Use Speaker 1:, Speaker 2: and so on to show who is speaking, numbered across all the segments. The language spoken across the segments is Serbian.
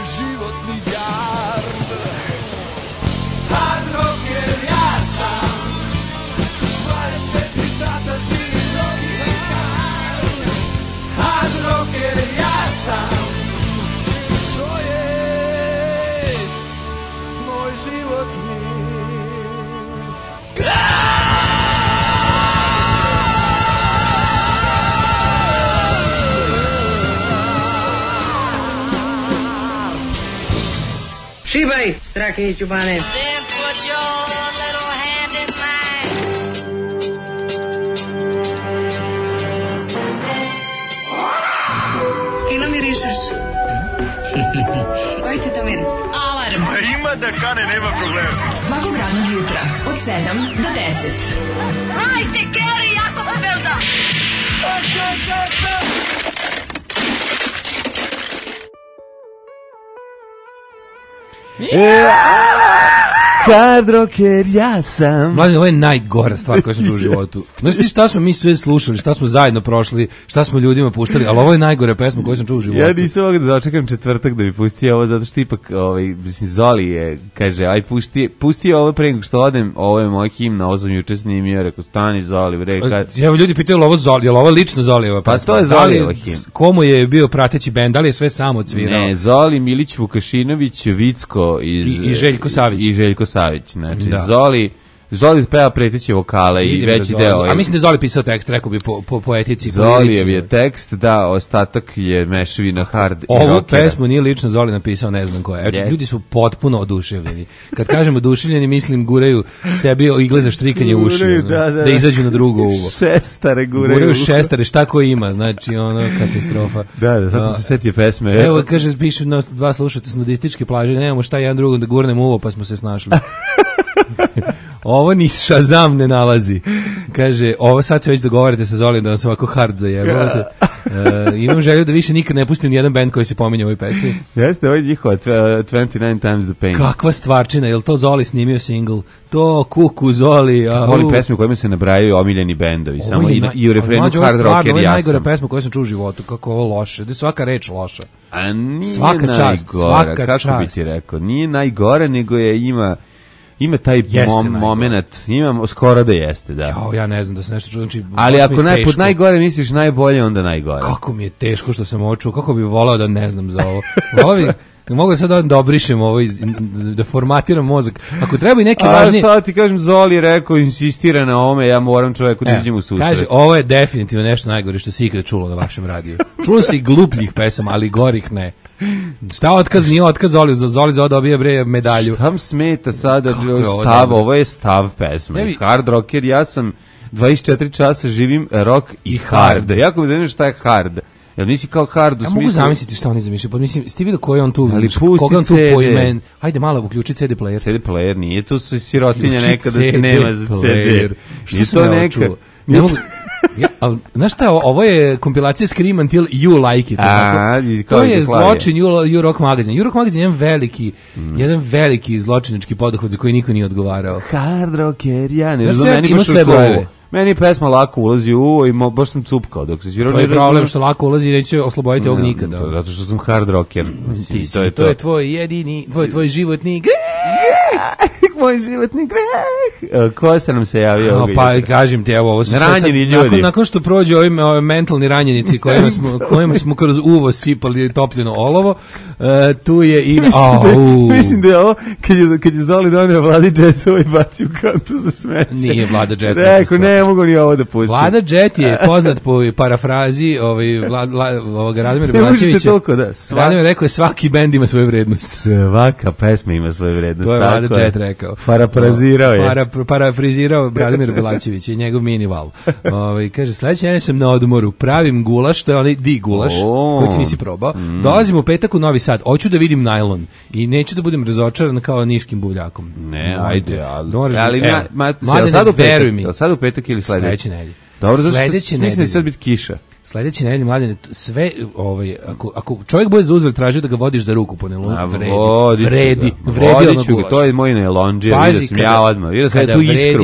Speaker 1: životni gard. Hard rocker ja sam, 24 sata živim rock and roll. Hard rocker ja sam, to je moj životni gard.
Speaker 2: Šibaj, strake i čubane.
Speaker 3: Then put your little hand in mine.
Speaker 2: Fino mirišeš. Koji ti to miris?
Speaker 4: Alarm.
Speaker 5: Ima da kane, nema problema.
Speaker 4: Svakog radnog jutra od 7 do 10.
Speaker 3: Hajde, Geri, jako se velda.
Speaker 6: Hard rocker ja sam.
Speaker 7: Mladen, ovo je najgora stvar koju sam čuo u životu. Znaš ti šta smo mi sve slušali, šta smo zajedno prošli, šta smo ljudima puštali, ali ovo je najgora pesma koju sam čuo u životu.
Speaker 6: Ja nisam mogao da dočekam četvrtak da mi pusti ovo, zato što ipak, mislim, Zoli je, kaže, aj pusti ovo pre nego što odem, ovo je moj himna, ovo sam juče snimio, rekao, stani Zoli, bre,
Speaker 7: Evo, ljudi pitaju, ovo Zoli, je li ovo lično Zolijeva pesma?
Speaker 6: Pa to je Zolijeva himna.
Speaker 7: Komu je bio prateći bend, da li je sve sam odsvirao?
Speaker 6: Ne, Zoli, Milić Vukašinović, Vicko
Speaker 7: i Željko Savić.
Speaker 6: I Željko Savić, znači,
Speaker 7: da.
Speaker 6: Zoli peva preteće vokale i veći deo.
Speaker 7: A mislim da je Zoli pisao tekst, rekao bi po etici.
Speaker 6: Zolijev je tekst, da, ostatak je mešavina hard i rockera.
Speaker 7: Ovu pesmu nije lično Zoli napisao, ne znam ko je. Znači, ljudi su potpuno oduševljeni. Kad kažem oduševljeni, mislim guraju sebi igle za štrikanje uši. Da izađu na drugo uvo.
Speaker 6: Šestare guraju
Speaker 7: šestare, šta ko ima, znači ono, katastrofa.
Speaker 6: Da, sad se setio pesme.
Speaker 7: Evo, kaže, pišu nas dva slušatelja s nudističke plaže, nemamo šta jedan drugom da gurnemo uvo, pa smo se snašli. Ovo ni Shazam ne nalazi. Kaže, ovo sad se već dogovarate sa Zolijom da nas ovako hard zajebavate. Imam želju da više nikad ne pustim nijedan band koji se pominje u ovoj pesmi.
Speaker 6: Jeste, ovo je njihova 29 Times the Pain.
Speaker 7: Kakva stvarčina, je li to Zoli snimio single? To kuku Zoli.
Speaker 6: Volim pesme u kojima se nabrajaju omiljeni bendovi. Samo i u refrenu hard rocker ja sam.
Speaker 7: Ovo je najgora pesma koju sam čuo u životu. Kako ovo loše. Da je svaka reč loša.
Speaker 6: A nije
Speaker 7: svaka
Speaker 6: najgora.
Speaker 7: Čast, svaka
Speaker 6: kako
Speaker 7: čast.
Speaker 6: Bi ti rekao? Nije najgora, nego je ima taj moment, imam skoro da jeste, da.
Speaker 7: Ja ne znam da se nešto čuo, znači.
Speaker 6: Ali ako pod najgore misliš najbolje, onda najgore.
Speaker 7: Kako mi je teško što sam ovo čuo, kako bih volao da ne znam za ovo. Volao bih, mogu sad da obrišem ovo, da formatiram mozak. Ako treba i neke važnije.
Speaker 6: A šta ti kažem, Zoli rekao, insistira na ovome, ja moram čoveku da iđem u susret.
Speaker 7: Kaže, ovo je definitivno nešto najgore što si ikada čulo na vašem radiju. Čulo se i glupljih pesama, ali gorih ne. Šta otkaz, nije otkaz Zoli za ovo dobije bre medalju.
Speaker 6: Šta vam smeta sada stav, ovo je stav pesme. Hard rocker, ja sam 24 časa živim rock i hard. Jako mi da šta je hard. Jel nisi kao hard u smislu?
Speaker 7: Ja mogu zamisliti šta oni zamišljaju. Mislim, ste vidio koji on tu, koga on tu poimen. Hajde malo uključi CD player.
Speaker 6: CD player nije, tu su sirotinja nekada se nema za CD.
Speaker 7: Što sam ja očuo? Ne mogu... ali, znaš šta, ovo je kompilacija Scream Until You Like It. To je zločin You Rock Magazine. You Rock Magazine je jedan veliki zločinački poduhvat za koji niko nije odgovarao.
Speaker 6: Hard rocker, ja ne znam, meni baš sve brojeve. Meni pesma lako ulazi u uvo i baš sam cupkao dok se svirao.
Speaker 7: To je problem što lako ulazi i neće osloboditi ovog nikada.
Speaker 6: Zato što sam hard rocker.
Speaker 7: To je tvoj jedini, tvoj životni greh.
Speaker 6: Moj životni greh. Ko se nam se javio?
Speaker 7: Pa kažem ti, evo, ovo su
Speaker 6: ranjeni ljudi.
Speaker 7: Nakon što prođe ovi mentalni ranjenici kojima smo kroz uvo sipali topljeno olovo, tu je i...
Speaker 6: Mislim da je ovo, kad je Zoli donio Vladi Jet, ovaj baci u kantu za smeće.
Speaker 7: Nije Vlada Jet.
Speaker 6: Rekao, ne mogu ni ovo da pustim.
Speaker 7: Vlada Jet je poznat po parafrazi Radomira Belačevića. Radomir rekao je svaki bend ima svoju vrednost.
Speaker 6: Svaka pesma ima svoju vrednost.
Speaker 7: To je Vlada Jet rekao.
Speaker 6: Parafrazirao je.
Speaker 7: Parafrizirao Radomir Belačević i njegov mini val. Kaže, sledeće nedelje sam na odmoru, pravim gulaš, to je onaj di gulaš, koji ti nisi probao. Dolazim u petak u Novi Sad, hoću da vidim najlon i neću da budem razočaran kao niškim buljakom.
Speaker 6: Ne, ajde,
Speaker 7: ali
Speaker 6: sad u petak ili sledeće
Speaker 7: nedelje.
Speaker 6: Dobro, mislim da će sad biti kiša.
Speaker 7: Sledeće nedelje, Mladene, sve, ako čovjek bude za uzvrat tražio da ga vodiš za ruku po nelonu, vredi
Speaker 6: onog gulaša. To je moj nelonđer, vidio sam ja odmah, vidio sam ja tu iskru.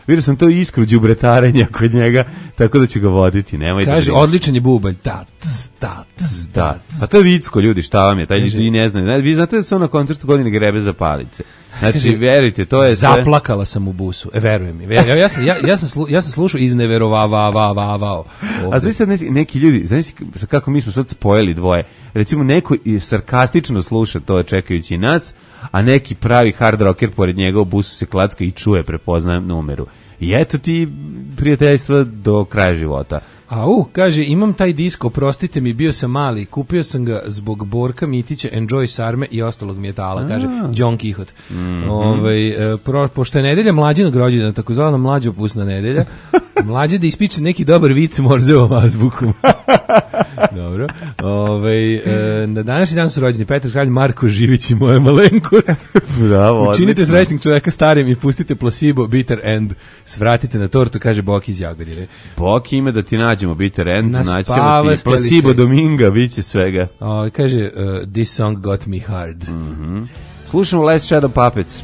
Speaker 6: vidio sam to iskru đubretarenja kod njega, tako da ću ga voditi. Nemoj
Speaker 7: kaže,
Speaker 6: da
Speaker 7: odličan je bubanj. Da.
Speaker 6: A to je vicko, ljudi, šta vam je? Taj ljudi ne znaju. Vi znate da se on na koncertu godine grebe za palice. Znači, verujte, to je sve...
Speaker 7: Zaplakala sam u busu. Verujem mi. Ja sam slušao izneverovavao.
Speaker 6: A znaš sad neki ljudi, znaš kako mi smo sad spojili dvoje. Recimo, neko i sarkastično sluša to čekajući nas, a neki pravi hard rocker pored njega u busu se klacka i čuje, prepoznaje numeru. I eto ti prijateljstva do kraja života.
Speaker 7: Kaže, imam taj disk, oprostite mi, bio sam mali, kupio sam ga zbog Borka Mitića, Enjoy Sarme i ostalog metala, kaže John Kihot. Pošto je nedelja Mlađinog rođendana, takozvana mlađopusna nedelja, Mlađe da ispiče neki dobar vic Morzevom azbukom. Dobro. Na današnji dan su rođeni Petar Kralj, Marko Živić i moja malenkost.
Speaker 6: Bravo.
Speaker 7: Učinite srećnog čoveka starim i pustite placebo Bitter End. Svratite na tortu, kaže Boki iz Jagodine.
Speaker 6: Boki ime da ti nađemo Bitter End, naćemo ti placebo Dominga, bit će svega.
Speaker 7: Kaže, this song got me hard.
Speaker 6: Slušamo Last Shadow Puppets.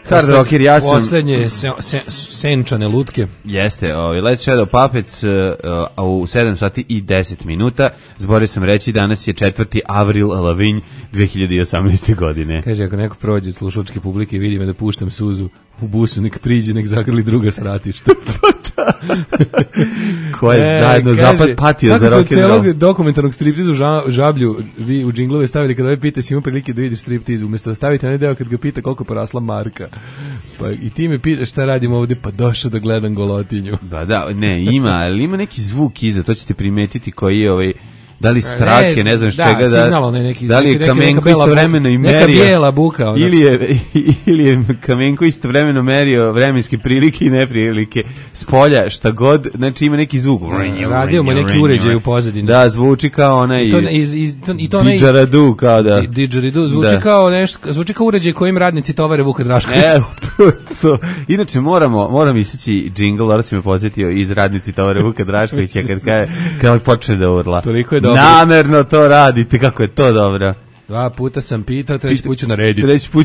Speaker 6: Hard rocker, ja sam...
Speaker 7: Poslednje senčane lutke.
Speaker 6: Jeste, Let's Shadow Puppets u 7 sati i 10 minuta. Zborio sam reći, danas je 4. Avril Lavigne 2018. godine.
Speaker 7: Kaže, ako neko prođe od slušačke publike i vidi me da puštam suzu u busu, nek priđe, nek zagrli druga sratišta.
Speaker 6: Ko je zajedno zapad patio za rock and roll.
Speaker 7: Kako ste od celog dokumentarnog striptizu Žablju vi u džinglove stavili kada ovaj pita si ima prilike da vidiš striptiz, umjesto da stavite onaj deo kad ga pita koliko porasla marka. Pa i ti me pitaš šta radim ovdje, pa došao da gledam golotinju.
Speaker 6: Da, ne, ali ima neki zvuk iza, to ćete primetiti koji je da li strake, ne znam čega, da li je Kamenko istovremeno i merio,
Speaker 7: neka bijela buka,
Speaker 6: ili je Kamenko istovremeno merio vremenske prilike i neprilike spolja, šta god, znači ima neki zvuk.
Speaker 7: Radio mu neki uređaj u pozadini.
Speaker 6: Da, zvuči kao onaj didžaradu, kao da.
Speaker 7: Didžaridu, zvuči kao nešto, zvuči kao uređaj kojim radnici tovare Vuka Draškovića.
Speaker 6: To. Inače, moram iseći džingl, Lora si me podsjetio iz radnici tovare Vuka Draškovića, kad počne da urla.
Speaker 7: Toliko je dobro.
Speaker 6: Namerno to radite, kako je to dobro.
Speaker 7: 2 puta sam pitao, treći put ću narediti.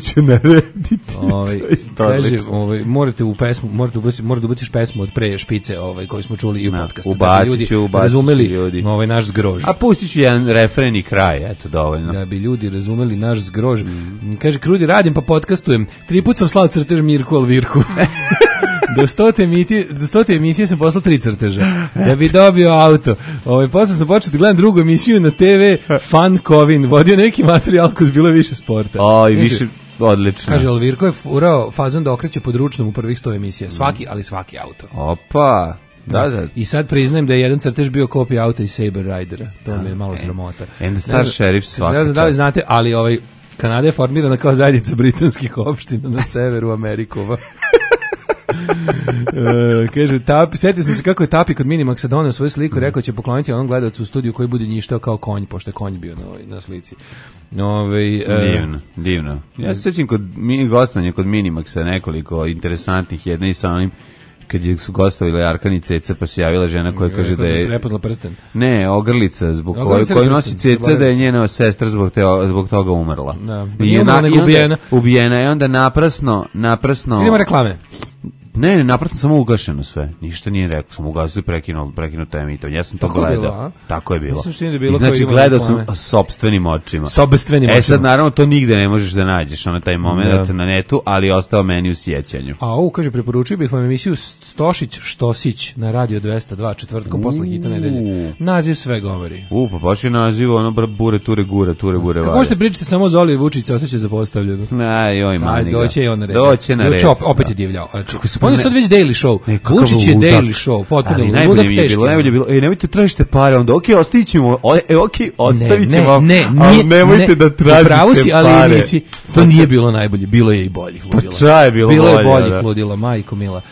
Speaker 7: Kaže, morate ubaciš pesmu od pre špice koju smo čuli i u podcastu.
Speaker 6: Ubacit ću
Speaker 7: razumeli naš zgrož.
Speaker 6: A pustit ću jedan refren i kraj, eto, dovoljno.
Speaker 7: Da bi ljudi razumeli naš zgrož. Kaže, Krudi, radim pa podcastujem. 3 put sam slao crtež Mirku Alvirku. Do 100. emisije sam poslao 3 crteža da bi dobio auto. Posle sam počeo da gledam drugu emisiju na TV, Fun Kovin, vodio neki materijal koji bilo više sporta.
Speaker 6: I više, odlično.
Speaker 7: Kaže, Alvirko je furao fazon da okreće pod ručnom u prvih 100 emisija. Svaki auto.
Speaker 6: Opa, da.
Speaker 7: I sad priznajem da je jedan crtež bio kopija auta iz Saber Ridera. To mi je malo sramota.
Speaker 6: And Star Sheriff svaka.
Speaker 7: Ne znam da li znate, ali Kanada je formirana kao zajednica britanskih opština na severu Amerikova. Kaže, sjetio sam se kako je Tapi kod Minimaxa doneo svoju sliku, rekao će pokloniti onom gledalcu u studiju koji bude njištao kao konj, pošto je konj bio na slici.
Speaker 6: Divno. Ja se sjećam gostovanja kod Minimaxa nekoliko interesantnih, jedna i sa onim kad su gostovali Arkan i Ceca, pa se javila žena koja kaže da je...
Speaker 7: Prepoznala prsten.
Speaker 6: Ne, ogrlica, zbog koju nosi Ceca, da je njena sestra zbog toga umrla.
Speaker 7: Da. I
Speaker 6: ubijena je onda naprasno...
Speaker 7: Idemo reklame.
Speaker 6: Ne, naprasno samo ugašeno sve. Ništa nije rekao, samo ugasili prekinuto emitovanje. Ja sam to gledao. Tako je bilo. I znači gledao sam sopstvenim očima. Sad naravno to nigde ne možeš da nađeš taj moment na netu, ali ostao meni u sjećanju.
Speaker 7: Kaže, preporučio bih vam emisiju Stošić-Štosić na Radio 202 četvrtkom posle hita nedelje. Naziv sve govori.
Speaker 6: Pa baš je naziv bure ture gura, ture bure vare.
Speaker 7: Kako možete pričati samo Zoli Vučića, osjeća zapostavljeno.
Speaker 6: Doće na red.
Speaker 7: Opet je divljao. On je sad već Daily Show. Vučić je Daily Show.
Speaker 6: Ali najbolje je bilo. Nemojte tražite pare, onda ostavit ćemo. Ostavit ćemo. Ali nemojte da tražite pare.
Speaker 7: Ali nisi. To nije bilo najbolje. Bilo je i boljih ludila.
Speaker 6: Pa ča je bilo bolje.
Speaker 7: Bilo je boljih ludila, majko mila.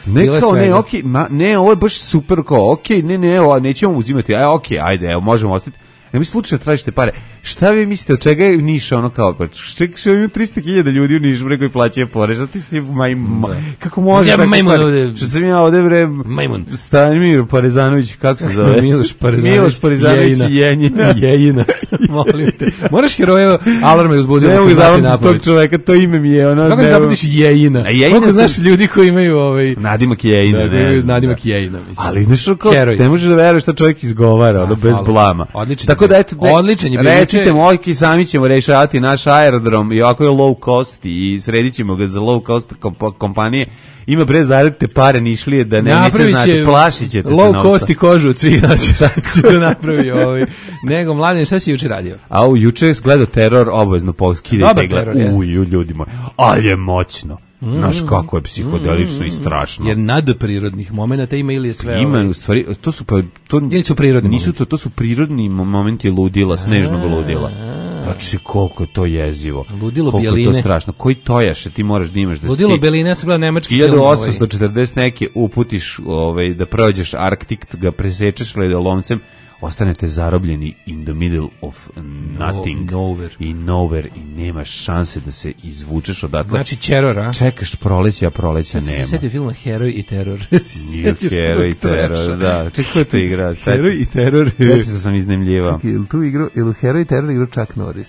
Speaker 6: Ne, ovo je baš super kao, nećemo uzimati. Ajde, možemo ostati. Ne mi slučajno tražite pare. Šta vi mislite, od čega je Niš kao, što ima 300.000 ljudi u Nišu preko i plaćaju porez, što ti si kako može tako stvari? Što sam ja ovde Stanimir Parezanović, kako se zove?
Speaker 7: Miloš Parezanović Jejina. Molim te. Moraš herojevo alarme uzbudio.
Speaker 6: Ne mogu zavljati tog čoveka, to ime mi je ono...
Speaker 7: Kako ne zavljatiš Jejina? Kako znaš ljudi koji imaju
Speaker 6: Nadimak Jejina.
Speaker 7: Nadimak Jejina.
Speaker 6: Ali nešto kao, ne možeš da veruješ šta čovjek izgovara, bez blama. Tako da eto, recite mu, sami ćemo rešavati naš aerodrom i ovako je low cost i sredit ćemo ga za low cost kompanije. Ima bre zaradite pare Nišlije da ne niste znate, plašit ćete se novca.
Speaker 7: Low cost i kožu od svih nas će da napravi Nego, Mladen, šta si juče radio?
Speaker 6: Juče gledao Teror, obavezno skidajte gleda. Ljudi moji, ali je moćno. Znaš kako je psihodelično i strašno.
Speaker 7: Jer nadprirodnih momenata ima ili je sve...
Speaker 6: Ima, u stvari, to su
Speaker 7: prirodni
Speaker 6: nisu to su prirodni momenti ludila, snežnog ludila. Znači, koliko je to jezivo.
Speaker 7: Ludilo
Speaker 6: koliko
Speaker 7: Bjeline.
Speaker 6: Koliko je to strašno. Koji tojaše ti moraš da imaš da
Speaker 7: Ludilo Bjeline, ja sam gledao nemački film.
Speaker 6: 1840 neke uputiš da prođeš Arktik, ga presečeš ledolomcem, ostanete zarobljeni in the middle of nothing. Nowhere. I nemaš šanse da se izvučeš odatle.
Speaker 7: Znači Čerora.
Speaker 6: Čekaš proleće, a proleća nema.
Speaker 7: Sjeti filma Heroj i teror.
Speaker 6: Heroj i teror, da. Čekaj, ko je to igra?
Speaker 7: Heroj i teror.
Speaker 6: Čekaj se da sam iznemljivao.
Speaker 7: Čekaj, ili tu igru Heroj i teror igru Chuck Norris?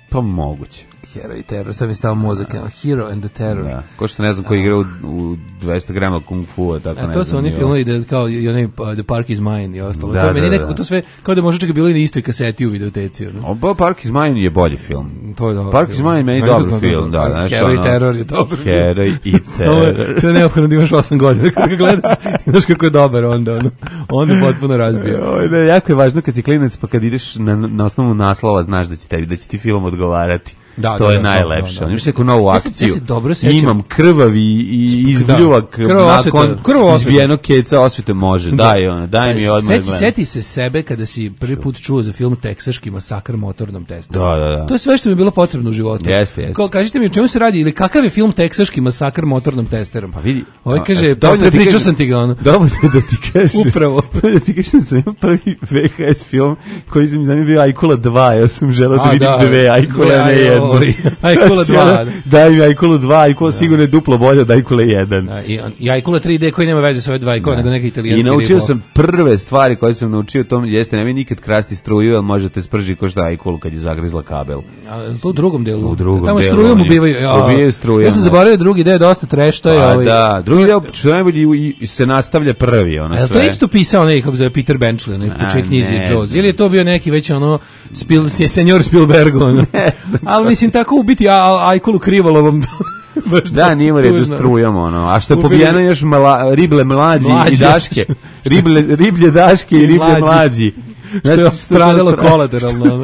Speaker 6: Pa moguće.
Speaker 7: Hero i teror, sad mi stao mozak. Hero and the Terror.
Speaker 6: Da. Ko što ne znam ko igra u 200 grama kung fu, tako ne znam.
Speaker 7: To su oni filmovi da kao i onaj The Park is Mine i ostalo.
Speaker 6: Da,
Speaker 7: To meni
Speaker 6: da,
Speaker 7: nekako
Speaker 6: da.
Speaker 7: to sve kao da možda čak bilo i na istoj kaseti u videoteci.
Speaker 6: Oba Park is Mine je bolji film.
Speaker 7: To je dobro.
Speaker 6: Park is Mine meni dobar film, da. Znaš,
Speaker 7: Hero i teror je dobar film.
Speaker 6: Hero i teror.
Speaker 7: Sve neophodno da imaš 8 godina kada ga gledaš, znaš kako je dobar onda potpuno razbio.
Speaker 6: Jako je važno kad si klinac, pa kad ideš na osnovu naslova, znaš da će ti film odgovarati.
Speaker 7: Da,
Speaker 6: to
Speaker 7: da,
Speaker 6: je
Speaker 7: da,
Speaker 6: najlepše.
Speaker 7: da.
Speaker 6: Oni neku novu akciju.
Speaker 7: Ja se dobro sećam.
Speaker 6: Imam krvavi i izbljuvak nakon izbijenog keca osvete može. Daj mi odmah.
Speaker 7: Seti se sebe kada si prvi put čuo za film Teksaški masakr motornom testerom.
Speaker 6: Da.
Speaker 7: To je sve što mi je bilo potrebno u životu.
Speaker 6: Jeste.
Speaker 7: Kažite mi o čemu se radi ili kakav je film Teksaški masakr motornom testerom?
Speaker 6: Pa vidi.
Speaker 7: Ovaj kaže, prepričao sam ti ga ono.
Speaker 6: Dobro da ti kažem.
Speaker 7: Upravo.
Speaker 6: Da ti kažem da sam imao prvi VHS film koji sam znam bio Ajkula 2. Ja sam želeo da vidim dve Ajkule, a ne jednu.
Speaker 7: Ajkula 2.
Speaker 6: Daj mi Ajkulu 2, Ajkula sigurno je duplo bolje od Ajkule 1.
Speaker 7: I Ajkula 3D koji nema veze sa ove dva Ajkula, nego neke italijanske.
Speaker 6: I naučio sam prve stvari koje sam naučio tom jeste nemoj nikad krasti struju, jer možete sprži ko što Ajkulu kad je zagrizla kabel.
Speaker 7: A to u drugom delu.
Speaker 6: U drugom
Speaker 7: tamo
Speaker 6: delu.
Speaker 7: strujom ubivaju.
Speaker 6: Ubijaju strujom.
Speaker 7: Ja sam zaboravio drugi deo, dosta trash, to je ovaj.
Speaker 6: Da, drugi deo što najbolje se nastavlja prvi, ono sve.
Speaker 7: To isto pisao onaj kako zove Peter Benchley, onaj u čijoj knjizi Jaws. Ili je to bio neki već ono senior Spielberg ono. Ali mislim tako ubiti Ajkulu Krivolovom.
Speaker 6: Da, nije u redu strujom, ono. A što je pobijeno još rible mlađi i daške. Riblje daške i riblje mlađi.
Speaker 7: Što je stradalo kolateralno.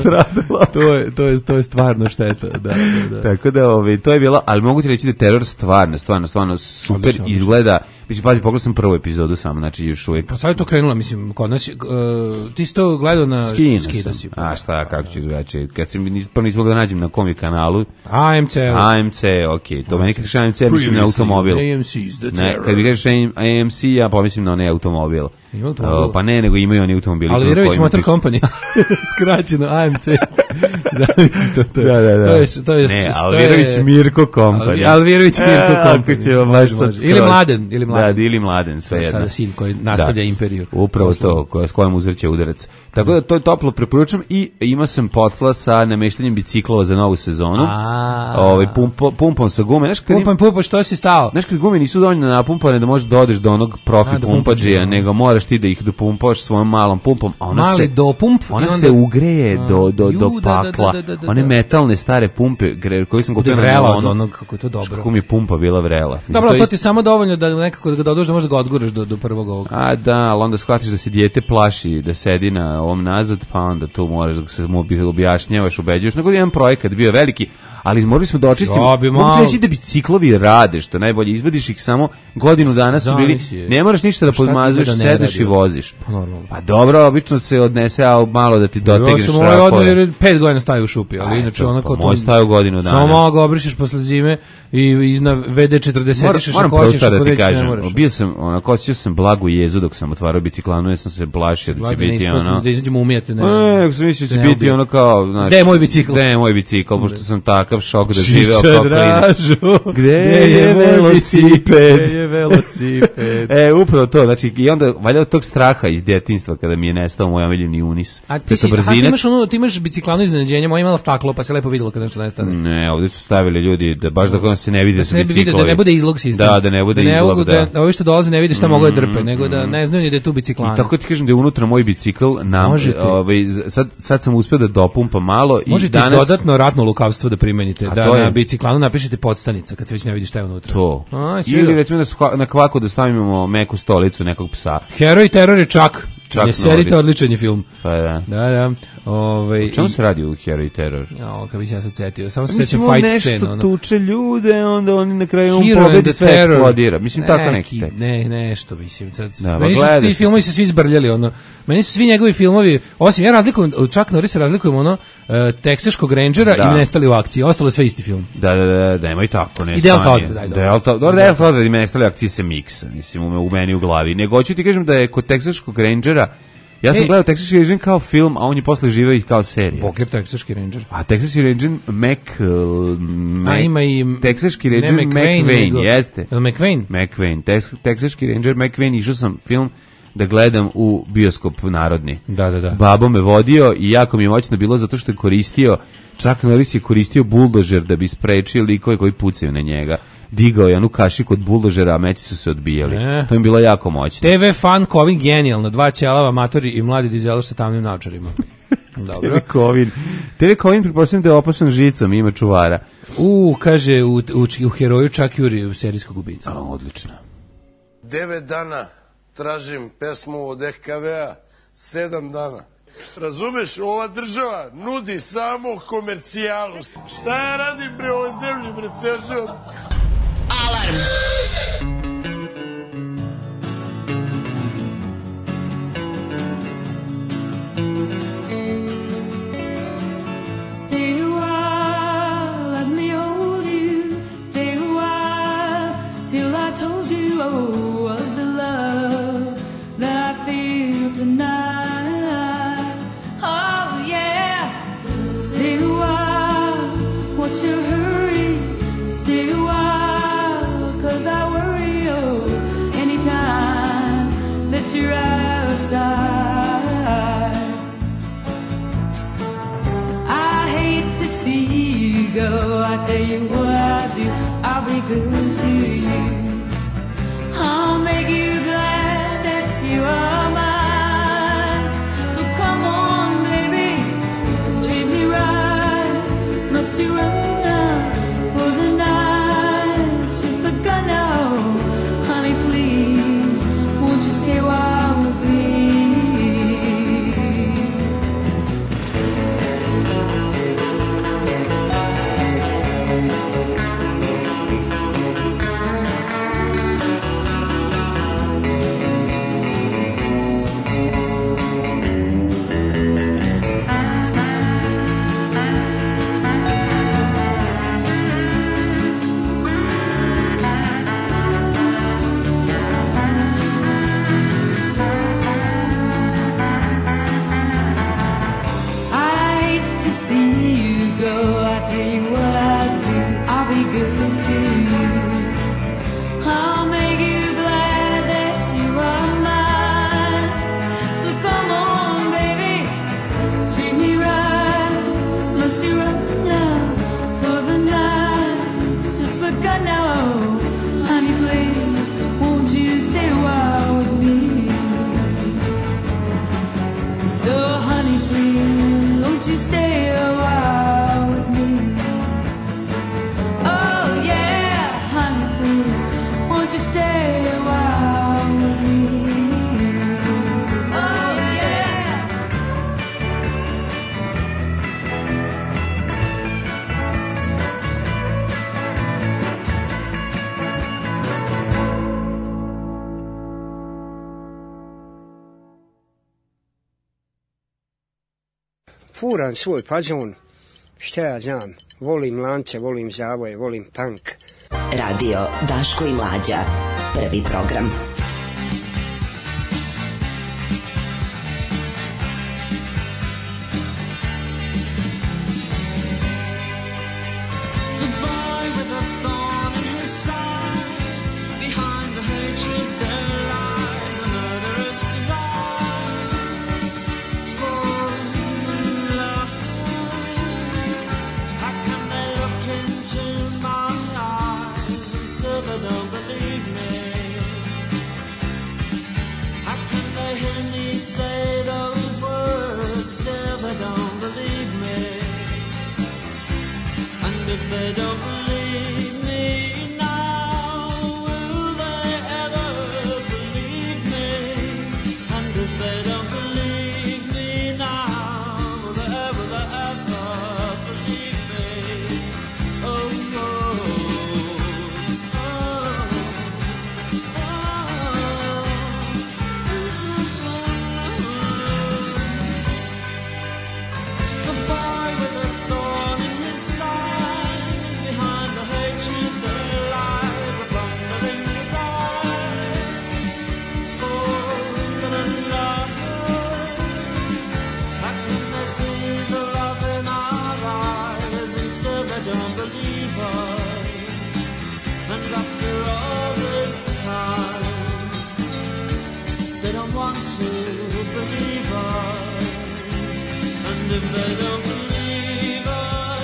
Speaker 7: To je stvarno šteta. Da.
Speaker 6: Tako da, to je bilo, ali mogu ti reći da je teror stvarno super izgleda. Mislim, pazi, pogledao sam prvu epizodu samo, znači još uvijek.
Speaker 7: Pa sad je to krenulo, mislim, kod nas, ti si to gledao na Skida si.
Speaker 6: A šta, kako ću drugačije? Kad sam nisam da nađem na kom je kanalu. AMC, okej. To meni kad kažeš AMC, mislim na automobil. Ne, kad mi kažeš AMC, ja pomislim na onaj automobil. Pa ne, nego imaju oni automobili.
Speaker 7: Alvirović Motor Company. Skraćeno, AMC. Zamisli to.
Speaker 6: Da. Ne, Alvirović Mirko Company.
Speaker 7: Alvirović Mirko Company. Ili Mladen.
Speaker 6: Da, ili Mladen, sve jedno.
Speaker 7: Sada sin koji nastavlja imperiju.
Speaker 6: Upravo to, s kojom uzvrće udarac. Tako da to toplo preporučam i ima sam potla sa nameštanjem biciklova za novu sezonu. Pumpom sa gume.
Speaker 7: Pumpom, što si stao?
Speaker 6: Znaš kad gume nisu dovoljno napumpane da možeš da odeš do onog profi pumpađija, nego moraš ti da ih dopumpaš svojom malom pumpom.
Speaker 7: Mali dopump.
Speaker 6: Ona se ugreje do pakla. One metalne stare pumpe koje sam kupio
Speaker 7: na onog, kako je to dobro.
Speaker 6: Kako mi je pumpa bila vrela.
Speaker 7: Dobro, to ti samo dovoljno da nekako da ga dođeš da možeš da ga odguraš do prvog ovog.
Speaker 6: A da, ali onda shvatiš da se dijete plaši da sedi na ovom nazad, pa onda tu moraš da se mu objašnjavaš, ubeđuješ. Nego jedan projekat bio veliki, ali morali smo da očistimo. Mogu reći da biciklovi rade, što najbolje, izvadiš ih samo godinu dana su bili, ne moraš ništa da podmazuješ, sedneš i voziš. Pa dobro, obično se odnese, a malo da ti dotegneš šrafove.
Speaker 7: 5 godina staje u šupi, ali inače onako...
Speaker 6: Moj staje godinu dana.
Speaker 7: Samo malo ga obrišiš posle zime i na VD40
Speaker 6: moram prosto da ti kažem, bio sam, osjećao sam blagu jezu dok sam otvarao biciklanu, ja sam se plašio da će biti ono...
Speaker 7: Da izađemo umijete, ne.
Speaker 6: Ne, sam mislio da će biti ono kao...
Speaker 7: Gde je moj bicikl?
Speaker 6: Gde je moj bicikl, pošto sam takav šok da živeo kao klinac. Gde je velosiped? Upravo to, znači, i onda, valjda od tog straha iz djetinjstva, kada mi je nestao moj omiljeni Unis.
Speaker 7: A ti imaš biciklanu iznenađenja, moja imala staklo, pa se lepo videlo kada nešto nestane.
Speaker 6: Ne, ovdje su stavili ljudi, da baš da se ne vide sa biciklovi.
Speaker 7: Da ne bude izlog sistem.
Speaker 6: Da ne bude izlog, da.
Speaker 7: Ovi što dolaze ne vide šta mogu da drpe, nego da ne znaju ni da je tu biciklana.
Speaker 6: I tako ti kažem da je unutra moj bicikl, sad sam uspio da dopumpam malo i
Speaker 7: možete
Speaker 6: danas...
Speaker 7: dodatno ratno lukavstvo da primenite, da na biciklanu napišete podstanica, kad se već ne vidi šta je unutra.
Speaker 6: To. Ili recimo na kvaku da stavimo meku stolicu nekog psa.
Speaker 7: Hero i teror je čak. Ne serite, odličan je film.
Speaker 6: Pa da.
Speaker 7: Da.
Speaker 6: O čemu se radi u Hero i teror?
Speaker 7: Kad bi se ja sad setio. Samo se sećam fight scene.
Speaker 6: Nešto tuče ljude, onda oni na kraju pobedi sve eksplodira. Mislim, tako neki tek.
Speaker 7: Nešto, mislim. Meni su ti filmovi se svi zbrljali, meni su svi njegovi filmovi, osim, ja razlikujem, Chuck Norris razlikujem Teksaškog Rangera i Nestali u akciji. Ostalo je sve isti film.
Speaker 6: Da, nemoj tako.
Speaker 7: I Delta Todd.
Speaker 6: Delta Todd i Nestali u akciji se miksa, mislim, u meni u glavi. Nego hoću ti kažem da je kod Teksaškog Rangera ja sam gledao Teksaški Ranger kao film, a on je posle živeo i kao serija.
Speaker 7: Poker Teksaški Ranger.
Speaker 6: A Teksaški Ranger
Speaker 7: ima i
Speaker 6: Teksaški Ranger McVeigh, jeste.
Speaker 7: McVeigh.
Speaker 6: Teksaški Ranger McVeigh, išao sam film da gledam u bioskop narodni.
Speaker 7: Da.
Speaker 6: Babo me vodio i jako mi je moćno bilo zato što je koristio Chuck Norris je koristio buldožer da bi sprečio likove koji pucaju na njega. Digao je onu kašiku od buldožera, a meci su se odbijali. To je bilo jako moćno.
Speaker 7: TV Fan Kovin genijalno, 2 ćelava, matori i mladi dizelaš sa tamnim naočarima. Dobro.
Speaker 6: TV Kovin pretpostavljam da je opasan žicom, ima čuvara.
Speaker 7: Kaže u heroju Chuck Yuri u serijskog ubica.
Speaker 6: Odlično.
Speaker 8: 9 dana tražim pesmu od EKV-a, 7 dana. Razumeš, ova država nudi samo komercijalu. Šta ja radim bre ovoj zemlji, bre, ceo život?
Speaker 4: Alarm.
Speaker 9: Stay a while, let me hold you. Stay a while, till I told you of the love that I feel tonight. What's your hurry? Stay a while, 'cause I worry, anytime that you're outside. I hate to see you go, I tell you what I do, I'll be good to you. I'll make you glad that you are mine. So come on, baby, treat me right. Must you run now for the night? She's begun now. Honey, please, won't you stay a while with me?
Speaker 10: Furam svoj fazon, šta ja znam, volim lance, volim zavoje, volim punk.
Speaker 4: Radio Daško i Mlađa, prvi program.
Speaker 1: If they don't believe me now, will they ever believe me? And if they don't believe me now, will they ever believe me? Oh, oh, oh, oh. The boy with a thorn in his side, behind the hatred there lies the thunder in his eyes. Oh, la, la, how can they see the love in our eyes? Instead they don't believe us. And after all this time, they don't want to believe us. And if they don't believe us,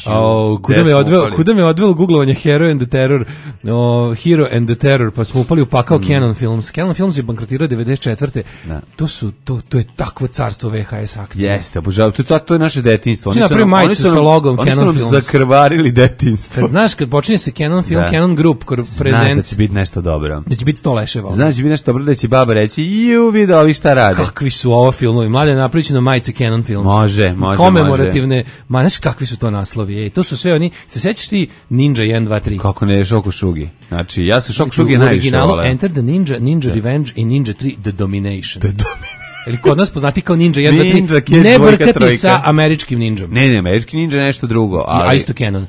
Speaker 7: Kuda me odvelo googlovanje Hero and the Terror, Hero and the Terror, pa smo upali u pakao Canon Films. Canon Films je bankrotirao 94.
Speaker 6: Da.
Speaker 7: To je takvo carstvo VHS akcije.
Speaker 6: Jeste, obožavam. To je naše detinjstvo.
Speaker 7: Oni napravi majicu sa logom Canon Films.
Speaker 6: Oni su nam zakrvarili detinjstvo.
Speaker 7: Znaš, kad počinje se Canon Film, Canon Group prezent.
Speaker 6: Znaš da će biti nešto dobro.
Speaker 7: Da će biti 100 leševa.
Speaker 6: Znaš da će biti nešto dobro, da će baba reći, vidi ovi šta rade.
Speaker 7: Kakvi su ovo filmovi? Mladen, napravit ću na majice Canon Films.
Speaker 6: Može.
Speaker 7: Komemorativne, znaš kakvi su to naslovi? To su sve oni, se sećaš ti Ninja 1, 2, 3?
Speaker 6: Kako ne, Shokushugi. Znači, ja se Shokushugi najviše
Speaker 7: originalu
Speaker 6: vole.
Speaker 7: Enter the Ninja, Ninja Revenge i Ninja 3 The Domination. Ili kod nas poznati kao Ninja 1, 2, 3. Ne brkati sa američkim ninjom.
Speaker 6: Ne, američki ninja je nešto drugo. Ali...
Speaker 7: A isto Canon.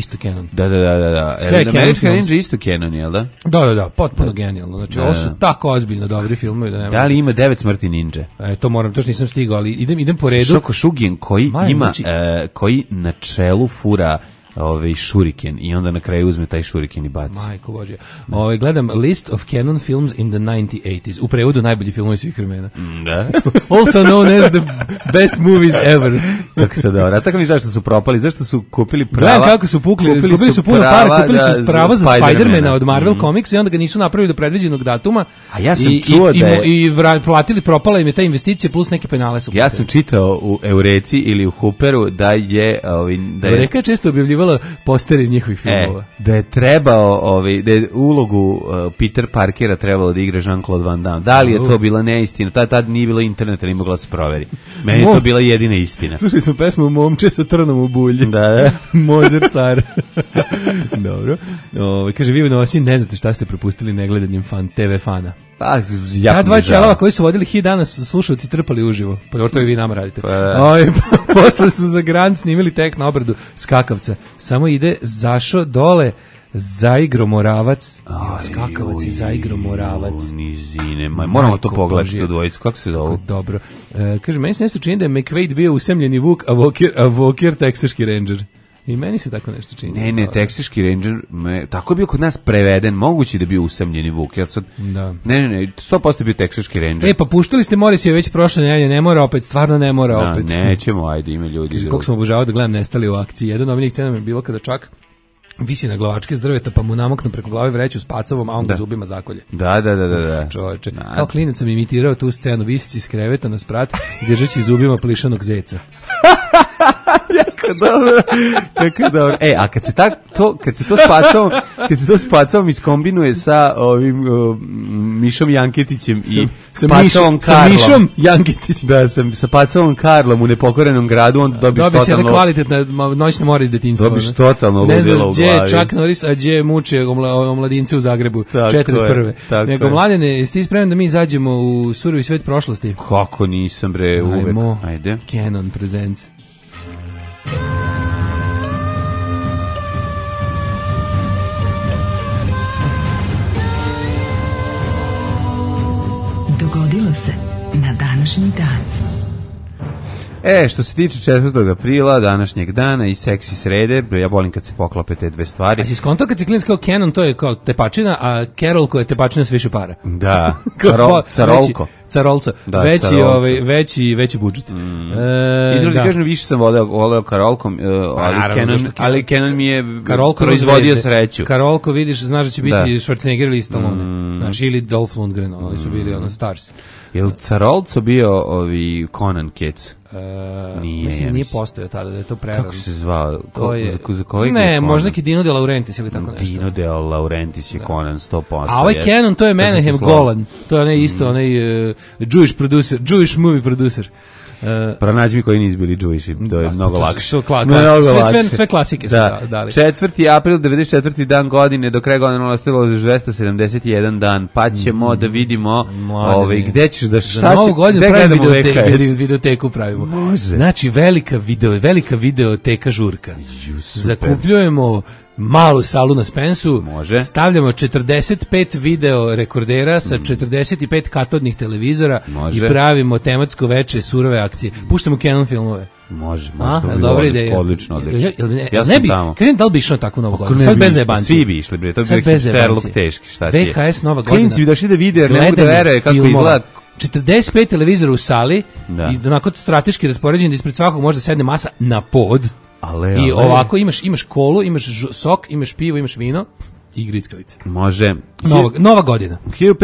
Speaker 6: Da.
Speaker 7: Sve
Speaker 6: američka ninja isto Canon, jel da?
Speaker 7: Da, potpuno genijalno. Znači, ovo su tako ozbiljno dobri filmovi da nema.
Speaker 6: Da li ima 9 smrti ninja?
Speaker 7: To moram, to što nisam stigao, ali idem po redu.
Speaker 6: Shokushugi koji ima, koji na čelu fura šuriken i onda na kraju uzme taj šuriken i baci.
Speaker 7: Majko Božja. Gledam List of Canon Films in the 1980s. U prevodu najbolji filmovi svih vremena.
Speaker 6: Da.
Speaker 7: Also known as the best movies ever.
Speaker 6: Tako to dobro. A tako mi zašto su propali? Zašto su kupili prava?
Speaker 7: Gledam kako su kupili su puno para, kupili su prava za Spider-mana od Marvel Comics i onda ga nisu napravili do predviđenog datuma.
Speaker 6: A ja sam čuo da je...
Speaker 7: I platili, propala im je ta investicija plus neke penale su.
Speaker 6: Ja sam čitao u Eureci ili u Hooperu da je...
Speaker 7: Eureka je često objavljivala poster iz njihovih filmova.
Speaker 6: Da je trebao, da je ulogu Peter Parkera trebalo da igra Jean-Claude Van Damme. Da li je to bila neistina? Tad nije bilo interneta, nije mogla se proveri. Meni je to bila jedina istina.
Speaker 7: Slušali smo pesmu Momče sa trnom u bulji.
Speaker 6: Da.
Speaker 7: Mozer car. Dobro. Kaže, vi u Novosti ne znate šta ste propustili negledanjem TV fana. Ja dva čelava koji su vodili hit danas slušalci trpali uživo. Pa to i vi nama radite. Posle su za Grand snimili tek na obradu skakavca. Samo ide zašo dole Zaigro Moravac. Skakavac i Zaigro Moravac.
Speaker 6: Nizine. Moramo to pogledati u dvojicu. Kako se zove?
Speaker 7: Dobro. Kaže, meni se nešto čini da je McQuaid bio usemljeni Vuk, a Walker teksaški ranger. I meni se tako nešto čini.
Speaker 6: Ne, teksaški ranger, tako je bio kod nas preveden, mogući da bio usamljeni Vuk.
Speaker 7: Da.
Speaker 6: Ne, 100% bio teksaški ranger.
Speaker 7: Pa puštali ste Morris je već prošle nedelje, ne mora opet, stvarno ne mora opet.
Speaker 6: Nećemo, ajde, ima ljudi.
Speaker 7: Kako sam obožavao da gledam Nestali u akciji. Jedan od omiljnih scena mi je bilo kada čak visi na glavačke s drveta, pa mu namaknu preko glave vreću s pacovom, a on ga zubima zakolje.
Speaker 6: Da.
Speaker 7: Čoveče. Kao klinac sam imitirao tu scenu, visići iz kreveta na sprat, držeći zubima plišanog zeca.
Speaker 6: Kako dobro. A kad se to s pacom iskombinuje sa ovim Mišom Janketićem i pacovom Karlom.
Speaker 7: Sa Mišom Janketićem.
Speaker 6: Da, sa pacovom Karlom u Nepokorenom gradu, onda dobiš totalno...
Speaker 7: Dobiš jedna kvalitetna noćna mora iz detinjstva.
Speaker 6: Dobiš totalno ludilo u glavi.
Speaker 7: Ne znaš gdje je Chuck Norris, a gdje muče omladince u Zagrebu. 41. Nego, Mladene, jesi ti spreman da mi izađemo u surovi svet prošlosti?
Speaker 6: Kako nisam, bre, uvek. Ajde.
Speaker 7: Canon Presents.
Speaker 4: Dogodilo se na današnji dan.
Speaker 6: Što se tiče 4. aprila, današnjeg dana i seksi srede, ja volim kad se poklope te dve stvari.
Speaker 7: A si skontao kad si klinac kao Canon, to je kao tepačina, a Carol ko je tepačina s više para.
Speaker 6: Da,
Speaker 7: Carolca.
Speaker 6: Da,
Speaker 7: veći budžet.
Speaker 6: Izgleda kažem, više sam voleo Karolkom, ali Canon mi je proizvodio sreću.
Speaker 7: Karolko, vidiš, znaš da će biti Schwarzenegger ili Stallone. Znaš, ili Dolph Lundgren, oni su bili Stars.
Speaker 6: Je li Carolco bio Conan Kec?
Speaker 7: Mislim, nije postojao tada, da je to prerano.
Speaker 6: Kako se zvao?
Speaker 7: Za kojeg ne, možda neki Dino de Laurentiis ili tako nešto.
Speaker 6: Dino de Laurentiis je Conan 100%.
Speaker 7: A ovaj Canon, to je Menahem Golan. To je onaj isto, onaj Jewish movie producer.
Speaker 6: Pronađi mi koji nisu bili Jewishi, to je mnogo lakše.
Speaker 7: Sve klasike su dali.
Speaker 6: 4. april, 94. dan godine, do kraja godine ostalo 271 dan, pa ćemo da vidimo gde ćeš da šta će, gde gledamo
Speaker 7: videoteku pravimo.
Speaker 6: Može.
Speaker 7: Znači, velika videoteka žurka. Zakupljujemo malu salu na Spensu, stavljamo 45 video rekordera sa 45 katodnih televizora i pravimo tematsko veče surove akcije. Puštamo Canon filmove.
Speaker 6: Može, dobra ideja. Odlično.
Speaker 7: Ja sam tamo. Kažem, da li bi išao na takvu novu godinu? Sad bez zajebanci.
Speaker 6: Svi bi išli, bre, to bi neki sterluk teški, šta ti je?
Speaker 7: VHS nova godina.
Speaker 6: Klinci bi došli da vide, jer ne mogu da veruje kako izgleda.
Speaker 7: 45 televizora u sali i onako strateški raspoređen da ispred svakog možda sedne masa na pod. I ovako imaš kolu, imaš sok, imaš pivo, imaš vino i grickalice.
Speaker 6: Može.
Speaker 7: Nova godina.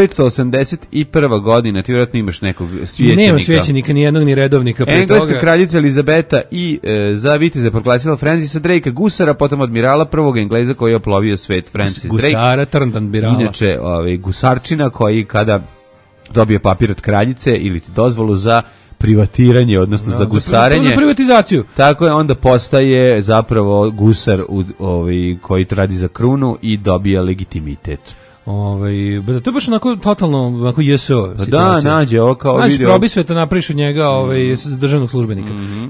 Speaker 6: 1581. godina, ti vjerojatno imaš nekog svećenika.
Speaker 7: Nema svećenika, ni jednog, ni redovnika.
Speaker 6: Engleska kraljica Elizabeta i za viteze proglasila Francisa Drakea gusara, potom admirala, prvog Engleza koji je oplovio svet, Francis Drake.
Speaker 7: Gusara, admirala.
Speaker 6: Inače, gusarčina koji kada dobije papir od kraljice ili ti dozvolu za privatiranje, odnosno za gusarenje.
Speaker 7: Za privatizaciju.
Speaker 6: Tako je, onda postaje zapravo gusar koji radi za krunu i dobija legitimitet.
Speaker 7: To je baš onako totalno onako JSO situacija.
Speaker 6: Da, nađe ovo kao video.
Speaker 7: Znači, probisveta napraviš od njega državnog službenika.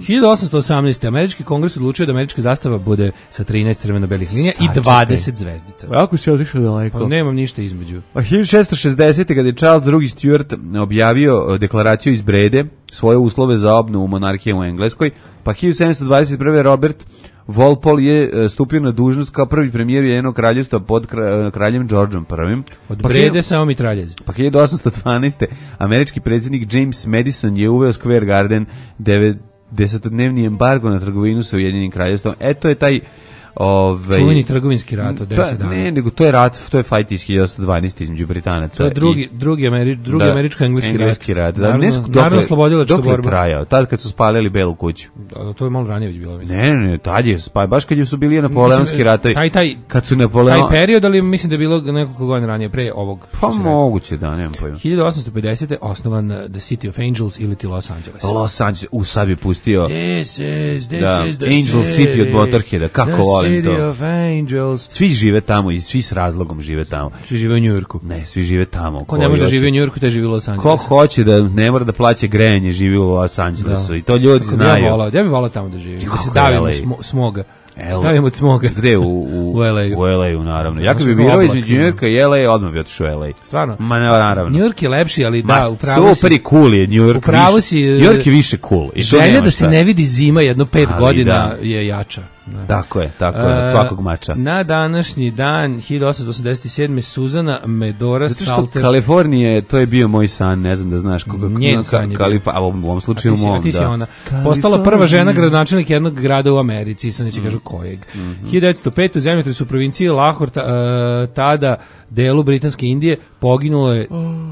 Speaker 7: 1818. Američki kongres odlučio da američka zastava bude sa 13 crveno-belih linija i 20 zvezdica.
Speaker 6: Ako si otišao daleko.
Speaker 7: Pa nemam ništa između.
Speaker 6: 1660. kada je Charles II. Stuart objavio deklaraciju iz Brede, svoje uslove za obnovu monarhije u Engleskoj, pa 1721. Robert Walpole je stupio na dužnost kao prvi premijer Ujedinjenog kraljevstva pod kraljem Georgeom I.
Speaker 7: Od Brede samo mitraljez.
Speaker 6: Pa 1812. američki predsjednik James Madison je uveo Square Garden 90-dnevni embargo na trgovinu sa Ujedinjenim kraljevstvom. Eto je taj
Speaker 7: čuveni trgovinski rat od 10 dana.
Speaker 6: Ne, nego to je rat, to je fight iz 1812 između Britanaca.
Speaker 7: To je drugi američko-engleski rat.
Speaker 6: Naravno slobodilačka borba. Dok je trajao? Tad kad su spalili Belu kuću.
Speaker 7: To je malo ranije već bilo.
Speaker 6: Ne, tad je, baš kad su bili napoleonski ratovi. Kad su
Speaker 7: taj period, ali mislim da je bilo nekoliko godina ranije, pre ovog.
Speaker 6: Pa moguće, da, nemam pojma.
Speaker 7: 1850. osnovan The City of Angels ili ti Los Angeles.
Speaker 6: Los Angeles, u sabi pustio.
Speaker 7: This is the
Speaker 6: Angel City od Motorheada, kako volim to.
Speaker 7: City of Angels.
Speaker 6: Svi žive tamo i svi s razlogom žive tamo.
Speaker 7: Svi žive u Njujorku.
Speaker 6: Ne, svi žive tamo.
Speaker 7: Ko ne može da živi u Njujorku, te živi u Los Angelesu.
Speaker 6: Ko hoće da ne mora da plaća grejanje, živi u Los Angelesu. I to ljudi znaju.
Speaker 7: Ja bih volao tamo da živim. Da se davimo smoga. Stavimo od smoga.
Speaker 6: Gde? U LA-u. U LA-u, naravno. Ja kad bi birao između Njujorka i LA, odmah bi otišao u LA.
Speaker 7: Stvarno?
Speaker 6: Ma ne, naravno.
Speaker 7: Njujork je lepši, ali da, upravo si.
Speaker 6: Super i cool je Njujork.
Speaker 7: Upravo si.
Speaker 6: Njujork je više cool.
Speaker 7: Želja da se ne vidi zima jedno 5 godina je jača.
Speaker 6: Tako je, od svakog mača.
Speaker 7: Na današnji dan, 1887. Suzana Medora Salter.
Speaker 6: Zato što Kalifornija, to je bio moj san, ne znam da znaš.
Speaker 7: Njen san je bio.
Speaker 6: A u ovom slučaju mom, da. A ti si
Speaker 7: ona. Postala prva žena gradonačelnik jednog grada u Americi, sad neće kažu kojeg. 1905. u zemljotresu u provinciji Lahore, tada delu Britanske Indije, poginulo je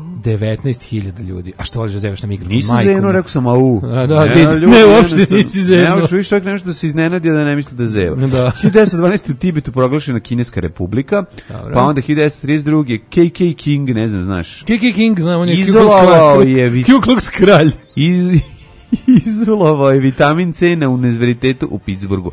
Speaker 7: 19.000 ljudi. A što voliš da zevaš na mikrofon?
Speaker 6: Nisi zevno, rekao sam au.
Speaker 7: Ne, uopšte nisi zevno.
Speaker 6: Ne, više čovjek nešto da se iznenadio da ne misli da zeva. 1912. u Tibetu proglašena Kineska republika, pa onda 1932. KK King, ne znam, znaš.
Speaker 7: KK King, znam, on je
Speaker 6: Ku Klux kralj. Izolovao je vitamin C na univerzitetu u Pittsburghu.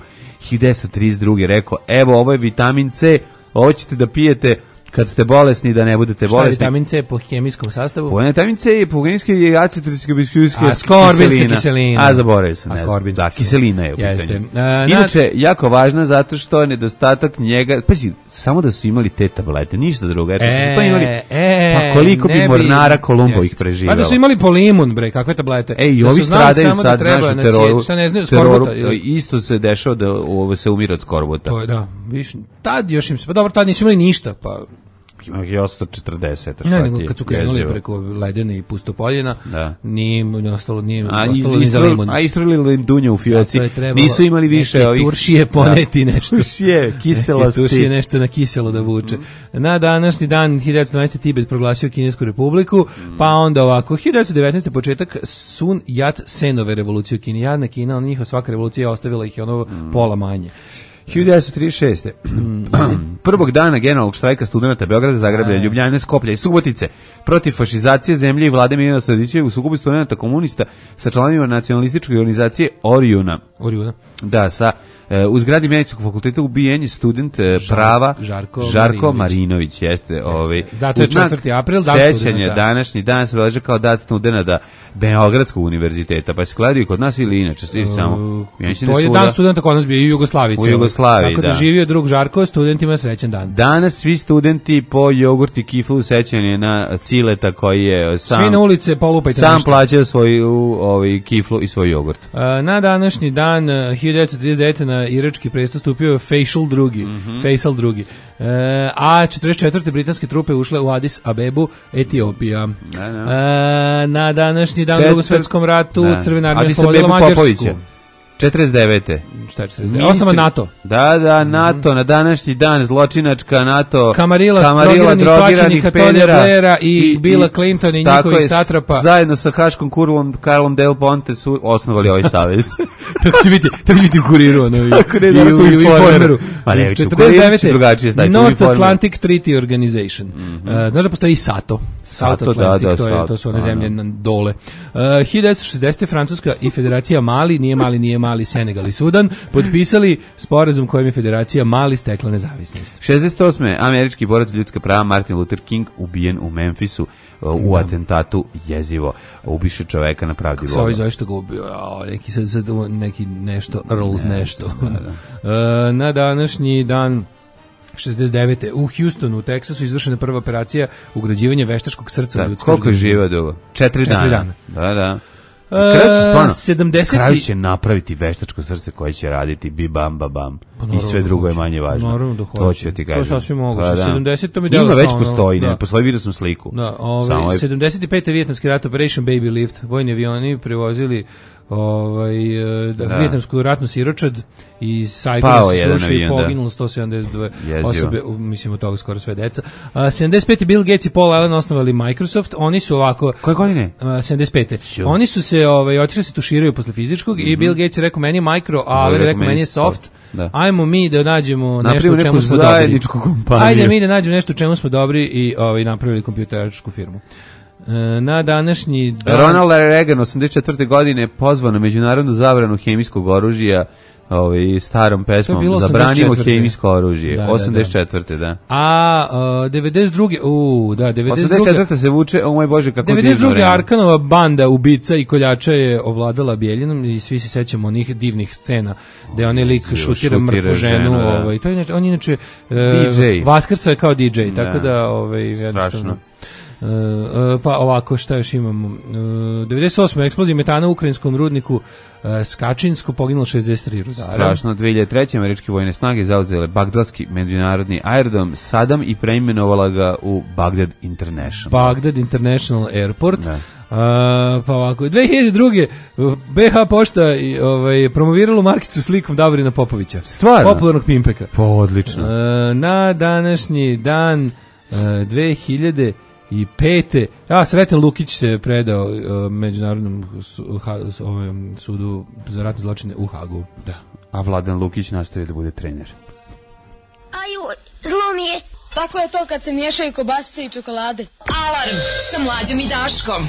Speaker 6: 1932. rekao, evo, ovo je vitamin C, ovo ćete da pijete kad ste bolesni, da ne budete bolesni.
Speaker 7: Šta je vitamin C po hemijskom sastavu?
Speaker 6: Vitamin C je po hemijskom je acetilbiskljivska
Speaker 7: kiselina.
Speaker 6: A zaboravio sam. Da, kiselina je u pitanju. Inače, jako važna zato što je nedostatak njega, pazi, samo da su imali te tablete, ništa drugo. Eto, su to imali, pa koliko bi mornara Kolumbo ih preživalo.
Speaker 7: Pa da su imali polimun, bre, kakve tablete.
Speaker 6: I ovi stradaju sad, znaš, u teroru. Isto se dešava da se umira od skorbota.
Speaker 7: To je, da, više. Tad još im se, pa dobro, tad nisu imali ništa, pa
Speaker 6: ima ih 840.
Speaker 7: Ne, nego kad su krenuli preko ledene i pustopoljena, nije ostalo ni za limun.
Speaker 6: A istrelili im dunje u fioci. Nisu imali više ovih
Speaker 7: turšije poneti nešto.
Speaker 6: Turšije, kiselosti.
Speaker 7: Turšije nešto na kiselo da vuče. Na današnji dan 1912. Tibet proglasio Kinesku republiku, pa onda ovako 1919. početak Sun Yat-senove revolucije u Kini. Jadna Kina, ali njihova svaka revolucija ostavila ih je ono pola manje.
Speaker 6: 1936. Prvog dana generalnog štrajka studenata Beograda, Zagreba, Ljubljane, Skoplja i Subotice protiv fašizacije zemlje i vlade Milana Sredića u sukobu studenata komunista sa članovima nacionalističke organizacije Orijuna. Da, sa u zgradi Medicinskog fakulteta ubijen je student prava Žarko Marinović. Jeste,
Speaker 7: zato je 4. april,
Speaker 6: sećanje, današnji dan se obeležava kao dan studenata Beogradskog univerziteta, pa se gledaju kod nas ili inače, samo.
Speaker 7: To je dan studenta kod nas bio i u Jugoslaviji.
Speaker 6: U Jugoslaviji,
Speaker 7: tako da živio drug Žarko, studentima srećan dan.
Speaker 6: Danas svi studenti po jogurt i kiflu sećanje na Cileta koji je
Speaker 7: svi na ulice polupajte
Speaker 6: sam plaćao svoju kiflu i svoj jogurt.
Speaker 7: Na današnji dan 1939. na irački presto stupio Faisal II. A 44. britanske trupe ušle u Addis Abebu, Etiopija. Na današnji dan u Drugom svjetskom ratu Crvena armija oslobodila Mađarsku.
Speaker 6: 49.
Speaker 7: Šta je 49? Osnova NATO.
Speaker 6: Da, NATO, na današnji dan zločinačka NATO.
Speaker 7: Kamarila drogiranih Tony Blaira i Billa Clinton i njihovih satrapa.
Speaker 6: Zajedno sa Haškom Karlom Del Ponte su osnovali ovaj savez.
Speaker 7: Tako će biti u Kuriru.
Speaker 6: Tako ne, danas u Informeru. Pa ne, u Kuriru će drugačije staviti.
Speaker 7: North Atlantic Treaty Organization. Znaš da postoji SATO? South Atlantic, to su one zemlje dole. 1960. Francuska i Federacija Mali, nije Mali, Senegal i Sudan, potpisali sporazum kojim je Federacija Mali stekla nezavisnost.
Speaker 6: 68. američki borac za ljudska prava Martin Luther King ubijen u Memphisu u atentatu jezivo. Ubiše čoveka na pravdi Boga.
Speaker 7: Kako se zove što ga ubio? Neki nešto, Earls nešto. Na današnji dan 69. u Houstonu, u Teksasu, izvršena prva operacija ugrađivanja veštačkog srca u ljudskog.
Speaker 6: Koliko je živeo dugo? 4 dana. Da. Kraju će napraviti veštačko srce koje će raditi bi bam ba bam. I sve drugo je manje važno.
Speaker 7: Naravno da hoće.
Speaker 6: To ću ti kažem.
Speaker 7: To sasvim moguće. 70. to mi delo.
Speaker 6: Ima već postoji, ne? Postoji, vidio sam sliku.
Speaker 7: Da, 75. Vijetnamski rat, Operation Baby Lift. Vojni avioni prevozili vijetnamsku ratnu siročad i Saigona se srušio i poginulo 172 osobe, mislim od toga skoro sve deca. 75. Bill Gates i Paul Allen osnovali Microsoft, oni su ovako...
Speaker 6: Koje godine?
Speaker 7: 75. Oni su se, otišli se tuširaju posle fizičkog i Bill Gates je rekao meni je micro, a Allen je rekao meni je soft. Da. Ajmo mi da nađemo nešto u čemu smo dobri. Ajde mi da nađemo nešto u čemu smo dobri i napravili kompjuteračku firmu. Na današnji dan...
Speaker 6: Ronald Reagan 84. godine pozvao na međunarodnu zabranu hemijskog oružja starom pesmom Zabranimo hemijsko oružje. 84. Da.
Speaker 7: A 92.
Speaker 6: 84. se vuče, o moj Bože, kako
Speaker 7: 92. Arkanova banda ubica i koljača je ovladala Bjeljinom i svi se sećamo onih divnih scena gde onaj lik šutira mrtvu ženu. To je on inače Vaskrsa je kao DJ, tako da jednostavno. Pa ovako, šta još imamo? 98. eksplozija metana u ukrajinskom rudniku Skačinsko, poginulo 63 rudara.
Speaker 6: Strašno. 2003. američke vojne snage zauzele bagdadski međunarodni aerodrom Sadam i preimenovala ga u Bagdad International
Speaker 7: Airport. Pa ovako, 2002. BH Pošta promovirala markicu slikom Davorina Popovića.
Speaker 6: Stvarno?
Speaker 7: Popularnog pimpeka.
Speaker 6: Pa odlično.
Speaker 7: Na današnji dan 2005. Sreten Lukić se predao Međunarodnom sudu za ratne zločine u Hagu.
Speaker 6: Da. A Vladan Lukić nastavio da bude trener.
Speaker 3: Aju, zlo mi je.
Speaker 11: Tako je to kad se miješaju kobasice i čokolade.
Speaker 4: Alarm sa Mlađom i Daškom.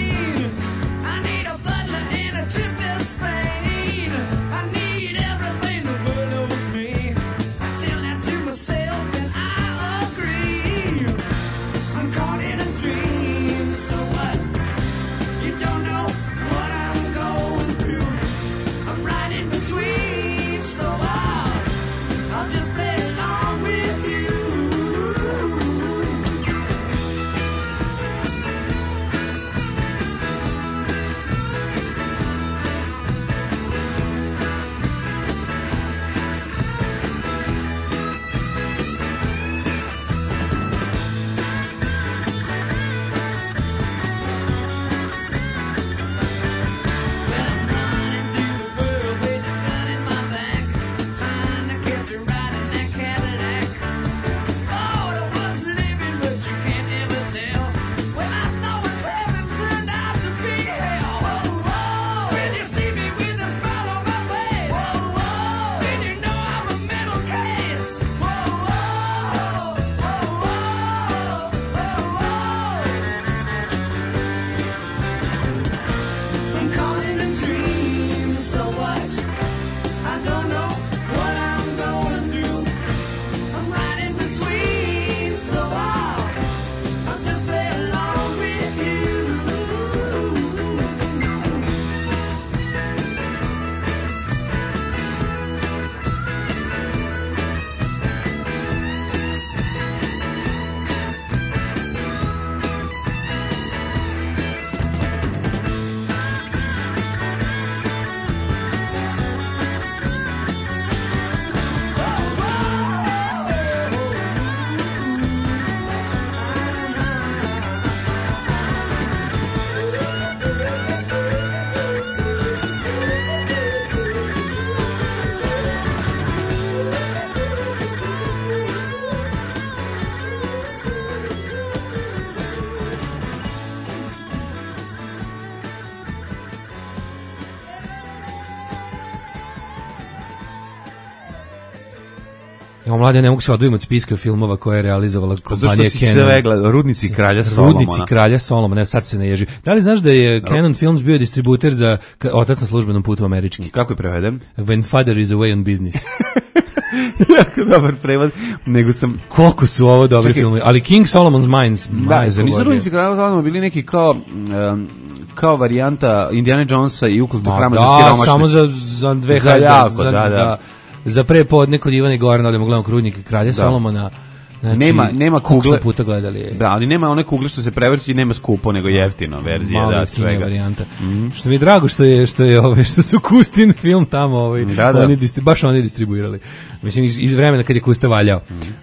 Speaker 9: Everything
Speaker 7: Ja mlade ne mogu se odvojiti od spiska filmova koje je realizovala kompanija
Speaker 6: Zašto si
Speaker 7: Canon.
Speaker 6: sve gledao? Rudnici kralja Solomona.
Speaker 7: Rudnici kralja Solomona, evo sad se ne ježi. Da li znaš da je Canon Films bio distributer za Otac na službenom putu američki?
Speaker 6: Kako je preveden?
Speaker 7: When Father is away on business.
Speaker 6: Jako dobar prevod, nego sam...
Speaker 7: Koliko su ovo dobri filmovi, ali King Solomon's Mines.
Speaker 6: Da, za nisu Rudnici kralja Solomona bili neki kao varijanta Indiana Jonesa i Ukultog hrama za siromašne.
Speaker 7: Samo za dve
Speaker 6: za
Speaker 7: hajde,
Speaker 6: jako, da.
Speaker 7: Za prepodne kod Ivana i Gorana, odemo gledamo Rudnike kralja Solomona. Znači,
Speaker 6: nema
Speaker 7: koliko
Speaker 6: kugle.
Speaker 7: smo puta gledali.
Speaker 6: Da, ali nema one kugle što se prevrći i nema skupo, nego jeftino verzija,
Speaker 7: malo
Speaker 6: da, svega.
Speaker 7: Varijanta. Što mi je drago što su Kustin film tamo, baš oni distribuirali. Mislim iz vremena kad je Kusta valjao.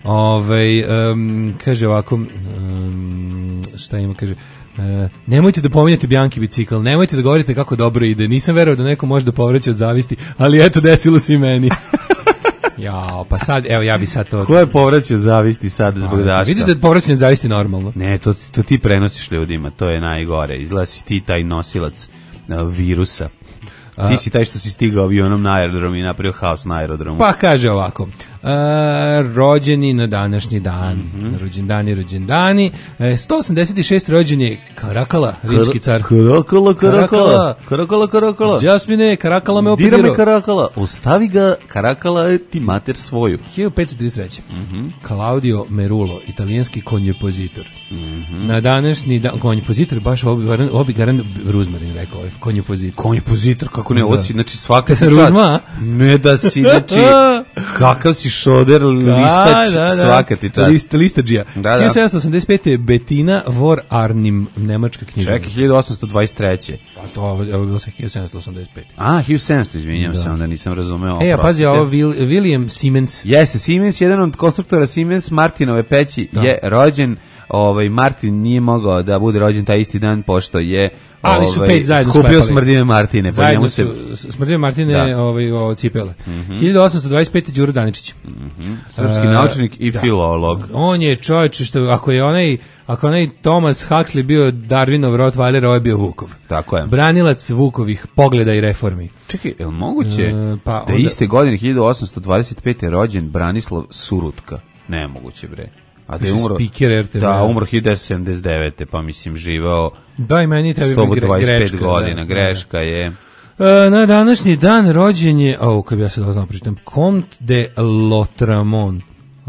Speaker 7: Kaže ovako, šta ima, kaže, nemojte da pominjete Bianchi bicikl, nemojte da govorite kako dobro ide. Nisam verovao da neko može da povreće od zavisti, ali eto, desilo se i meni. Ja, pa sad, evo, ja bi sad to...
Speaker 6: Ko je povraćao zavisti sad zbog daška?
Speaker 7: Vidiš da je povraćanje zavisti normalno?
Speaker 6: Ne, to ti prenosiš ljudima, to je najgore. Izgleda si ti taj nosilac virusa. Ti si taj što si stigao avionom na aerodrom i napravio haos na aerodromu.
Speaker 7: Pa kaže ovako, rođeni na današnji dan, rođendani, 186 rođen je Karakala, rimski car.
Speaker 6: Karakala.
Speaker 7: Jasmine, Karakala me opedirao.
Speaker 6: Dira me Karakala, ostavi ga, Karakala ti mater svoju.
Speaker 7: 1533. Claudio Merulo, italijanski konjepozitor. Na današnji dan, konjepozitor, baš obi garan Ruzmarin rekao,
Speaker 6: konjepozitor, kako ne, ovo si, znači svaka
Speaker 7: si čast.
Speaker 6: Ne da si, znači, kakav si šoder, listač, svaka ti čast.
Speaker 7: Listađija. 1785. Bettina vor Arnim, nemačka književnica.
Speaker 6: Čekaj, 1823.
Speaker 7: Pa to je bilo sa 1785.
Speaker 6: 1700, izvinjam se, onda nisam razumeo.
Speaker 7: A pazi, ovo William Siemens.
Speaker 6: Jeste, Siemens, jedan od konstruktora Siemens Martinove peći je rođen. Martin nije mogao da bude rođen taj isti dan, pošto je
Speaker 7: ali su pet zajedno
Speaker 6: skupio Smrdine Martine.
Speaker 7: Zajedno su Smrdine Martine cipele. 1825. Đuro Daničić.
Speaker 6: Srpski naučnik i filolog.
Speaker 7: On je čovječ, što ako je onaj Thomas Huxley bio Darwinov Rottweiler, ovo je bio Vukov.
Speaker 6: Tako je.
Speaker 7: Branilac Vukovih pogleda i reformi.
Speaker 6: Čekaj, je li moguće da iste godine 1825. rođen Branislav Surutka? Nemoguće, bre. A da je umro, umro 1979. pa mislim živao 125 godina, greška je.
Speaker 7: Na današnji dan rođen je, kad bi ja sad znao pročitam, Comte de Lautréamont.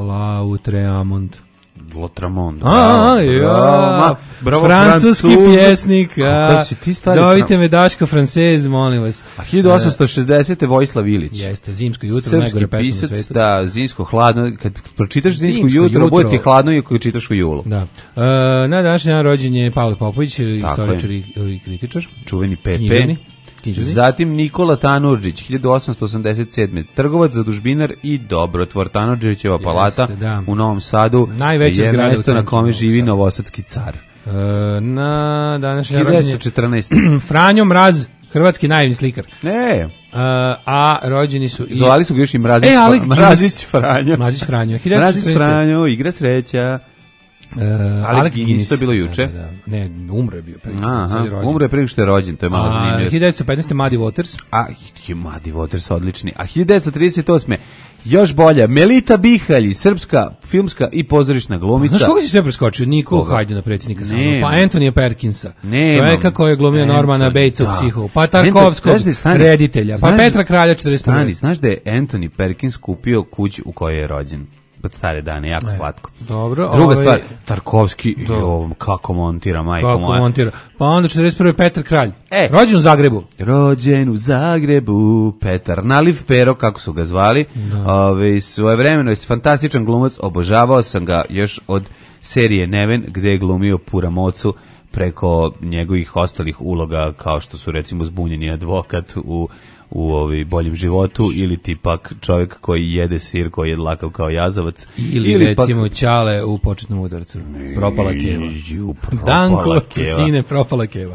Speaker 7: Francuski pjesnik. Zovite me Daško Francez, molim vas.
Speaker 6: A 1860. Vojislav Ilić.
Speaker 7: Jeste, Zimsko jutro, najgore pesma na svetu.
Speaker 6: Da, zimsko hladno, kad pročitaš Zimsko jutro, bude ti hladno i ako čitaš u julu.
Speaker 7: Da. Na današnji dan rođen je Pavle Popović, istoričar i kritičar.
Speaker 6: Čuveni PP. Zatim Nikola Tanurdžić, 1887. Trgovac, zadužbinar i dobrotvor. Tanurdžićeva palata u Novom Sadu je mjesto na kome živi novosadski car.
Speaker 7: Na današnji rođenje
Speaker 6: 1914.
Speaker 7: Franjo Mraz, hrvatski naivni slikar.
Speaker 6: Ne.
Speaker 7: A rođeni su i...
Speaker 6: Zvali su ga još i Mrazić Franjo.
Speaker 7: Mrazić
Speaker 6: Franjo, igra sreća. Ali Guinness, to je bilo juče.
Speaker 7: Ne, umro je bio pre.
Speaker 6: Umro je pre što je rođen, to je malo zanimljivo.
Speaker 7: 1915. Muddy Waters.
Speaker 6: Muddy Waters, odlični. A 1938. još bolja, Melita Bihalj, srpska filmska i pozorišna glumica.
Speaker 7: Znaš koga si sve preskočio? Niko Hajdina, predsjednika samo. Pa Antonija Perkinsa. Čovjeka koji je glumio Normana Batesa u Psihu. Pa Tarkovskog reditelja. Pa Petra Kralja 41.
Speaker 6: Znaš da je Anthony Perkins kupio kuću u kojoj je rođen? Pod stare dane, jako slatko.
Speaker 7: Dobro.
Speaker 6: Druga stvar, Tarkovski, kako montira, majko moja.
Speaker 7: Kako montira. Pa onda 41. Petar Kralj. Rođen u Zagrebu.
Speaker 6: Rođen u Zagrebu, Petar Naliv Pero, kako su ga zvali. Svojevremeno je fantastičan glumac, obožavao sam ga još od serije Neven, gde je glumio Puramocu preko njegovih ostalih uloga, kao što su recimo zbunjeni advokat u boljem životu, ili tipak čovjek koji jede sir, koji je dlakav kao jazavac,
Speaker 7: ili recimo Ćale u početnom udarcu, propala keva. Danko sine, propala keva.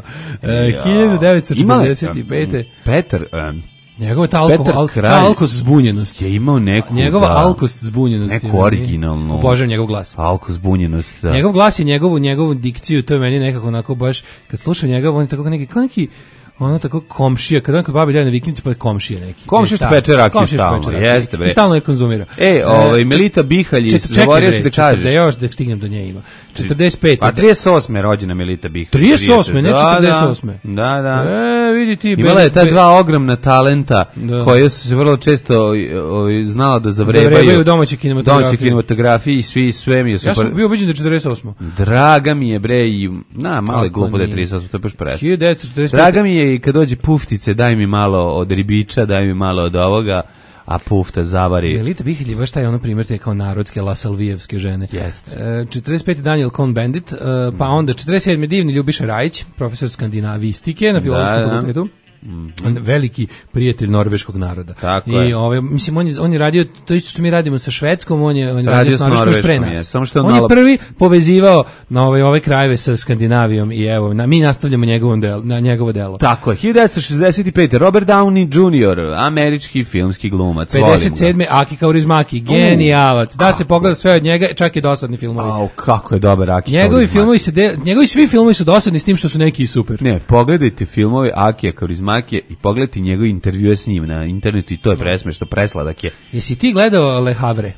Speaker 7: 1945.
Speaker 6: Petar
Speaker 7: njegova alkos zbunjenost
Speaker 6: je imao neku,
Speaker 7: njegova alkos zbunjenost,
Speaker 6: neku originalnu,
Speaker 7: obožavam njegov glas,
Speaker 6: alkos zbunjenost,
Speaker 7: njegov glas i njegovu dikciju, to je meni nekako onako baš, kad slušam njega, on je tako neki Ono tako komšija, kad babi daje na vikendicu, pa je komšija neki.
Speaker 6: Komšija što peče rakiju stalno, jeste bre.
Speaker 7: Stalno je konzumira.
Speaker 6: Melita Bihalj, zaboravio se da kažeš.
Speaker 7: Da još da stignem do nje ima. 45.
Speaker 6: A 38. rođena Melita Bihalj.
Speaker 7: 38. ne 48.
Speaker 6: Da.
Speaker 7: Vidi ti.
Speaker 6: Imala je ta dva ogromna talenta koje su se vrlo često znala da zavrebaju
Speaker 7: u domaćoj
Speaker 6: kinematografiji i sve mi je super.
Speaker 7: Ja sam bio ubeđen da 48.
Speaker 6: Draga mi je bre i malo je glupo da je 38, to je baš presno.
Speaker 7: 1945.
Speaker 6: Draga mi je i kad dođe puftice, daj mi malo od ribiča, daj mi malo od ovoga, a pufta zavari.
Speaker 7: Melita Bihalj je baš taj ono primjer te kao narodske lasalvijevske žene.
Speaker 6: Jeste.
Speaker 7: 45. Daniel Cohn-Bendit, pa onda 47. divni Ljubiša Rajić, profesor skandinavistike na Filozofskom fakultetu. Veliki prijatelj norveškog naroda.
Speaker 6: Tako
Speaker 7: I mislim on je radio to isto što mi radimo sa Švedskom, on je radio s Norveškom pre nas.
Speaker 6: On
Speaker 7: je prvi povezivao na ove krajeve sa Skandinavijom i evo mi nastavljamo njegovo delo.
Speaker 6: Tako je. 1965. Robert Downey Jr., američki filmski glumac.
Speaker 7: 57. Aki Kaurismäki, genijalac. Da se pogleda sve od njega, čak i dosadni filmovi.
Speaker 6: Kako je dobar Aki
Speaker 7: Kaurismäki. Njegovi svi filmovi su dosadni s tim što su neki super.
Speaker 6: Ne, pogledajte filmove Akija Kaurismäki i pogledajte njegove intervjue s njim na internetu i to je presmešno, presladak je.
Speaker 7: Jesi ti gledao Le Havre?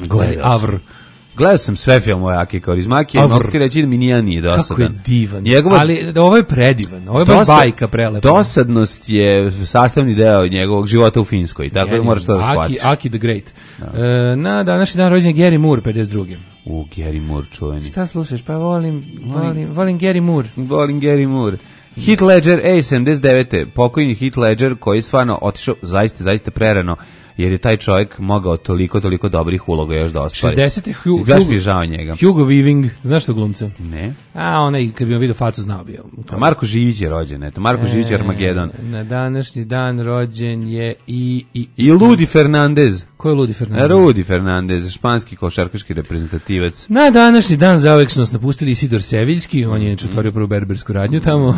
Speaker 6: Gledao sam sve filmove Akija Kaurismäki, mogu ti reći da mi nije dosadan.
Speaker 7: Kako je divan, ali ovo je predivan, ovo je baš bajka prelepa.
Speaker 6: Dosadnost je sastavni deo njegovog života u Finskoj, tako da moraš to da shvatiš.
Speaker 7: Aki the Great. Na današnji dan rođen je Gary Moore, 52.
Speaker 6: Gary Moore, čuveni.
Speaker 7: Šta slušaš? Pa volim Gary Moore.
Speaker 6: Volim Gary Moore. Heath Ledger, 79. Pokojni Heath Ledger koji je stvarno otišao zaista prerano, jer je taj čovjek mogao toliko dobrih uloga još da ostvari.
Speaker 7: 60. Hugo Weaving, znaš što glumca?
Speaker 6: Ne.
Speaker 7: Onaj, kad bi on vidio facu, znao bi.
Speaker 6: Marko Živić je rođen, eto, Marko Živić je Armagedon.
Speaker 7: Na današnji dan rođen je
Speaker 6: i Ludi Fernandez.
Speaker 7: Ko je Ludi Fernandez?
Speaker 6: Rudi Fernandez, španski košarkaški reprezentativac.
Speaker 7: Na današnji dan zauvek su nas napustili Isidor Seviljski, on je otvorio prvu berbersku radnju tamo,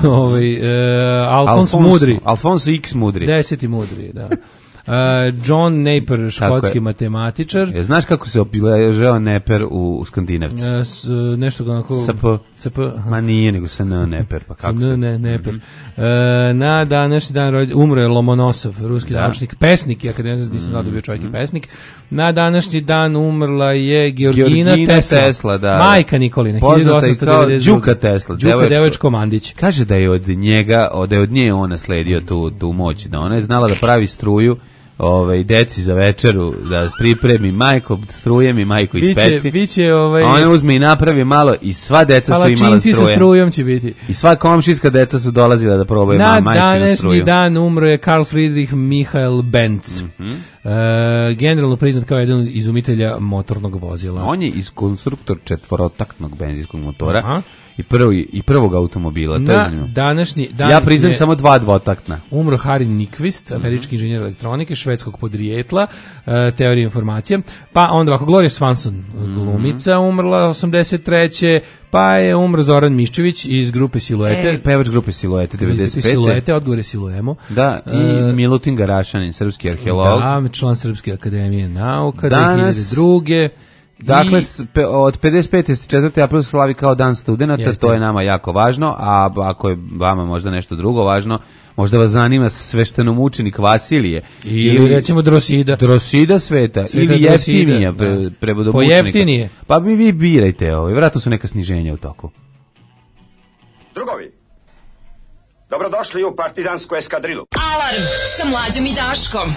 Speaker 6: Alfonso X Mudri.
Speaker 7: 10. Mudri, da. John Napier, škotski matematičar.
Speaker 6: Znaš kako se obilježava Napier u Skandinavci?
Speaker 7: Nešto onako...
Speaker 6: SP. Ma nije, nego sa Napier. Pa kako se?
Speaker 7: Napier. Na današnji dan umro je Lomonosov, ruski naučnik, pesnik, ja kad nisam znao da bio čovjek i pesnik. Na današnji dan umrla je Georgina Tesla, majka Nikolina, 1892.
Speaker 6: Đuka Tesla,
Speaker 7: devojčko Mandić.
Speaker 6: Kaže da je od nje on nasledio tu moć, da ona je znala da pravi struju deci za večeru, da pripremi majko strujem i majko ispeci.
Speaker 7: Biće
Speaker 6: ona uzme i napravi malo i sva deca su imala
Speaker 7: palačinci sa strujom će biti.
Speaker 6: I sva komšijska deca su dolazila da probaju majčinu struju.
Speaker 7: Na današnji dan umro je Karl Friedrich Michael Benz. Generalno priznat kao jedan od izumitelja motornog vozila.
Speaker 6: On je konstruktor četvorotaktnog benzinskog motora. I prvog automobila, to je zanimljivo.
Speaker 7: Današnji dan
Speaker 6: ja priznam samo 2 dvotaktna.
Speaker 7: Umro Harry Nyquist, američki inženjer elektronike, švedskog podrijetla, teorije informacija. Pa onda ovako, Gloria Swanson, glumica, umrla 83. Pa je umro Zoran Miščević iz grupe Siluete.
Speaker 6: Pevač grupe Siluete, 95.
Speaker 7: Siluete, odgovore Siluemo.
Speaker 6: Da, i Milutin Garašanin, srpski arheolog.
Speaker 7: Da, član Srpske akademije nauka, 2002.
Speaker 6: Dakle, od 55. 4. april slavi kao dan studenata, to je nama jako važno, a ako je vama možda nešto drugo važno, možda vas zanima sveštenomučenik Vasilije.
Speaker 7: Ili recimo
Speaker 6: Drosida sveta, ili jeftinija prevodomučenika.
Speaker 7: Pojeftinije.
Speaker 6: Pa vi birajte, vjerojatno su neka sniženja u toku.
Speaker 12: Drugovi, dobrodošli u partizansku eskadrilu.
Speaker 4: Alarm sa Mlađom i Daškom.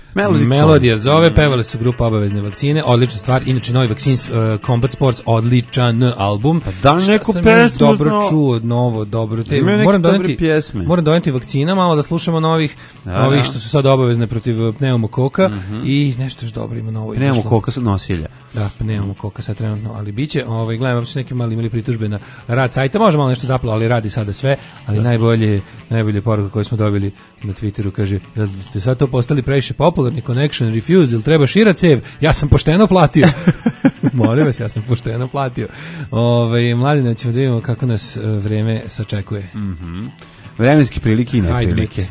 Speaker 7: Melodija zove, pevale su grupa Obavezne vakcine, odlična stvar, inače novi Vaccines Combat Sports, odličan album.
Speaker 6: Pa da neku
Speaker 7: sam
Speaker 6: pesmu
Speaker 7: još dobro čuo, novo, dobro. Moram doneti vakcina, malo da slušamo novih, ovih što su sad obavezne protiv pneumokoka i nešto još dobro ima novo.
Speaker 6: Pneumokoka sad nosilja.
Speaker 7: Da, pneumokoka sad trenutno, ali biće, gledam, se neki mali imali pritužbe na rad sajta, može malo nešto zapalo, ali radi sada sve, ali najbolje poruka koju smo dobili na Twitteru kaže, jel ste sad to postali previše popularni, connection refused, ili treba šira cev, ja sam pošteno platio. Molim vas, ja sam pošteno platio. Mladine, ćemo da vidimo kako nas vreme sačekuje.
Speaker 6: Vremenske prilike i neprilike.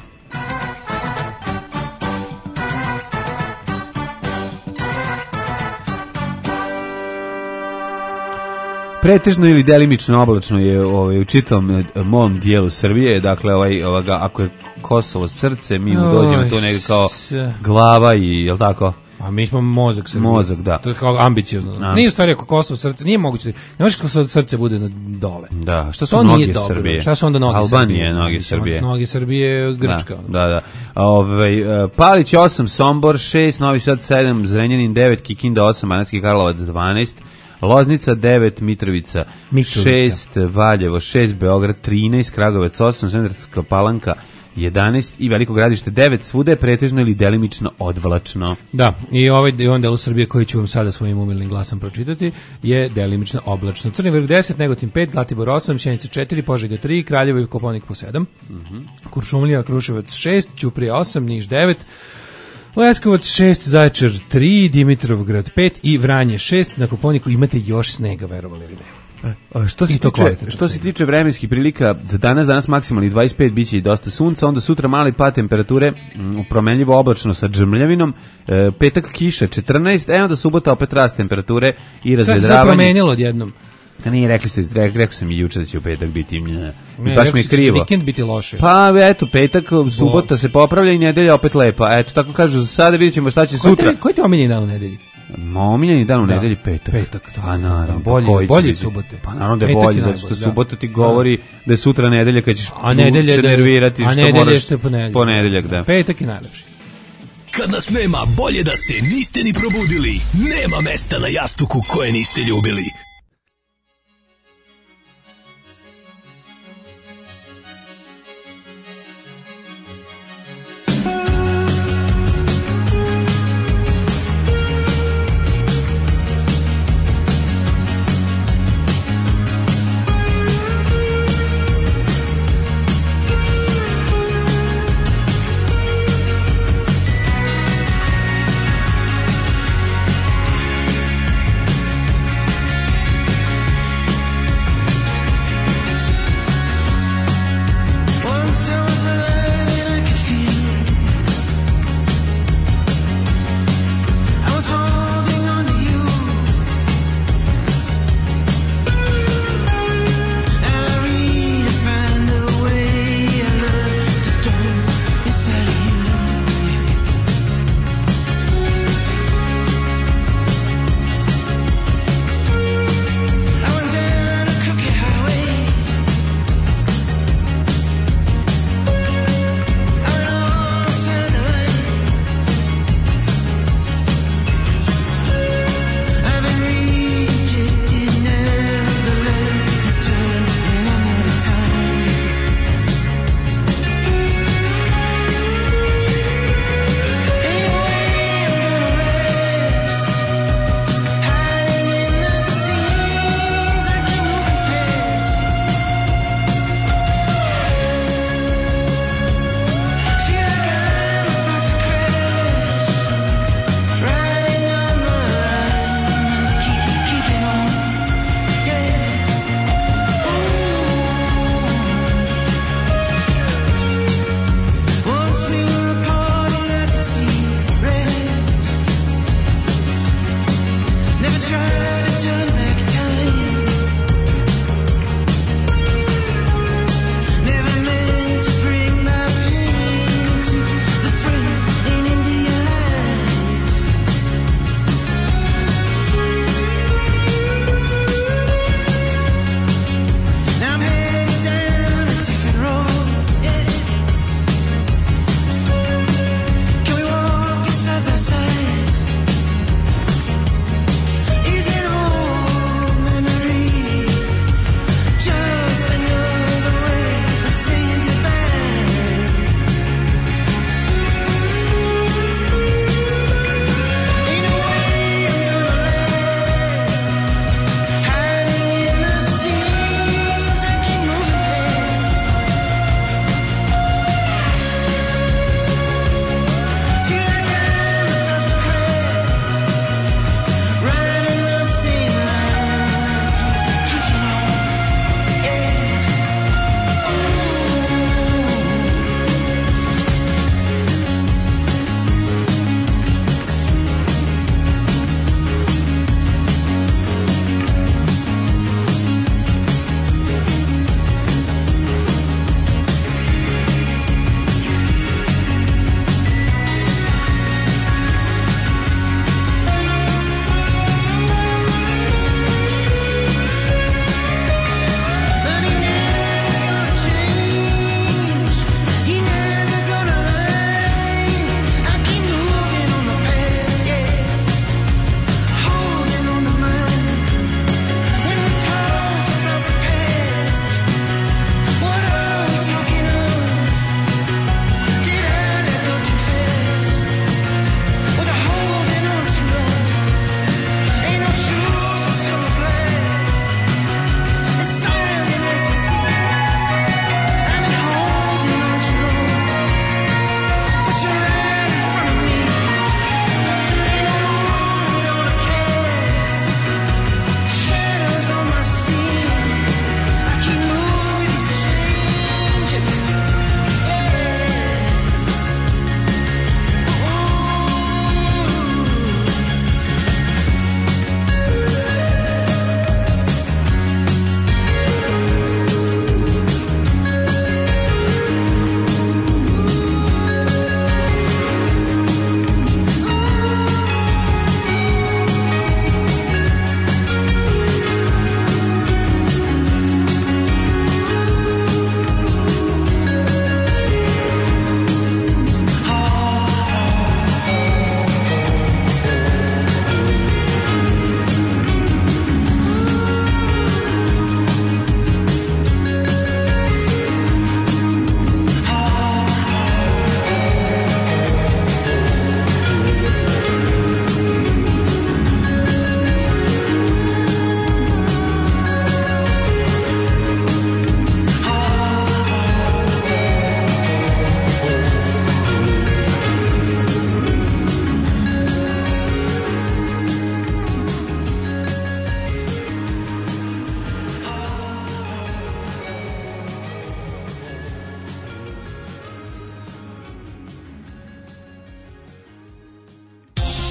Speaker 6: Pretežno ili delimično oblačno je u čitavom mom dijelu Srbije, dakle ako je Kosovo srce, mi dođemo tu negdje kao glava i, jel tako?
Speaker 7: A mi smo mozak Srbije.
Speaker 6: Mozak, da.
Speaker 7: To je kao ambiciozno. Nije u stvari ako Kosovo srce, nije moguće. Ne možeš kako srce bude dole.
Speaker 6: Da, šta su noge Srbije?
Speaker 7: Šta su onda noge Srbije?
Speaker 6: Albanije noge Srbije.
Speaker 7: Noge Srbije Grčka.
Speaker 6: Da. Palić 8, Sombor 6, Novi Sad 7, Zrenjanin 9, Kikinda 8, Banatski Karlovac 12, Loznica 9, Mitrovica 6, Valjevo 6, Beograd 13, Kragujevac 8, Smederevska Palanka 11 i Veliko Gradište 9, svuda je pretežno ili delimično odvlačno.
Speaker 7: Da, i ovaj delu Srbije koji ću vam sada svojim umilnim glasom pročitati je delimično oblačno. Crni Vrh 10, Negotin 5, Zlatibor 8, Sjenica 4, Požega 3, Kraljevo i Kopaonik po 7, Kuršumlija, Kruševac 6, Ćuprija 8, Niš 9, Leskovac 6, Zaječar 3, Dimitrovgrad 5 i Vranje 6. Na Kopaoniku imate još snega, verovali ili ne?
Speaker 6: Što se tiče vremenskih prilika, za danas maksimalni 25, biće i dosta sunca, onda sutra mali pad temperature, promenljivo oblačno sa džmljavinom, petak kiša 14, onda subota opet rast temperature i razvedravanje.
Speaker 7: Sve se promenilo odjednom.
Speaker 6: Nije, rekao sam i juče da će u petak biti, baš mi je krivo.
Speaker 7: Vikend biti loše.
Speaker 6: Pa eto, petak, subota se popravlja i nedelja opet lepa. Eto, tako kažu, za sada vidjet ćemo šta će sutra.
Speaker 7: Koji ti omiljeni dan u nedelji?
Speaker 6: Omiljeni dan u nedelji petak.
Speaker 7: Pa naravno. Bolje subote.
Speaker 6: Pa naravno da je bolje, zato što subota ti govori da je sutra nedelja kad ćeš se nervirati što moraš ponedeljak. Da.
Speaker 7: Petak je najlepši.
Speaker 13: Kad nas nema, bolje da se niste ni probudili. Nema mesta na jastuku koje niste ljubili.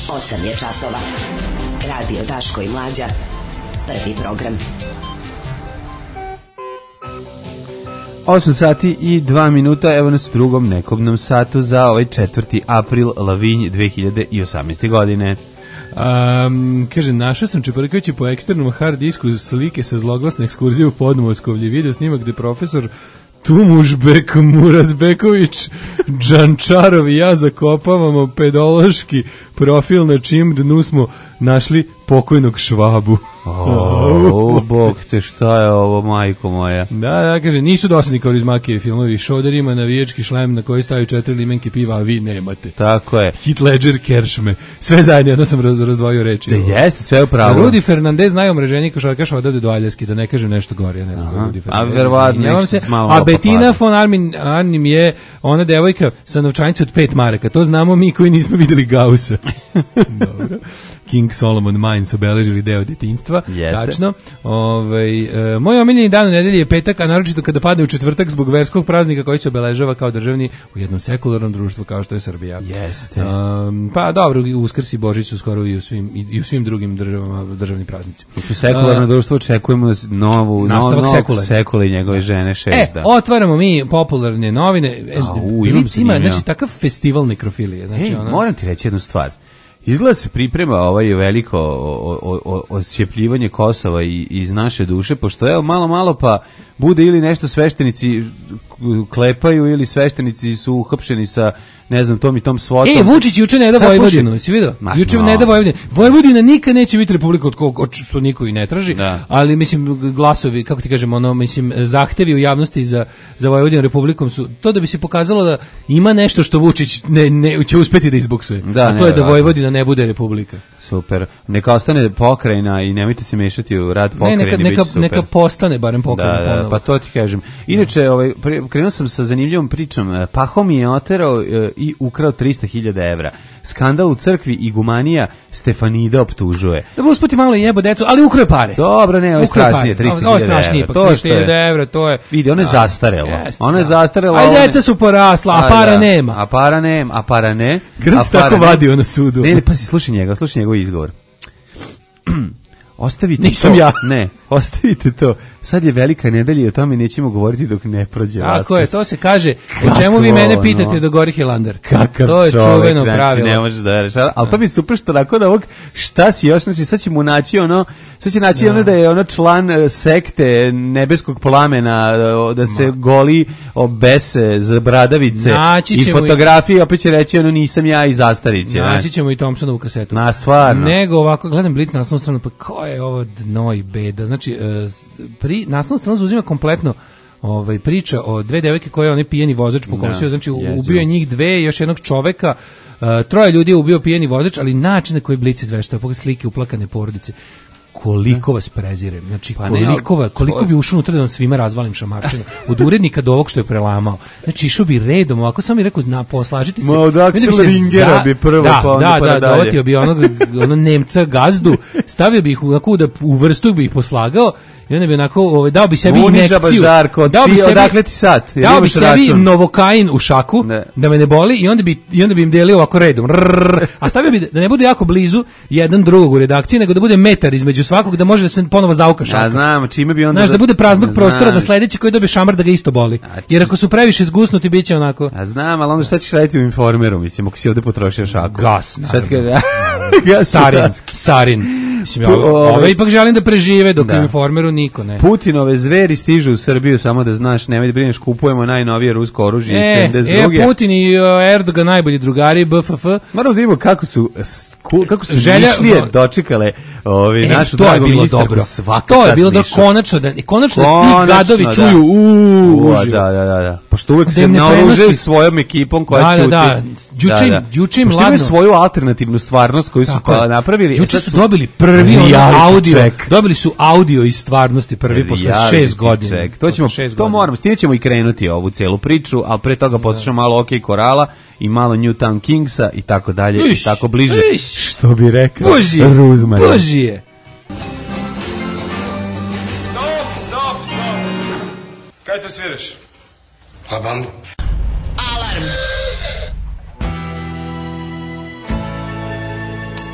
Speaker 4: 8 je časova. Radio Daško i Mlađa. Prvi program.
Speaker 6: 8 sati i 2 minuta, evo nas u drugom nekobnom satu za ovaj 4. april Lavinj 2018. godine.
Speaker 7: Kaže, našao sam Čeprkajući po eksternom hard disku slike sa zloglasne ekskurzije u Podmoskovlje. Video snimak gde profesor Tumužbek Murazbeković Džančarov i ja zakopavamo pedološki profil, na čim dnu smo našli pokojnog Švabu.
Speaker 6: Bog te, šta je ovo, majko moja?
Speaker 7: Da, kaže, nisu dosadni kao iz Makije filmovi. Šoder ima navijački šlem na koji stavaju 4 limenke piva, a vi nemate.
Speaker 6: Tako je.
Speaker 7: Heath Ledger, Keršme. Sve zajedno, jedno sam razdvojio reči.
Speaker 6: Da jeste, sve upravo.
Speaker 7: Rudi Fernandez, najomraženiji košarkaš odavde do Aljaski, da ne kaže nešto gore. Ne znam, Rudi Fernandez.
Speaker 6: A verovatno,
Speaker 7: a Betina von Arnim je ona devojka sa novčanicom od 5 maraka. To znamo mi koji nismo videli Gaussa. Dobro. King Solomon Mines obeležili deo detinjstva. Tačno. Moj omiljeni dan u nedelji je petak, a naročito kada padne u četvrtak zbog verskog praznika koji se obeležava kao državni u jednom sekularnom društvu kao što je Srbija.
Speaker 6: Jeste.
Speaker 7: Pa dobro, Uskrs i Božić su skoro i u svim drugim državama državni praznici.
Speaker 6: U sekularno društvo očekujemo novog Sekula i njegove žene 6.
Speaker 7: Otvaramo mi popularne novine. Blic ima, znači, takav festival nekrofilije. Znači,
Speaker 6: moram ti reći jednu stvar. Izgleda se priprema ovaj veliko osjepljivanje Kosova iz naše duše, pošto evo malo pa bude ili nešto sveštenici klepaju ili sveštenici su uhapšeni sa, ne znam, tom i tom svotom.
Speaker 7: Vučić juče ne da Vojvodinu, si vidio? Juče ne da Vojvodinu. Vojvodina nikad neće biti republika od što niko i ne traži, ali mislim glasovi, kako ti kažemo, zahtevi u javnosti za Vojvodinu republikom su to da bi se pokazalo da ima nešto što Vučić ne će uspeti da izboksuje. A to je da Vojvodina ne bude republika.
Speaker 6: Super. Neka ostane pokrajina i nemojte se mešati u rad pokrajine.
Speaker 7: Neka postane barem pokrajina.
Speaker 6: Da, pa to ti kažem. Inače, krenuo sam sa zanimljivom pričom. Pahom je oterao i ukrao 300.000 evra. Skandal u crkvi igumanija Stefanida optužuje.
Speaker 7: Dobro, usputi malo i jebo decu, ali ukrao pare.
Speaker 6: Dobro, ne, ovo je strašnije, 300.000 evra.
Speaker 7: 300.000 evra, to je...
Speaker 6: Vidi, ono je zastarelo. Ono je zastarelo.
Speaker 7: A deca su porasla, a para nema.
Speaker 6: A para ne.
Speaker 7: Grc tako vadio na sudu.
Speaker 6: Ne, pa si slušaj njegov izgovor. Ostavite
Speaker 7: Nisam
Speaker 6: to.
Speaker 7: Ja.
Speaker 6: Ne, ostavite to. Sad je velika nedelja i o tome nećemo govoriti dok ne prođe Vaskrs.
Speaker 7: Tako je, to se kaže. O čemu vi mene pitate do Gori Hilander?
Speaker 6: Kakav
Speaker 7: to je
Speaker 6: čovek,
Speaker 7: čuveno
Speaker 6: znači,
Speaker 7: pravilo.
Speaker 6: Ne možeš da veriš. Ali to mi je super što nakon ovog šta si još, znači sad će mu naći ono da je ono član sekte nebeskog plamena, da se goli obese za bradavice i fotografije, opet će reći ono nisam ja i zastariće.
Speaker 7: Naći ćemo i Thompsonovu kasetu.
Speaker 6: Na stvarno.
Speaker 7: Nego ovako, gledam Blit na naslovnu stranu, pa ko je ovo dno i beda. Znači, naslovna strana uzima kompletno priča o dve devojke koje oni pijeni vozač pokosio, znači ubio je njih dve, još jednog čoveka, 3 ljudi je ubio pijeni vozač, ali način na koji Blic izveštava, pogledaj slike uplakane porodice. Koliko vas prezirem, znači koliko bi ušao unutra da vam svima razvalim šamarčinu od urednika do ovog što je prelamao. Znači išao bi redom, ovako samo mi rekao poslažite se.
Speaker 6: Od Aksela Ringera bi prvo pa onda pa dalje.
Speaker 7: Dovatio bi ono Nemca gazdu, stavio bi ih da u vrstu bi ih poslagao i onda bi onako dao bi sebi injekciju.
Speaker 6: Odakle ti sad?
Speaker 7: Dao bi sebi novokain u šaku da me ne boli i onda bi im delio ovako redom. A stavio bi da ne bude jako blizu jedan drugog u redakciji, nego da bude metar između svakog, da može da se ponovo zauka šaka.
Speaker 6: Ja znam, čime bi onda...
Speaker 7: Znaš, da bude praznog prostora, da sledeći koji dobije šamar da ga isto boli. Jer ako su previše zgusnuti, bit će onako...
Speaker 6: A znam, ali onda šta ćeš raditi u Informeru, mislim, ako si ovde potrošio šaku?
Speaker 7: Gas, Sarin. Mislim, ove ipak želim da prežive, dok u Informeru niko ne.
Speaker 6: Putinove zveri stižu u Srbiju, samo da znaš, nemoj da brineš, kupujemo najnovije rusko oružje iz 72.
Speaker 7: Putin i Erdogan najbolji drugari, BFF.
Speaker 6: Moramo da vidimo kako su Nišlije dočekale našu dragu ministarku.
Speaker 7: To je bilo da konačno da ti gadovi čuju
Speaker 6: Da. Pošto uvek se naoružaju svojom ekipom koja ćuti.
Speaker 7: Juče im
Speaker 6: ladno. Pošto imaju svoju alternativnu stvarnost koju su napravili.
Speaker 7: Juče su dobili prvi audio. Dobili su audio iz stvarnosti prvi posle 6 godina.
Speaker 6: To moramo, s time ćemo i krenuti ovu celu priču, ali pre toga poslušamo malo OK Korala i malo Newtown Kingsa i tako dalje i tako bliže. Što bi rekao Ruzmar.
Speaker 7: Božije.
Speaker 14: Stop. Kaj te sviraš?
Speaker 15: Pa bandu.
Speaker 4: Alarm.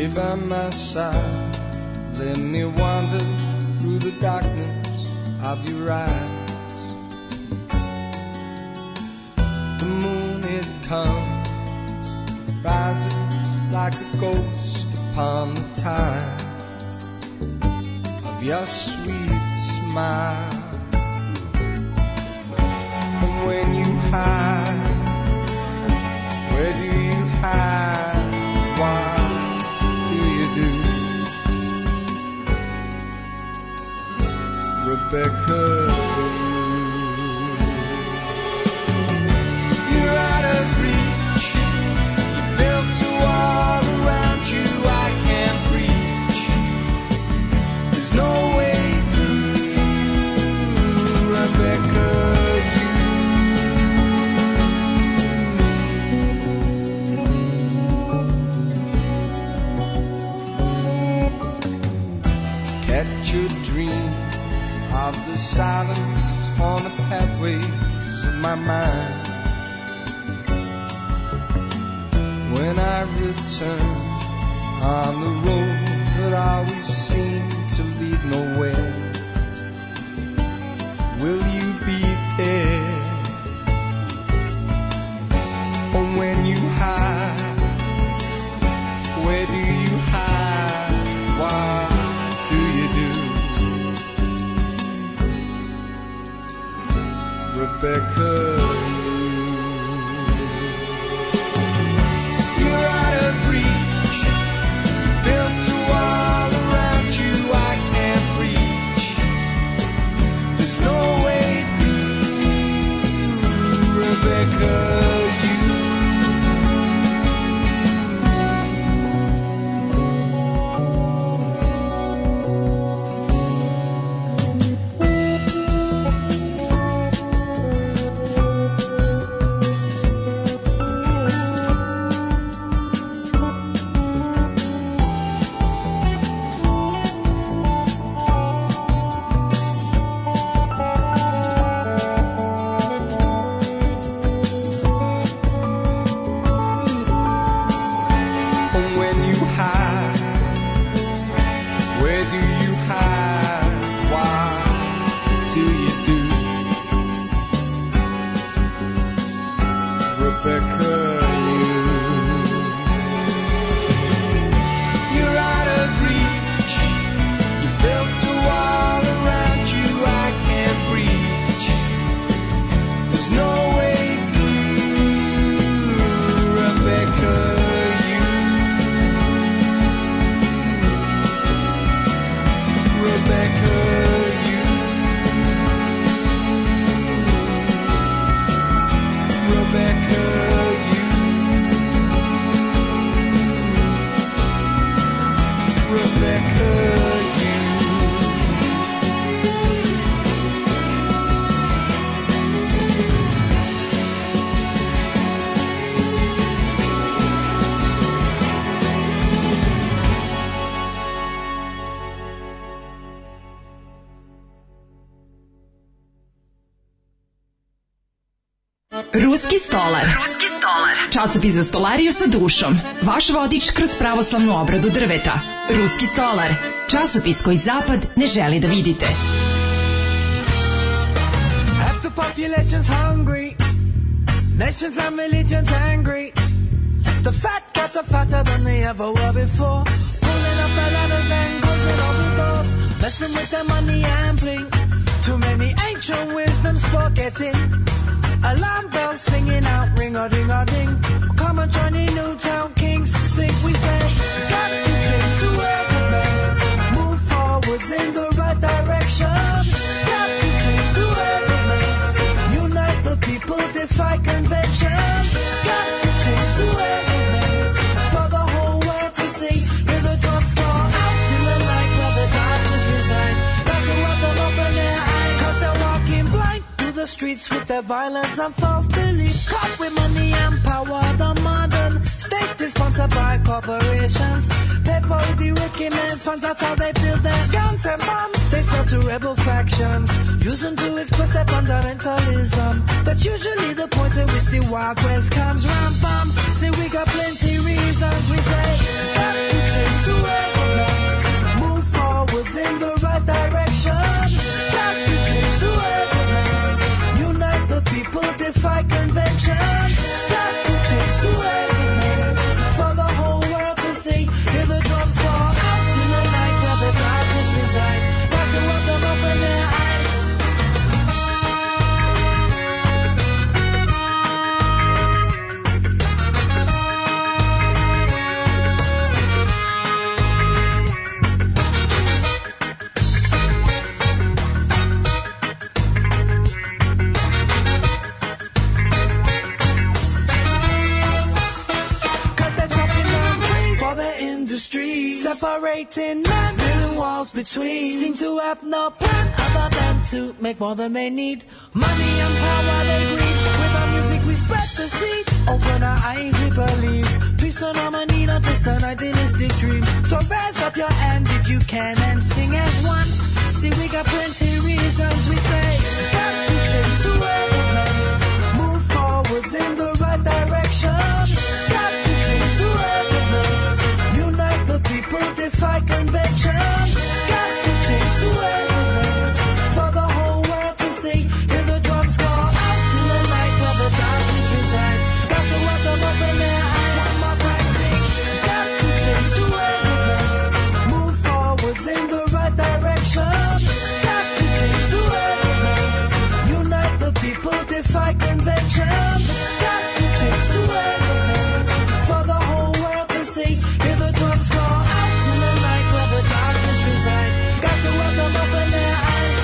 Speaker 16: Stay by my side, let me wander through the darkness of your eyes. The moon it comes, rises like a ghost upon the tide of your sweet smile. And when you hide, where do you hide? What do you do? Rebecca, you're out of reach. You built a wall around you I can't breach. There's no way through, Rebecca. Catch your dream of the silence on the pathways of my mind. When I return on the roads that always seem to lead nowhere, will you be there? Or when you hide, where do you hide? Why do you do? Rebecca, you're out of reach. Built a wall around you I can't reach. There's no way through, Rebecca.
Speaker 17: Ruski stolar. Ruski stolar. Časopis za stolariju sa dušom. Vaš vodič kroz pravoslavnu obradu drveta. Ruski stolar. Časopis koji zapad ne želi da vidite.
Speaker 18: Half the population's hungry. Nations and religions angry. The fat cats are fatter than they ever were before. Pulling up the ladders and closing all the doors. Messing with their money and bling. Too many ancient wisdoms forgetting. Alarm bells singing out, ring-a-ding-a-ding. Come and join the Newtown Kings. Sing, we say, got to change the ways of things. Move forwards in the right direction. Got to change the ways of things. Unite the people, defy convention. Got to change the ways of things. For the whole world to see. Hear the drums call out in the night where the darkness resides. Got to help them open their eyes. 'Cause they're walking blind the streets with their violence and false belief. Caught with money and power, the modern state state is sponsored by corporations. They follow the wicked man's funds, that's how they build their guns and bombs. They sell to rebel factions, use them to express their fundamentalism. That's usually the point at which the Wild West comes round, bum. See, we got plenty reasons, we say, got to change the ways of life, move forwards in the right direction. Got to change the ways of life, unite the people, defy convention. Got to change the ways of life, for the whole world to see. Hear the drums call out in the night where the darkness resides. Got to let them open their eyes. Separating men, building walls between, seem to have no plan other than to make more than they need. Money and power they greed. With our music we spread the seed. Open our eyes, we believe. Peace and harmony, not just an idealistic dream. So raise up your hand if you can and sing as one. See, we got plenty reasons, we say, got to change the ways of life, move forwards in the right direction. Got to change the ways of life, unite the people, defy convention. Got to change the ways of life, for the whole world to see. Hear the drums call out to the night where the darkness resides. Got to let them open their eyes. One more time, sing. Got to change the ways of life, move forwards in the right direction. Got to change the ways of life, unite the people, defy convention. Got to change the ways of life, for the whole world to see. Hear the drums call out to the night where the darkness resides. Got to let them open their eyes.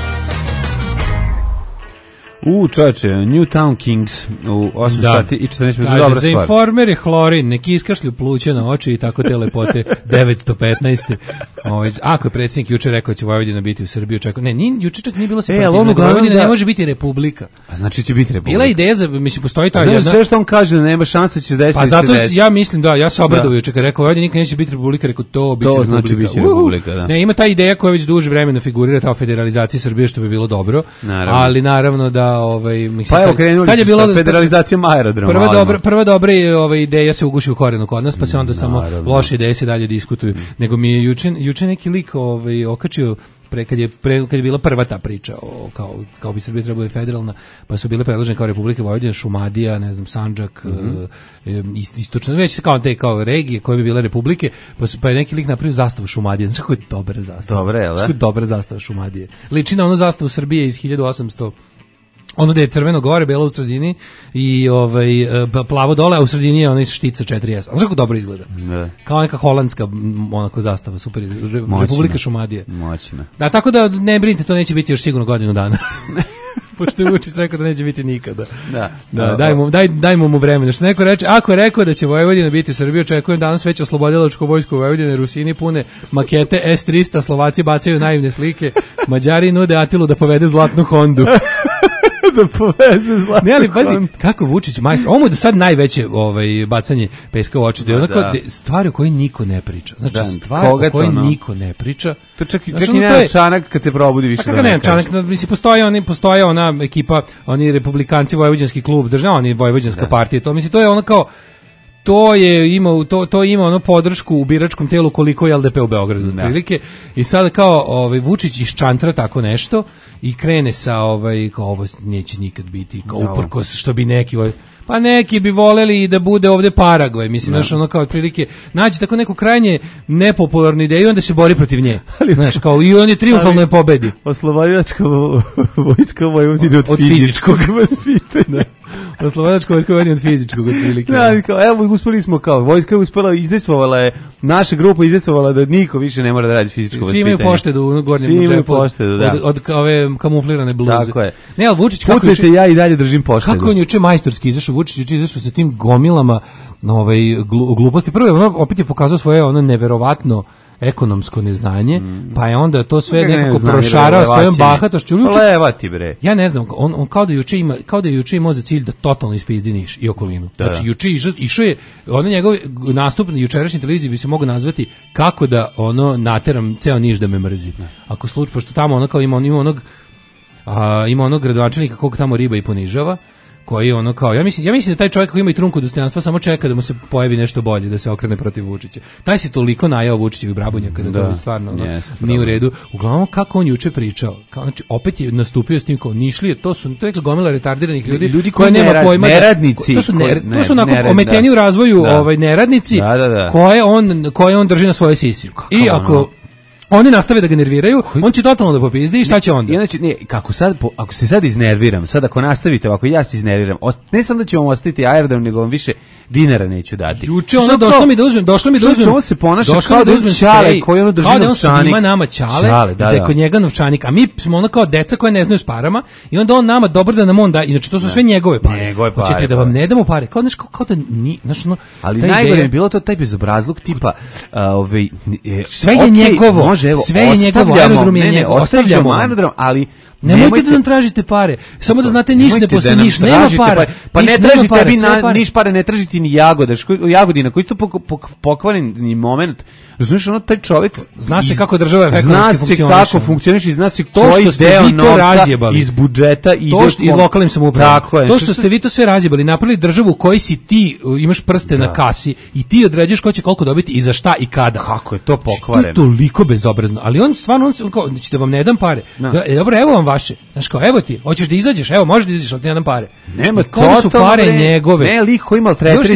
Speaker 6: Čoveče, Newtown Kings u 8 sati i 14 minuta, dobra
Speaker 7: za
Speaker 6: stvar.
Speaker 7: Informer je hlorin, neki iskašlju pluće na oči i tako te lepote 915. Ako je predsjednik juče rekao da će Vojvodina biti u Srbiji, očekao. Ne, juče čak nije bilo separatizma, Vojvodina ne može biti republika.
Speaker 6: A znači će biti republika.
Speaker 7: Bila ideja za, mislim, postoji ta jedna.
Speaker 6: Sve što on kaže da nema šanse će se desiti.
Speaker 7: Pa zato ja mislim, ja se obradovao juče kad rekao Vojvodina nikad neće biti republika, rekao to biće republika.
Speaker 6: Znači biće republika, da.
Speaker 7: Ne, ima ta ideja koja već duže vremena figurira, ta o federalizaciji Srbije, što bi bilo dobro. Ali naravno da mislim,
Speaker 6: pa evo krenuli su sa federalizacijom aerodroma.
Speaker 7: Prva dobra ideja se uguši u korenu kod nas, pa se onda samo loše ideje se dalje diskutuju. Nego mi je juče neki lik okačio kad je bila prva ta priča kao bi Srbija trebala biti federalna, pa su bile predložene kao Republika Vojvodina, Šumadija, ne znam, Sandžak, istočna, već kao regije koje bi bile republike, pa je neki lik napravio zastavu Šumadije. Znaš kako je dobra zastava?
Speaker 6: Dobre, je li?
Speaker 7: Znaš kako je dobra zastava Šumadije? Liči na onu zastavu Srbije iz 1800, ono da je crveno gore, belo u sredini i plavo dole, a u sredini je onaj štica 4S. Znaš kako dobro izgleda? Ne. Kao neka holandska onako zastava, super. Republika Šumadije.
Speaker 6: Moćna.
Speaker 7: Da, tako da ne brinite, to neće biti još sigurno godinu dana. Pošto je Vučić rekao da neće biti nikada. Dajmo mu vremena. Što neko reče, ako je rekao da će Vojvodina biti u Srbiji, očekujem danas već oslobodilačko vojsko Vojvodine, Rusini pune makete S-300, Slovaci bacaju naivne slike, Mađari nude Atilu da povede zlatnu Hondu.
Speaker 6: Da poveze zlatnu.
Speaker 7: Ne, ali pazi, kako Vučić majstor. Ovo je do sad najveće bacanje peska u oči. Da je onako stvari o kojoj niko ne priča. Znači, stvari o kojoj niko ne priča.
Speaker 6: To čak i nema Čanak kad se probudi više.
Speaker 7: Kako ne, Čanak, mislim, postoje ona ekipa, oni republikanci, Vojvođanski klub, oni Vojvođanska partija. To, mislim, to je ono kao, to ima ono podršku u biračkom telu koliko je LDP u Beogradu otprilike. I sad kao Vučić iščantra tako nešto i krene sa kao ovo neće nikad biti, kao uprkos što bi neki pa neki bi voleli da bude ovde Paragvaj, mislim, znaš, ono kao otprilike nađe tako neku krajnje nepopularnu ideju i onda se bori protiv nje, znaš, kao i on je triumfalno je pobedi.
Speaker 6: Oslobodilačka vojska Vojvodine od fizičkog vaspitanja.
Speaker 7: Oslobodilačka vojska Vojvodine od fizičkog otprilike.
Speaker 6: Evo, uspeli smo kao, vojska je uspela, izdejstvovala je, naša grupa izdejstvovala da niko više ne mora da radi fizičko vaspitanje. Svi imaju poštedu u gornjem džepu od ove kamuflirane bluze. Tako je.
Speaker 7: Ne, ali Vučić
Speaker 6: kako pucajte, ja i dalje držim poštedu.
Speaker 7: Kako on juče majstorski izašao, Vučić juče izašao sa tim gomilama gluposti. Prvo je opet je pokazao svoje neverovatno ekonomsko neznanje, pa je onda to sve
Speaker 6: Kako
Speaker 7: nekako
Speaker 6: neznanje,
Speaker 7: prošarao svojom
Speaker 6: levaćenje.
Speaker 7: bahatošću.
Speaker 6: Levati, bre.
Speaker 7: Ja ne znam, on kao da je juče imao za cilj da totalno ispizdi Niš i okolinu.
Speaker 6: Da.
Speaker 7: Znači juče išao je, ono njegov nastup na jučerašnjoj televiziji bi se mogao nazvati kako da ono nateram ceo Niš da me mrzi. Ako slučaj, pošto tamo ono kao ima onog gradonačelnika kog tamo riba i ponižava, koji ono kao, ja mislim da taj čovjek koji ima i trunku dostojanstva samo čeka da mu se pojavi nešto bolje, da se okrene protiv Vučića. Taj se toliko najao Vučićevih brabunjaka da to stvarno nije u redu. Uglavnom kako on juče pričao, kao, znači opet je nastupio s tim kao Nišlije, to je gomila retardiranih ljudi koji nema pojma,
Speaker 6: neradnici,
Speaker 7: to su onako ometeni u razvoju neradnici koje on drži na svojoj sisi. I ako oni nastave da ga nerviraju, on će totalno da popizdi i šta će onda?
Speaker 6: Znači, ako se sad iznerviram, sad ako nastavite ovako, ja se iznerviram, ne samo da ću vam ostaviti aerodrom, nego vam više dinara neću dati.
Speaker 7: Juče ono došlo mi da uzmem.
Speaker 6: On se ponaša kao da je Ćale koji ono drži novčanik.
Speaker 7: Kao da on snima nama Ćale, da je kod njega novčanik, a mi smo ono kao deca koje ne znaju s parama i onda on nama dobro da nam on da, inače to su sve njegove pare. Hoćete da vam ne damo pare? Kao da ni, znači ono.
Speaker 6: Ali najgore je bilo to taj bezobrazluk tipa
Speaker 7: sve je njegovo. Sve je njegovo, aerodrom je njegov, ostavljamo
Speaker 6: aerodrom, ali
Speaker 7: nemojte da nam tražite pare. Samo da znate, Niš ne postoji, Niš nema para.
Speaker 6: Pa ne tražite tebi Niš pare, ne tražite ni Jagodina, koji to pokvareni moment. Znaš, ono, taj čovjek
Speaker 7: zna se kako država ekonomski funkcioniše.
Speaker 6: Zna se kako funkcioniše i zna se koji deo novca iz budžeta ide
Speaker 7: i lokalnim samoupravama. To što ste vi to sve razjebali, napravili državu u kojoj si ti, imaš prste na kasi i ti određuješ ko će koliko dobiti i za šta i kada.
Speaker 6: Kako je to pokvareno?
Speaker 7: To je toliko bezobrazno. Ali on stvarno, kao, ćete vam ne dam pare. Dobro, evo vam vaše. Znaš kao, evo ti, hoćeš da izađeš, evo možeš da izađeš, ali ti ne dam pare.
Speaker 6: Nema,
Speaker 7: to su pare njegove.
Speaker 6: Ne, lik koji maltretira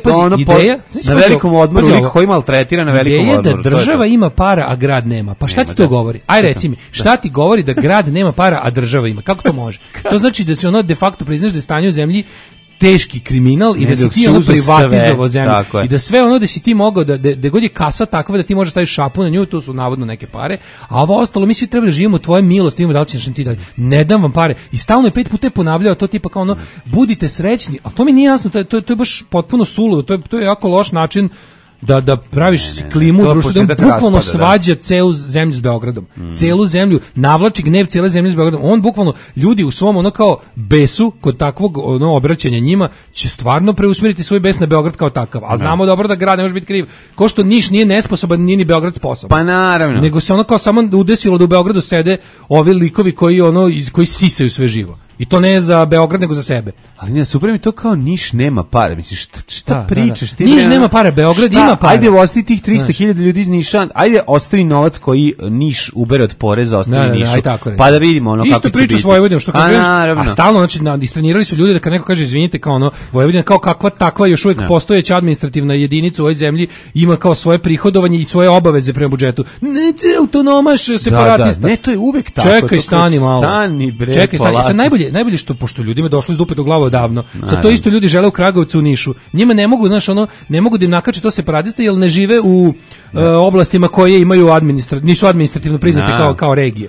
Speaker 6: na velikom odmoru, lik koji maltretira na velikom odmoru.
Speaker 7: Da država ima para, a grad nema. Pa šta ti to govori? Aj reci mi, šta ti govori da grad nema para, a država ima? Kako to može? To znači da se ono de facto priznaš da je stanje u zemlji teški kriminal i da si ti ono privatizovao zemlju i da sve ono da si ti mogao da god je kasa takva da ti možeš staviti šapu na nju, to su navodno neke pare, a ovo ostalo mi svi treba da živimo tvoje milosti, imamo da li ćeš nam ti dati, ne dam vam pare. I stalno je 5 puta ponavljao to tipa kao ono, budite srećni, a to mi nije jasno, to je baš potpuno suludo, to je jako loš način da praviš klimu u društvu, da bukvalno svađa celu zemlju s Beogradom. Celu zemlju, navlači gnev cijele zemlje s Beogradom. On bukvalno, ljudi u svom ono kao besu, kod takvog ono obraćanja njima, će stvarno preusmjeriti svoj bes na Beograd kao takav. A znamo dobro da grad ne može biti kriv. Ko što Niš nije nesposoban, nije ni Beograd sposoban.
Speaker 6: Pa naravno.
Speaker 7: Nego se ono kao samo udesilo da u Beogradu sede ovi likovi koji sisaju sve živo. I to ne za Beograd, nego za sebe.
Speaker 6: Ali ne, super mi to kao Niš nema para. Misliš, šta pričaš?
Speaker 7: Ti Niš nema para, Beograd ima para.
Speaker 6: Ajde, ostavi tih 300.000 ljudi iz Niša, ajde, ostavi novac koji Niš ubere od poreza, ostavi Nišu. Pa da vidimo ono kako će biti.
Speaker 7: Isto priča s Vojvodinom, što kažeš, a stalno, znači, istrenirali su ljudi da kad neko kaže, izvinite, kao ono, Vojvodina kao kakva takva još uvijek postojeća administrativna jedinica u ovoj zemlji, ima kao svoje prihodovanje i svoje obaveze prema budžetu. Ne, autonomaš, separatista.
Speaker 6: Ne, to je uvijek tako.
Speaker 7: Čekaj, stani malo.
Speaker 6: Stani, bre,
Speaker 7: čekaj, stani. Najbolje što pošto ljudima je došlo iz dupe do glave odavno. Sad to isto ljudi žele u Kragovcu, u Nišu. Njima ne mogu, znaš, ono, ne mogu da im nakače to separatiste jer ne žive u oblastima koje imaju nisu administrativno priznati kao regije.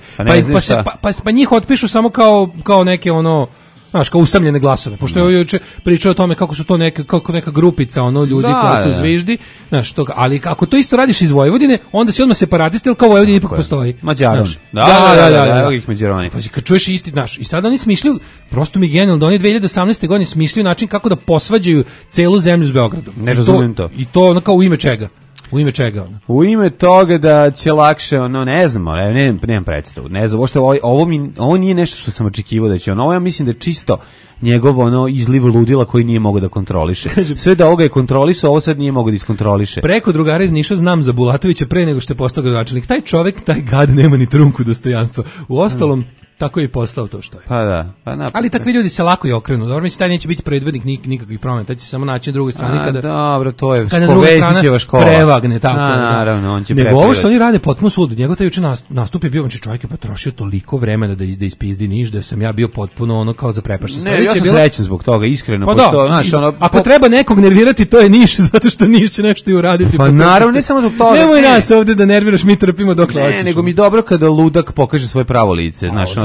Speaker 7: Pa njih otpišu samo kao neke ono, znaš, kao usamljene glasove, pošto je juče pričao o tome kako su to neka grupica ono ljudi koji tu zviždi, znaš, ali ako to isto radiš iz Vojvodine, onda si odmah separatista, jer kao Vojvodina ipak postoji.
Speaker 6: Mađaroni.
Speaker 7: Da, ih Mađaroni. Pa kad čuješ isti, znaš, i sad oni smišljaju, prosto mi genijalno, da oni 2018. godine smišljaju način kako da posvađaju celu zemlju s Beogradom.
Speaker 6: Ne razumijem to.
Speaker 7: I to ono kao u ime čega? U ime čega ono?
Speaker 6: U ime toga da će lakše, ono, ne znam, nemam predstavu. Ne znam, ovo nije nešto što sam očekivao da će ovo ja mislim da je čisto njegov ono izliv ludila koji nije mogao da kontroliše. Sve da ovoga je kontrolisao, ovo sad nije mogao da iskontroliše.
Speaker 7: Preko drugara iz Niša znam za Bulatovića pre nego što je postao gradonačelnik. Taj čovjek, taj gad nema ni trunku dostojanstva. U ostalom, tako je i postao to što je.
Speaker 6: Pa da.
Speaker 7: Ali takvi ljudi se lako i okrenu. Dobro, mislim, taj neće biti predvodnik nikakvih promjena. Taj će samo naći na drugoj strani kada...
Speaker 6: Dobro, to je
Speaker 7: Vesićeva škola. Prevagne, tako.
Speaker 6: Naravno, on će
Speaker 7: nego ovo što oni rade potpuno suludo. Njegov taj juče nastup je bio, znači čovjek je potrošio toliko vremena da ispizdi Niš, da sam ja bio potpuno ono kao zaprepašten.
Speaker 6: Ne, ja sam srećan zbog toga, iskreno.
Speaker 7: Pa ako treba nekog nervirati, to je Niš, zato što Niš će nešto i uraditi.
Speaker 6: Pa naravno, ne samo zbog toga.
Speaker 7: Nemoj nas ovdje da nerviraš, mi trpimo dok hoćeš.
Speaker 6: Ne, nego mi dobro kada ludak pokaže svoje pravo lice, znači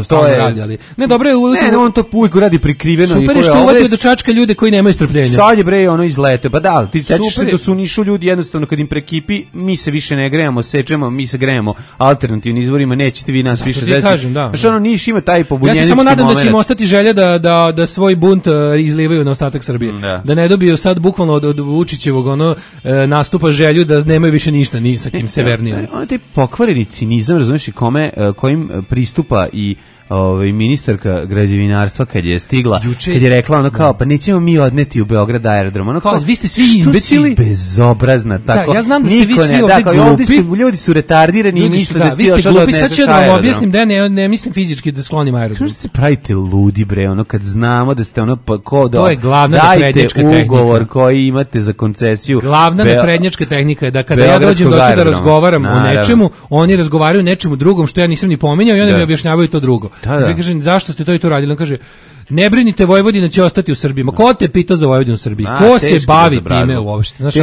Speaker 7: stalno radi, ali ne, dobro je
Speaker 6: on to uvijek radi prikriveno.
Speaker 7: Super je što uvatio da čačka ljude koji nemaju strpljenja.
Speaker 6: Sad je bre ono izlete, pa da, ti sećaš se da su u Nišu ljudi jednostavno kad im prekipi, mi se više ne grejemo, sečemo, mi se grejemo alternativnim izvorima, nećete vi nas više zesti. Znaš, ono Niš ima taj pobunjenički moment.
Speaker 7: Ja se samo nadam da će im ostati želja da svoj bunt izlivaju na ostatak Srbije. Da ne dobiju sad bukvalno od Vučićevog nastupa želju da nemaju više ništa ni sa kim severnijom.
Speaker 6: Ono taj pokvareni cinizam, razumiješ, kojim pristupa i ministarka građevinarstva kad je stigla, kad je rekla ono kao, pa nećemo mi odneti u Beograd aerodrom. Ono kao,
Speaker 7: vi ste svi imbecili.
Speaker 6: Što si bezobrazna, tako.
Speaker 7: Da, ja znam da ste vi svi ovdje glupi.
Speaker 6: Ljudi su retardirani i misle da
Speaker 7: vi ste glupi. Sad ću da vam objasnim da ja ne mislim fizički da sklonim aerodrom.
Speaker 6: Što se pravite ludi, bre, ono kad znamo da ste ono, ko da,
Speaker 7: to je glavna naprednjačka tehnika.
Speaker 6: Ugovor koji imate za koncesiju.
Speaker 7: Glavna naprednjačka tehnika je da kada ja dođem da razgovaram o nečemu, oni razgovaraju o nečemu drugom što ja nisam ni pominjao i oni mi objašnjavaju to drugo. Ja kažem, zašto ste to i to radili? On kaže, ne brinite, Vojvodina će ostati u Srbiji. Ma ko te pita za Vojvodinu u Srbiji? Ko se bavi time uopšte? Znaš,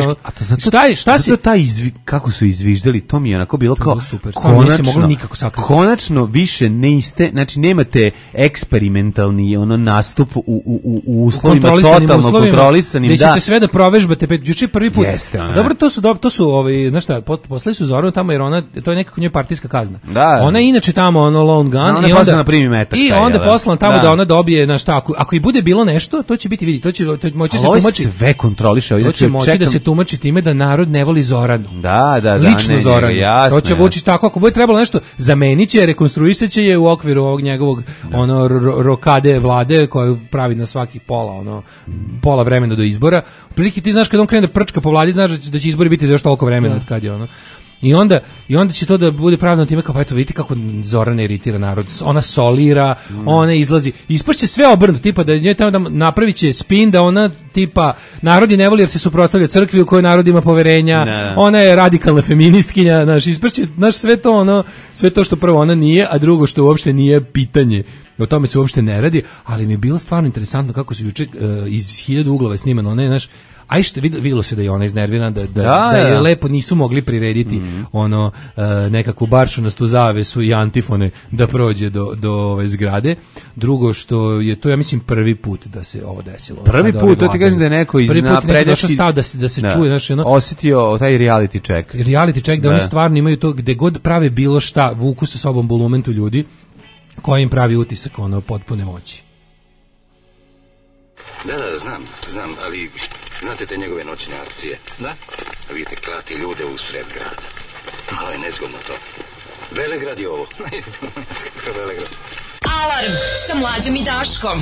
Speaker 6: kako su izviždali, to mi je onako bilo kao
Speaker 7: super.
Speaker 6: Konačno više niste, znači nemate eksperimentalni nastup u uslovima totalno kontrolisanim.
Speaker 7: Gde ćete sve da provežbate, juče prvi put. Dobro, to su znaš šta, poslali su Zoranu tamo jer ona, to je nekako njoj partijska kazna. Ona je inače tamo lone gun i onda poslala tamo da ona dobije ako i bude bilo nešto, to će biti, vidi, to će moći se tumači.
Speaker 6: Sve kontroliše,
Speaker 7: to će moći da se tumači time da narod ne voli Zoranu.
Speaker 6: Da,
Speaker 7: lično Zoranu. To će Vučić tako, ako bude trebalo nešto, zameniće, rekonstruisaće je u okviru ovog njegovog rokade vlade koju pravi na svaki pola vremena do izbora. Otprilike ti znaš kad on krene da prčka po vladi, znaš da će izbori biti za još toliko vremena od kad je I onda će to da bude pravilno time kao, pa eto vidite kako Zorana iritira narod, ona solira, ona izlazi, ispašće sve obrnuto, tipa da nje tamo da napravit će spin da ona tipa narodi ne voli jer se suprotstavlja crkvi u kojoj narod ima poverenja, ona je radikalna feministkinja, znaš, ispašće, znaš, sve to što prvo ona nije, a drugo što uopšte nije pitanje. O tome se uopšte ne radi, ali mi je bilo stvarno interesantno kako su juče iz 1000 uglova snimano, ona je, znaš, a što videlo se da je ona iznervirana, da je lepo nisu mogli prirediti nekakvu barčunastu zavesu i antifone da prođe do zgrade. Drugo što je to, ja mislim, prvi put da se ovo desilo.
Speaker 6: Prvi put, to ti kažem da je neko iz naprednjački
Speaker 7: da se čuje, znaš,
Speaker 6: osjetio taj reality check.
Speaker 7: Reality check, da oni stvarno imaju to, gde god prave bilo šta, vuku sa sobom bulumentu ljudi koji im pravi utisak potpune moći.
Speaker 19: Da, znam, ali znate te njegove noćne akcije? Da. Vidite, klati ljude u sred grada. Malo je nezgodno to. Velegrad je ovo. Velegrad.
Speaker 17: Alarm sa Mlađom i Daškom.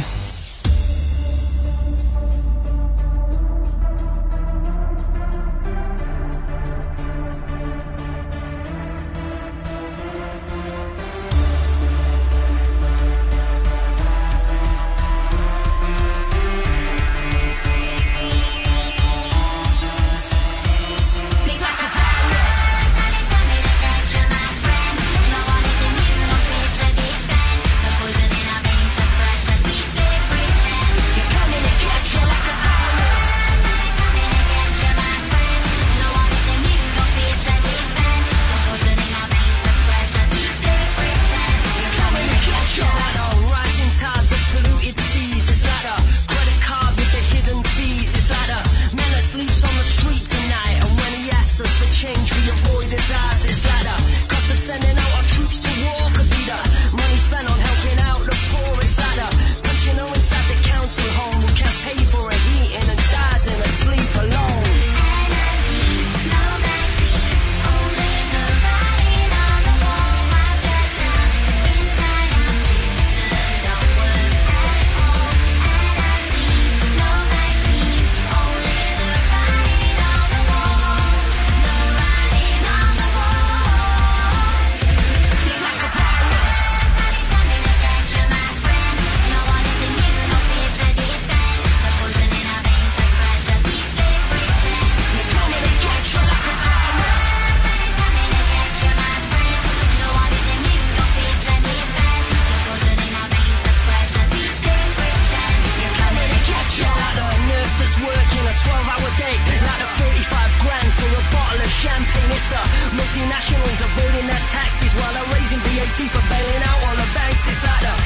Speaker 16: Multinationals avoiding their taxes while they're raising VAT for bailing out all the banks. It's like the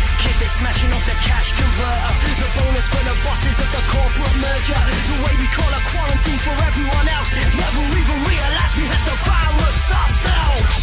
Speaker 13: just for the bosses of the corporate merger. The way we call a quarantine for everyone else. Never even realized we had the virus ourselves.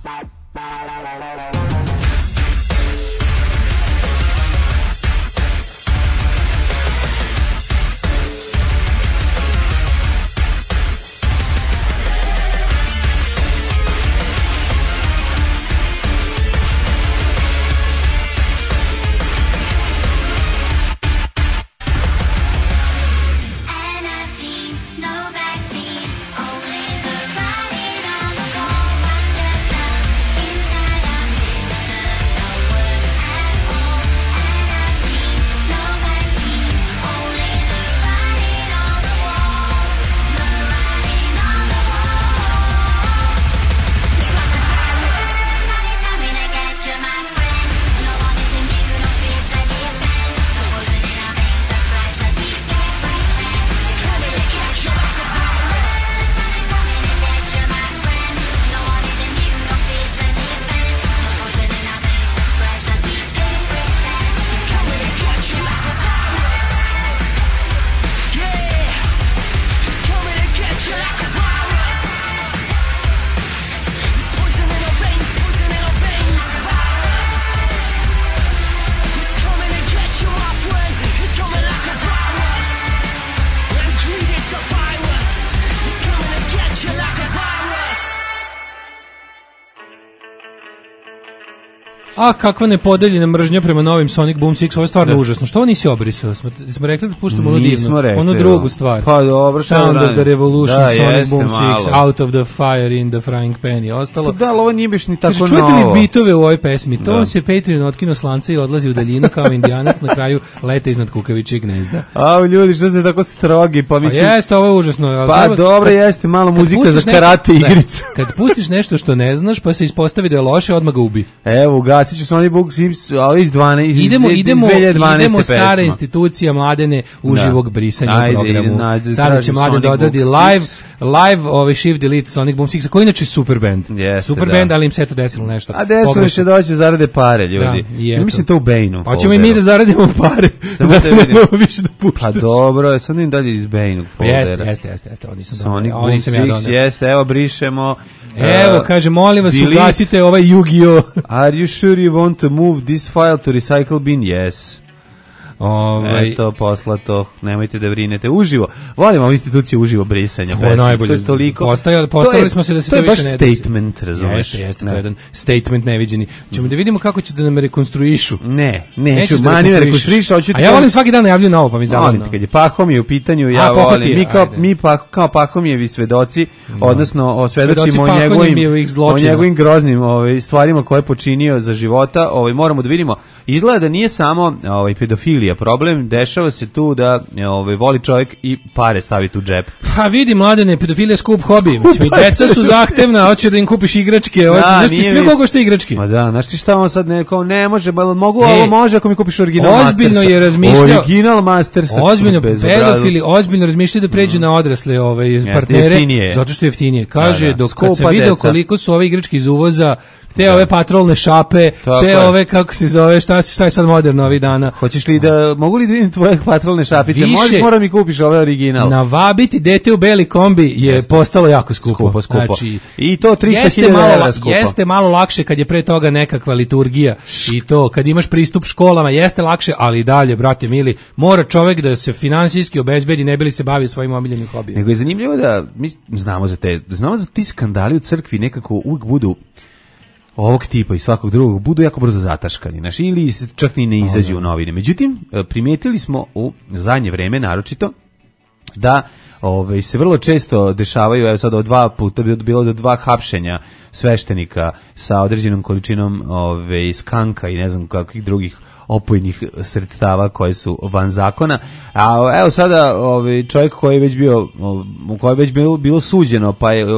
Speaker 7: A kakva nepodeljena mržnja prema novim Sonic Boom 6, ovo je stvarno užasno. Što ovo nisi obrisao? Smo rekli da puštamo ono divno, onu drugu stvar.
Speaker 6: Pa dobro,
Speaker 7: Sound of the Revolution, da, Sonic Boom 6, Out of the Fire in the Frying Pan i ostalo.
Speaker 6: Pa da, ali ovo nije biš ni tako novo.
Speaker 7: Čujete li bitove u ovoj pesmi? To se Patreon otkinuo slanca i odlazi u daljinu kao indijanac, na kraju leta iznad kukavičijeg gnezda.
Speaker 6: A ljudi, što ste tako strogi? Pa mislim...
Speaker 7: jeste, ovo je užasno.
Speaker 6: Pa dobro, jeste, malo muzika za karate igricu.
Speaker 7: Kad pustiš nešto što ne znaš, pa se ispostavi da je loše, odmah ga ubi.
Speaker 6: Evo, gasit ću Sonic Boom 6, ali iz 2012.
Speaker 7: Idemo stara institucija Mladene uživog brisanja u programu. Sada će Mladen da odradi live Shift Delete Sonic Boom 6, koji je inače super band. Super band, ali im se to desilo nešto.
Speaker 6: A desilo će doći zarade pare, ljudi. Ja mislim to u Bane-u.
Speaker 7: Hoćemo i mi da zaradimo pare. Zato ne možemo više da puštati.
Speaker 6: Pa dobro, sad im dalje iz Bane-u foldera.
Speaker 7: Jeste.
Speaker 6: Sonic Boom 6, jeste, evo brišemo.
Speaker 7: Evo, kaže, molim vas, ugasite ovaj Yu-Gi-Oh!
Speaker 6: Are you sure you want to move this file to recycle bin? Yes. Eto, poslato, nemojte da brinete. Uživo, volimo ovu instituciju uživo brisanja.
Speaker 7: To je najbolje. Postavili smo se da se to više ne desi.
Speaker 6: To je baš statement, razumeš?
Speaker 7: Jeste, to je jedan statement neviđeni. Ćemo da vidimo kako će da nam rekonstruišu.
Speaker 6: Neću, mani me rekonstruišu.
Speaker 7: A ja volim svaki dan najavlju novo, pa mi zavodno.
Speaker 6: Kad je Pahomije u pitanju, ja volim. Mi kao Pahomijevi svedoci, odnosno svedočimo o njegovim groznim stvarima koje je počinio za života. Moramo da vidimo. Izgleda da nije samo pedofilija problem, dešava se tu da voli čovjek i pare staviti u džep.
Speaker 7: Ha, vidi, Mladene, pedofilija skup hobi. Deca su zahtevna, hoće da im kupiš igračke, znaš ti sve koliko što igračke.
Speaker 6: Ma da, znaš ti šta on sad ne može, mogu, ovo može ako mi kupiš original Mastersa.
Speaker 7: Ozbiljno je razmišljao.
Speaker 6: Original Mastersa.
Speaker 7: Ozbiljno, pedofili, ozbiljno razmišljaju da pređu na odrasle partnere, zato što je jeftinije. Kaže, dok kad se video koliko su ove igračke iz uvoza, te ove patrolne šape, te ove, kako se zove, šta je sad moderno ovih dana.
Speaker 6: Hoćeš li da, mogu li da vidim tvoje patrolne šapice? Možeš, moram mi kupiš ove original.
Speaker 7: Navabiti dete u beli kombi je postalo jako skupo.
Speaker 6: Znači, i to 300.000 evra skupo.
Speaker 7: Jeste malo lakše kad je pre toga nekakva liturgija i to, kad imaš pristup školama, jeste lakše, ali i dalje, brate mili, mora čovek da se finansijski obezbedi, ne bi li se bavio svojim omiljenim hobijima.
Speaker 6: Nego je zanimljivo da, mi znamo za ti skandali u crkvi nekako uvijek budu ovog tipa i svakog drugog budu jako brzo zataškani, ili čak ni ne izađu u novine. Međutim, primijetili smo u zadnje vreme naročito da se vrlo često dešavaju, evo sad dva puta bilo do 2 hapšenja sveštenika sa određenom količinom skanka i ne znam kakvih drugih opojnih sredstava koje su van zakona. A evo sada čovjek koji je već bio, u kojoj je već bilo suđeno, pa je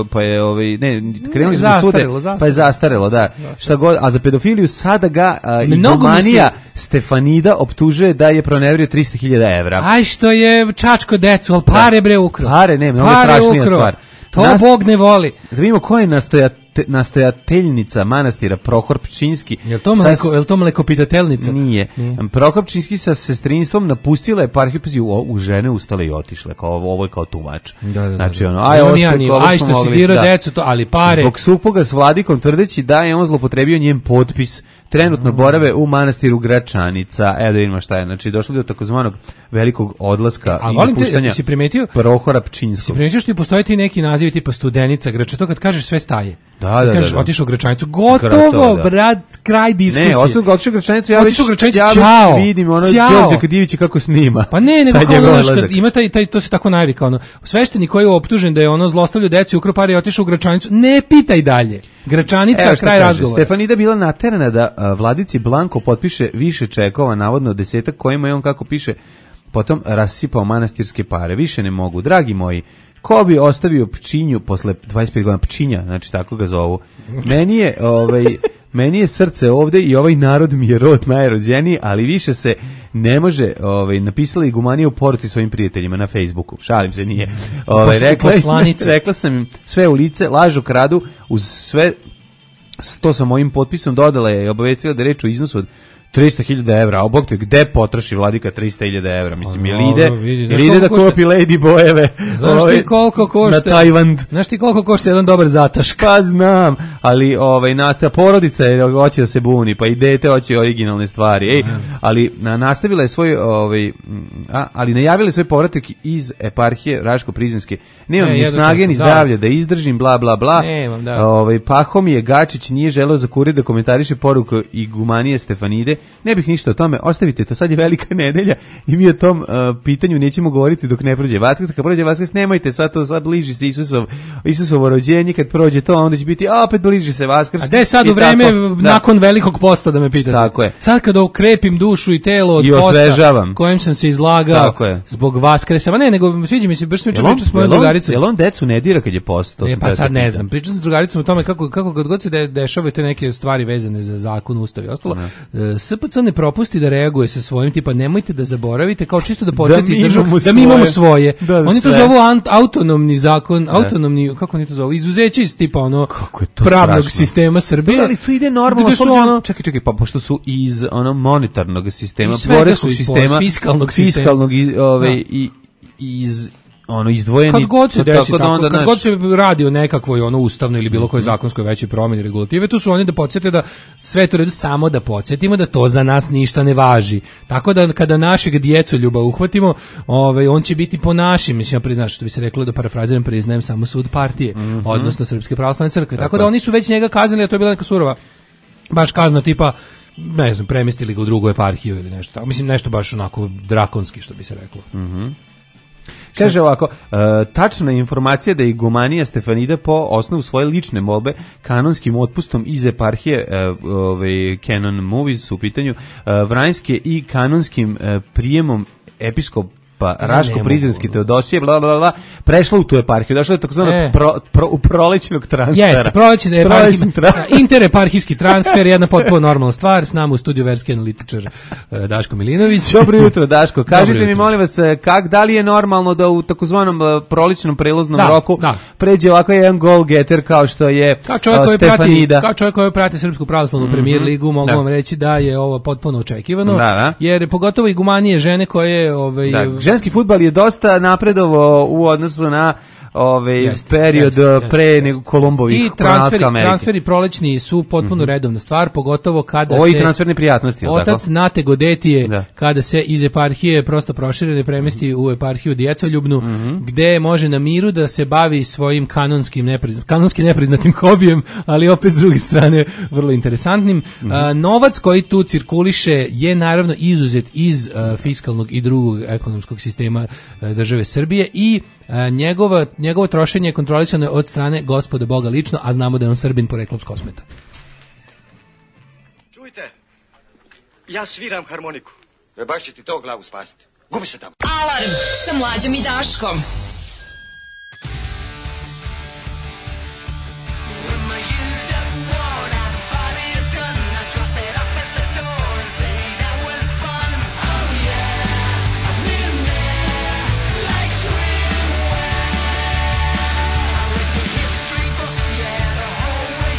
Speaker 6: krenuli smo sude, pa je zastarelo, da. Šta god, a za pedofiliju sada ga idomanija Stefanida optužuje da je pronevrio 300.000 evra.
Speaker 7: Aj što je čačko decu, ali pare bre ukro.
Speaker 6: Pare, ne, mnogo strašnija stvar.
Speaker 7: To Bog ne voli.
Speaker 6: Da vidimo ko je nastojateljnica manastira Prohor Pčinjski.
Speaker 7: Jel to mlekopitateljnica?
Speaker 6: Nije. Prohor Pčinjski sa sestrinstvom napustila eparhiju, pazi, u žene ustale i otišle, kao ovo je kao tumač. Znači ono,
Speaker 7: aj što si dirao decu, to, ali pare.
Speaker 6: Zbog supruga s vladikom, tvrdeći da je on zloupotrebio njen potpis, trenutno borave u manastiru Gračanica. Evo da vidimo šta je. Znači, došlo do takozvanog velikog odlaska i napuštanja Prohora Pčinjskog.
Speaker 7: Si primetio što postoje ti neki nazivi tipa Studenica, Grača, to kad kažeš sve staje.
Speaker 6: Da.
Speaker 7: Kažeš, otišao u Gračanicu, gotovo, brat, kraj diskusije.
Speaker 6: Ne, otišao u Gračanicu, ja već vidim ono Đorđe Divića kako snima.
Speaker 7: Pa ne, nego kao ono, ima to se tako najavi, kao ono, sveštenik koji je optužen da je ono zlostavljao decu i ukrao pare i otišao u Gračanicu, ne pitaj dalje. Gračanica, kraj razgovora.
Speaker 6: Stefanida bila naterana da vladici Blanko potpiše više čekova, navodno 10 kojima je on, kako piše, potom rasipao manastirske pare. Više ne mogu, dragi moji. Ko bi ostavio Pčinju posle 25 godina? Pčinja, znači tako ga zovu. Meni je srce ovde i ovaj narod mi je rod najrođeniji, ali više se ne može, napisala igumanija u poruci svojim prijateljima na Facebooku. Šalim se, nije. Rekla sam im sve u lice, lažu, kradu, uz sve to sa mojim potpisom dodala je i obavestila da je reč o iznosu od 300.000 evra, a Bog te gde potroši vladika 300.000 evra? Mislim, ili ide da kupi Lady Bojeve na Tajvand.
Speaker 7: Znaš ti koliko košta jedan dobar zatašk?
Speaker 6: Pa znam, ali nastavila, porodica je hoće da se buni, pa i dete hoće originalne stvari. Ali nastavila je svoj, ali najavila je svoj povratak iz eparhije Raško-Prizrenske. Nemam ni snage, ni zdravlja da izdržim, bla, bla, bla. Pahomije Gačić nije želeo za kurir da komentariše poruku igumanije Stefanide. Ne bih ništa o tome, ostavite to, sad je velika nedelja i mi o tom pitanju nećemo govoriti dok ne prođe Vaskrs. Kad prođe Vaskrs, nemojte, sad bliži se Isusovo rođenje, kad prođe to, onda će biti, opet bliži se Vaskrs.
Speaker 7: A gde sad u vreme nakon velikog posta, da me pitate?
Speaker 6: Tako je.
Speaker 7: Sad kada okrepim dušu i telo od posta kojem sam se izlagao zbog Vaskresa, ne, nego sviđa mi se, baš sam pričao s mojom drugaricom.
Speaker 6: Jel on decu ne dira kad je post?
Speaker 7: Pa sad ne znam, pričao sam s drugaricom o tome kako god se dešavaju te neke stvari vezane za zakon, ustav i ostalo. SPC ne propusti da reaguje sa svojim, tipa nemojte da zaboravite, kao čisto da podsjeti državu da mi imamo svoje. Oni to zovu autonomni zakon, autonomni, kako oni to zovu, izuzeće iz tipa pravnog sistema Srbije.
Speaker 6: Ali to ide normalno, čekaj, pa pošto su iz monetarnog sistema, poreskog sistema, fiskalnog i iz izdvojeni.
Speaker 7: Kad god se desi tako, kad god se radi o nekakvoj ustavnoj ili bilo kojoj zakonskoj većoj promjeni regulative, tu su oni da podsjete da sve to redu, samo da podsjetimo da to za nas ništa ne važi. Tako da kada našeg djecoljuba uhvatimo, on će biti po našim, mislim, što bi se reklo, da parafraziram, priznajem samo sud partije, odnosno Srpske pravoslavne crkve. Tako da oni su već njega kaznili, a to je bila neka surova baš kazna tipa, ne znam, premestili ga u drugu eparhiju ili nešto tako. Mislim, nešto baš onako drakonski, što bi se reklo.
Speaker 6: Kaže ovako, tačna informacija da je igumanija Stefanida po osnovu svoje lične molbe kanonskim otpustom iz eparhije Canon Movies u pitanju Vranjske i kanonskim prijemom episkop Raško-Prizrenski Teodosije, bla, bla, bla, prešla u tu eparhiju, došla je takozvanog prolećnog transfera.
Speaker 7: Jeste, prolećni intereparhijski transfer, jedna potpuno normalna stvar, s nama u studiju verski analitičar Daško Milinović.
Speaker 6: Dobro jutro, Daško, kažite mi, molim vas, da li je normalno da u takozvanom prolećnom prelaznom roku pređe ovako jedan goal getter kao što je Stefanida?
Speaker 7: Kao čovjek koji prati Srpsku pravoslavnu premier ligu, mogu vam reći da je ovo potpuno očekivano, jer pogotovo igumanije žene koje
Speaker 6: ženski fudbal je dosta napredovao u odnosu na period pre nego Kolumbovi
Speaker 7: i transferi prolećni su potpuno redovna stvar, pogotovo kada
Speaker 6: se transferne prijatnosti,
Speaker 7: otac Nate Godetije kada se iz eparhije prosto proširi, premesti u eparhiju Djecoljubnu, gde može na miru da se bavi svojim kanonski nepriznatim hobijem, ali opet s druge strane vrlo interesantnim. Novac koji tu cirkuliše je naravno izuzet iz fiskalnog i drugog ekonomskog sistema države Srbije i njegovo trošenje je kontrolisano od strane Gospoda Boga lično, a znamo da je on Srbin poreklom s Kosmeta.
Speaker 12: Čujte, ja sviram harmoniku. Baš će ti to glavu spasiti. Gubi se tamo.
Speaker 17: Alarm sa Mlađom i Daškom.
Speaker 13: History books, yeah, the whole way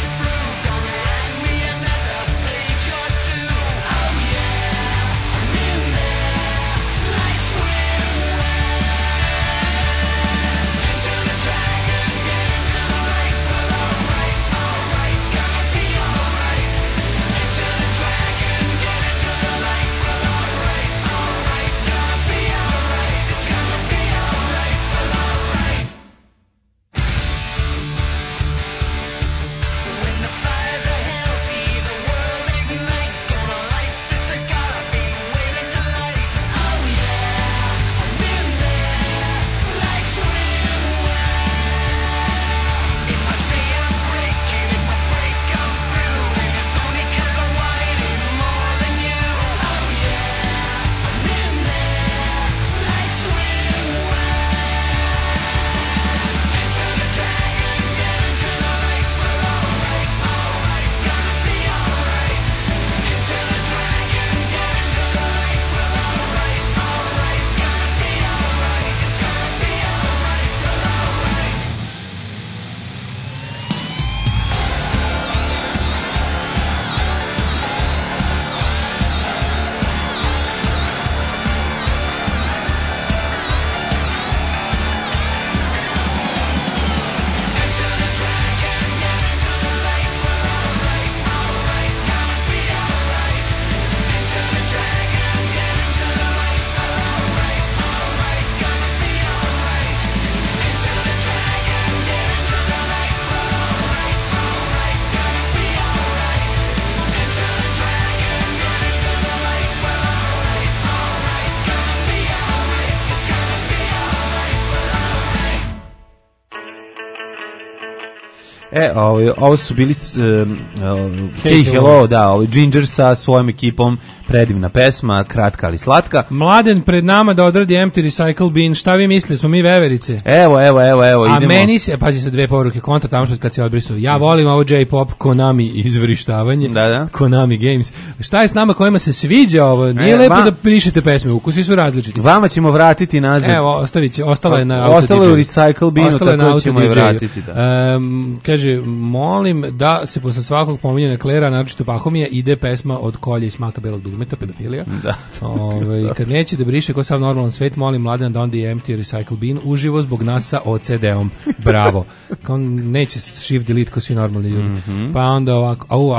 Speaker 6: Ovo su bili Hey Hello, da, Ginger sa svojom ekipom, predivna pesma, kratka ali slatka.
Speaker 7: Mladen pred nama da odradi Empty Recycle Bin, šta vi mislite, smo mi veverice?
Speaker 6: Evo,
Speaker 7: A
Speaker 6: idemo.
Speaker 7: meni se, pazi se dve poruke, kontra tamo što kad se odbrisao. Ja volim ovo J-pop, Konami izvrištavanje, Konami Games. Šta je s nama kojima se sviđa ovo? Nije lepo da pišete pesme, ukusi su različiti.
Speaker 6: Vama ćemo vratiti nazad.
Speaker 7: Evo, ostala je na
Speaker 6: Ostala je u Recycle Binu, tako ćemo je vratiti. Da.
Speaker 7: Kaže, molim da se posle svakog pominjanja Klera, naročito Pahomija, ide pesma od Kolje i smaka belog dugmeta, pedofilija.
Speaker 6: Da.
Speaker 7: Kad neće da briše ko sav normalan svet, molim Mladen da onda je Empty Recycle Bin uživo zbog nas sa OCD-om. Bravo. Kao neće shift delete ko svi normalni ljudi. Pa onda ovako,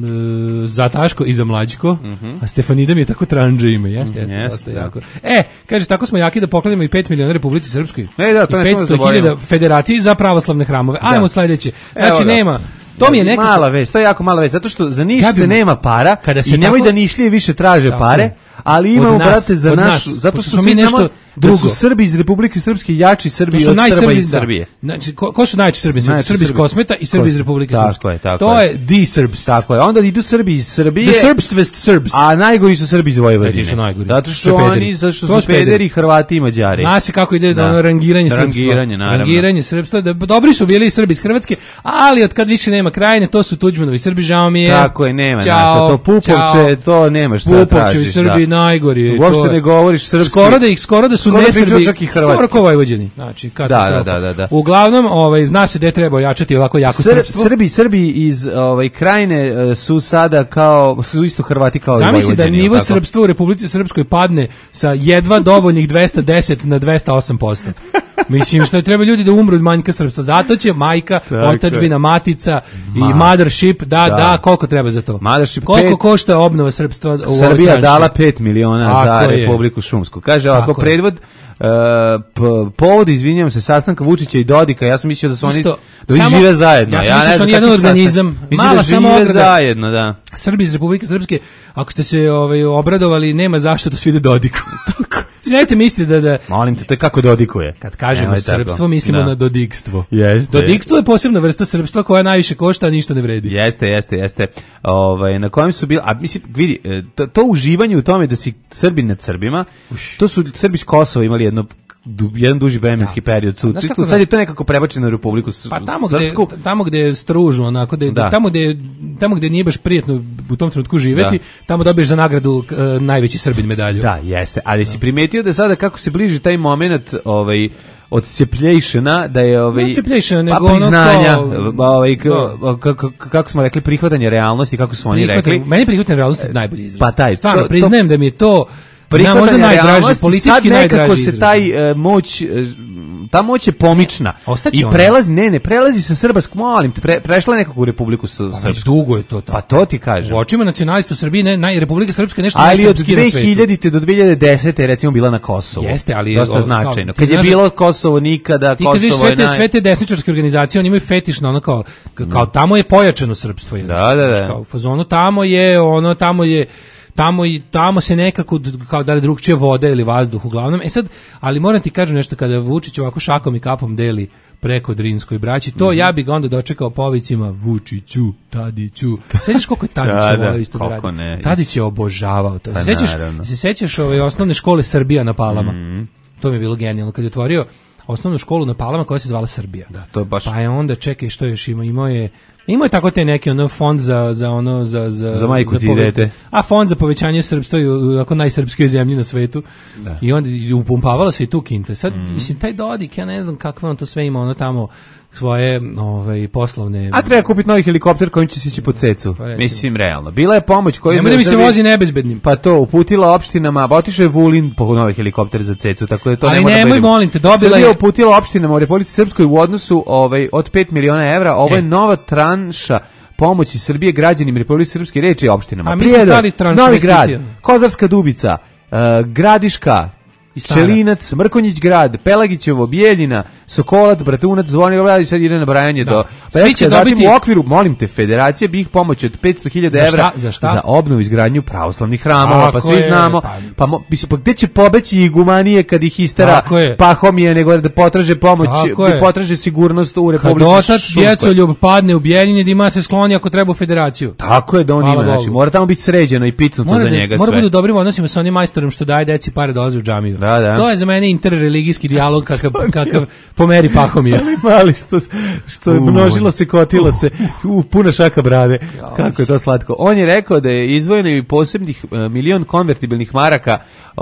Speaker 7: za Taško i za Mlađko, a Stefanida mi je tako tranđe ime. Jeste, dosta jako. Kaže, tako smo jaki da poklanjamo i 5 miliona Republici Srpskoj.
Speaker 6: Da, to
Speaker 7: i 500.000 federaciji za pravoslavne hramove. Ajmo sledeće. Znači, nema. To mi je nekako...
Speaker 6: Mala vest, to je jako mala vest, zato što za Niš se nema para i nemoj da Nišlije više traže pare, ali imamo, brate, za našu, zato što mi nešto drugo. Da su Srbi iz Republike Srpske jači Srbi od Srba iz Srbije.
Speaker 7: Znači, ko su najjači Srbi? Srbi iz Kosmeta i Srbi iz Republike Srpske.
Speaker 6: To
Speaker 7: je the Serbs.
Speaker 6: Tako je, onda idu Srbi iz Srbije.
Speaker 7: The Serbs, Serbs.
Speaker 6: A najgori su Srbi iz Vojvodine.
Speaker 7: Ti su najgori.
Speaker 6: Zato što oni, su pederi, Hrvati i Mađari.
Speaker 7: Zna se kako ide rangiranje srpstva. Rangiranje srpstva. Dobri su bili Srbi iz Hrvatske, ali od kad više nema Krajine, to su Tuđmanovi Srbi, žao mi je.
Speaker 6: Tako je, nema našta. To Pupovče, to nemaš šta tražiš.
Speaker 7: Pupovčevi Srbi najgori.
Speaker 6: Uopšte ne govoriš srpski.
Speaker 7: Skoro da su ne Srbi. Skoro ko Vojvođani. Znači,
Speaker 6: da.
Speaker 7: Uglavnom, zna se da je treba ojačati ovako jako srpstvo.
Speaker 6: Srbi iz Krajine su sada su isto Hrvati kao i Vojvođani.
Speaker 7: Zamisli da nivo srpstva u Republici Srpskoj padne sa jedva dovoljnih 210 na 208%. Mislim, što treba ljudi da umru od manjka srpstva. Zato će majka, otadžbina, matica i mothership, koliko treba za to? Koliko košta obnova srpstva u ovoj
Speaker 6: Srbija
Speaker 7: tranši?
Speaker 6: dala 5 miliona za Republiku Šumsku. Kaže ovako, predvod povod, izvinjavam se, sastanka Vučića i Dodika, ja sam mislio da su oni žive zajedno.
Speaker 7: Ja sam mislio da su oni jedan organizam. Mala samo ograda.
Speaker 6: Zajedno, da.
Speaker 7: Srbi iz Republike Srpske, ako ste se obradovali, nema zašto to svi ide Dodiku. Znate, mislite da...
Speaker 6: Molim te, to je kako Dodikuje.
Speaker 7: Kad kažemo srpstvo, mislimo na dodikstvo.
Speaker 6: Jeste.
Speaker 7: Dodikstvo je posebna vrsta srpstva koja najviše košta, a ništa ne vredi.
Speaker 6: Jeste. Na kojem su bili... A mislim, vidi, to uživanje u tome da si Srbin nad Srbima, to su Srbi iz Kosova imali jedan duži vremenski period. Sad je to nekako prebačeno u Republiku Srpsku.
Speaker 7: Tamo gde je stružno, onako, tamo gde nije baš prijetno u tom trenutku živjeti, tamo dobiješ za nagradu najveći Srbin medalju.
Speaker 6: Da, jeste. Ali si primetio da sada kako se bliži taj moment odcepljejšena, da je priznanja, kako smo rekli, prihvatanje realnosti, kako su oni rekli.
Speaker 7: Meni prihvatanje realnosti je najbolji izraz.
Speaker 6: Pa taj,
Speaker 7: stvarno, priznajem da mi je to možda najdraže, politički najdraži izraz.
Speaker 6: Ta moć je pomična. I prelazi sa srpskog, molim te, prešla je nekako u Republiku Srpsku.
Speaker 7: Pa dugo je to tako.
Speaker 6: Pa to ti kažem.
Speaker 7: U očima nacionalista u Srbiji, Republika Srpska nešto najsrpski na svetu.
Speaker 6: Ali od 2000. do 2010. je recimo bila na Kosovu.
Speaker 7: Jeste, ali...
Speaker 6: Dosta značajno. Kad je bilo Kosovo nikada, Kosovo je
Speaker 7: sve te desničarske organizacije, oni imaju fetiš na ono kao tamo je pojačano srpstvo.
Speaker 6: Da.
Speaker 7: Kao u fazonu tamo se nekako kao da li drugčije voda ili vazduh uglavnom. Sad, ali moram ti kažem nešto, kada Vučić ovako šakom i kapom deli preko Drinskoj braći, to ja bih ga onda dočekao povicima Vučiću, Tadiću. Sećaš koliko je Tadić volao isto da radi? Tadić je obožavao to. Se sećaš osnovne škole Srbija na Palama? To mi je bilo genijalno kad je otvorio osnovnu školu na Palama koja se zvala Srbija.
Speaker 6: Da, to baš.
Speaker 7: Pa je onda, čekaj, što još imao je tako te neki fond za
Speaker 6: majku ti dete.
Speaker 7: A fond za povećanje srpstva u najsrpskoj zemlji na svetu. Da. I onda upumpavalo se i tu kinte. Sad, mislim, taj Dodik, ja ne znam kakve on to sve ima, tamo svoje poslovne...
Speaker 6: A treba kupiti novi helikopter kojim će se ići po cecu. Mislim, realno. Bila je pomoć koja...
Speaker 7: Nemoj da mi se vozi nebezbednim.
Speaker 6: Pa to, uputila opštinama, otišao je Vulin po novi helikopter za cecu, tako da to
Speaker 7: ali nemoj, molim te, dobila
Speaker 6: Srbija je... uputila opštinama u Republici Srpskoj u odnosu od 5 miliona evra, ovo je nova tranša pomoći Srbije građanima Republike Srpske, reči opštinama.
Speaker 7: A mi smo stali tranša.
Speaker 6: Novi Grad, Kozarska Dubica, Gradiška,
Speaker 7: Stara.
Speaker 6: Čelinac, Mrkonjić grad, Pelagićevo, Bijeljina, Sokolac, Bratunac, Zvonimir Vladić, sad ide nabrajanje do
Speaker 7: Svi će
Speaker 6: zatim
Speaker 7: dobiti-
Speaker 6: u okviru, molim te, federacije bi ih pomoći od 500.000 evra
Speaker 7: Za šta?
Speaker 6: za obnovu i izgradnju pravoslavnih hramova, pa
Speaker 7: Tako
Speaker 6: svi
Speaker 7: je,
Speaker 6: znamo, mislim, pa gde će pobeći igumanije kad ih istera
Speaker 7: Tako je.
Speaker 6: Pahomije, nego da potraže pomoć,
Speaker 7: Tako
Speaker 6: da
Speaker 7: je.
Speaker 6: potraže sigurnost u
Speaker 7: Kad
Speaker 6: Republici
Speaker 7: otac
Speaker 6: Šumskoj.
Speaker 7: djecoljub padne u Bijeljini, da ima se skloni ako treba u federaciju.
Speaker 6: Tako je da on
Speaker 7: Hvala
Speaker 6: ima, znači,
Speaker 7: Bogu.
Speaker 6: mora tamo biti sređeno i picnuto za njega
Speaker 7: mora
Speaker 6: sve.
Speaker 7: bude u dobrim odnosima sa onim majstorom što daje deci pare da dolaze u džamiju.
Speaker 6: Da.
Speaker 7: To je za mene interreligijski dijalog kakav po meri Pahomija.
Speaker 6: Mali što množilo se, kotilo se, puna šaka brade. Kako je to slatko. On je rekao da je izdvojeno i posebnih 1.000.000 konvertibilnih maraka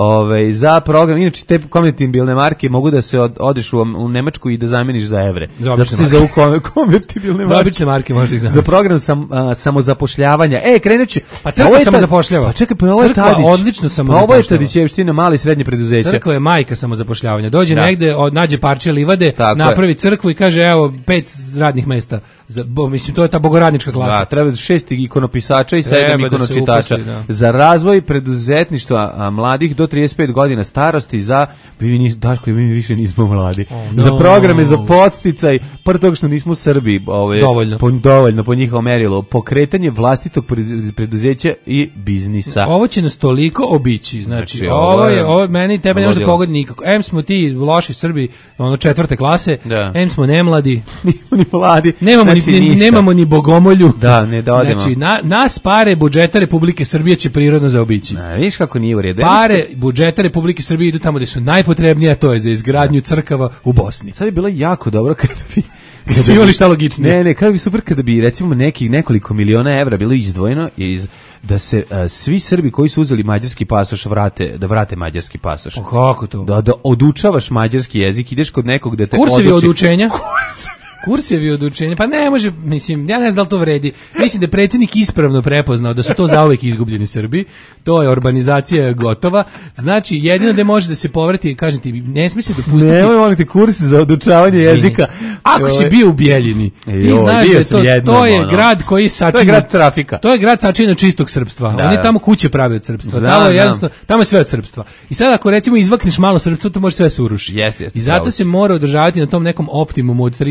Speaker 6: za program. Inače, te konvertibilne marke mogu da se odeš u Nemačku i da zameniš za evre. Zato se zovu konvertibilne marke.
Speaker 7: Za obične marke možeš ih zamisliti.
Speaker 6: Za program samozapošljavanja. Krenut ću.
Speaker 7: Pa crkva samozapošljava.
Speaker 6: Pa čekaj, pa ovo je
Speaker 7: Crkva
Speaker 6: Tadić.
Speaker 7: odlično
Speaker 6: Pa ovo je
Speaker 7: samozapošljava.
Speaker 6: Tadićevština, mali i srednje preduzeća.
Speaker 7: Crkva je majka samozapošljavanja. Dođe
Speaker 6: Da.
Speaker 7: negde, nađe parče livade,
Speaker 6: Tako
Speaker 7: napravi crkvu i kaže evo 5 radnih mesta. Mislim, to je ta bogoradnička klasa.
Speaker 6: Da, treba 6 ikonopisača i 7
Speaker 7: Treba da se
Speaker 6: ikonočitača.
Speaker 7: uposli, da.
Speaker 6: Za razvoj preduzetništva mladih do 35 godina starosti Daško, mi više nismo mladi.
Speaker 7: no.
Speaker 6: Za programe, za podsticaj, prvo toga što nismo Srbi, dovoljno po njihovom merilu, pokretanje vlastitog preduzeća i biznisa.
Speaker 7: Ovo će nas toliko obići. Znači ovo meni tebe ne može da pogodi nikako. Em smo ti loši Srbi, četvrte klase, em smo nemladi.
Speaker 6: Nismo ni mladi.
Speaker 7: Nemamo ni bogomolju.
Speaker 6: Da, ne dodemo.
Speaker 7: Znači, nas pare budžeta Republike Srbije će prirodno zaobići.
Speaker 6: Viš kako nije u redu.
Speaker 7: Pare budžeta Republike Srbije idu tamo gde su najpotrebnije, a to je za izgradnju crkava u Bosni.
Speaker 6: Sad bi bilo jako dobro kada bi
Speaker 7: svi imali šta logičnije.
Speaker 6: Ne, kada bi super kada bi recimo nekoliko miliona evra bilo izdvojeno da se svi Srbi koji su uzeli mađarski pasoš vrate mađarski pasoš.
Speaker 7: Kako to?
Speaker 6: Da odučavaš mađarski jezik, ideš kod nekog da te
Speaker 7: kursevi odučenja. Kursevi odučenja, pa ne može, mislim, ja ne znam da li to vredi. Mislim da je predsjednik ispravno prepoznao da su to zauvek izgubljeni Srbi, to je urbanizacija gotova, znači jedino da može da se povrati, kažem ti, ne smije se dopustiti...
Speaker 6: Nemoj moliti kurs za odučavanje jezika.
Speaker 7: Ako si bio u Bijeljini, ti znaš da je to je grad koji sačinja...
Speaker 6: To je grad trafika.
Speaker 7: To je grad sačinja čistog srpstva. Oni tamo kuće prave od srpstva. Tamo je sve od srpstva. I sad ako recimo izvakneš malo srpstva, to može sve se uruši. I zato se mora održavati na tom nekom optimumu od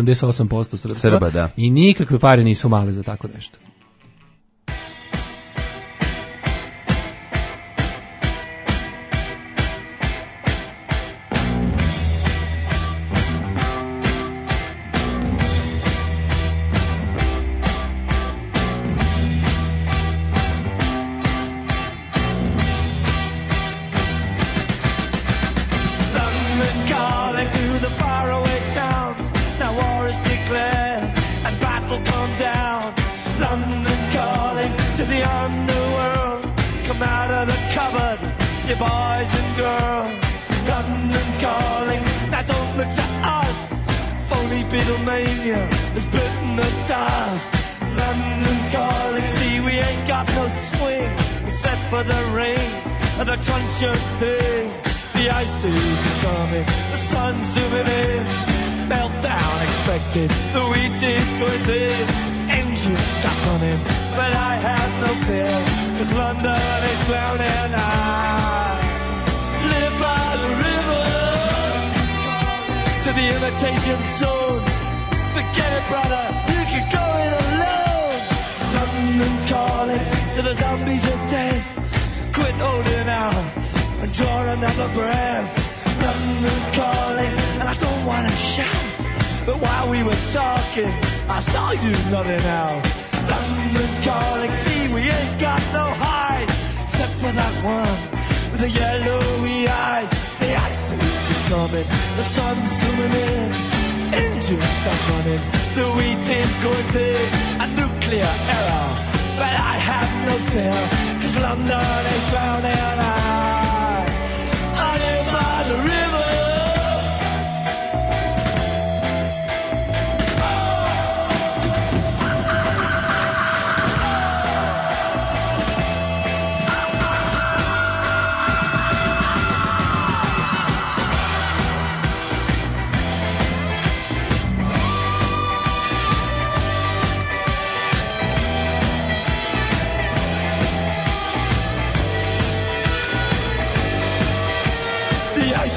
Speaker 7: 378%
Speaker 6: Srba, da.
Speaker 7: I nikakve pare nisu male za tako nešto.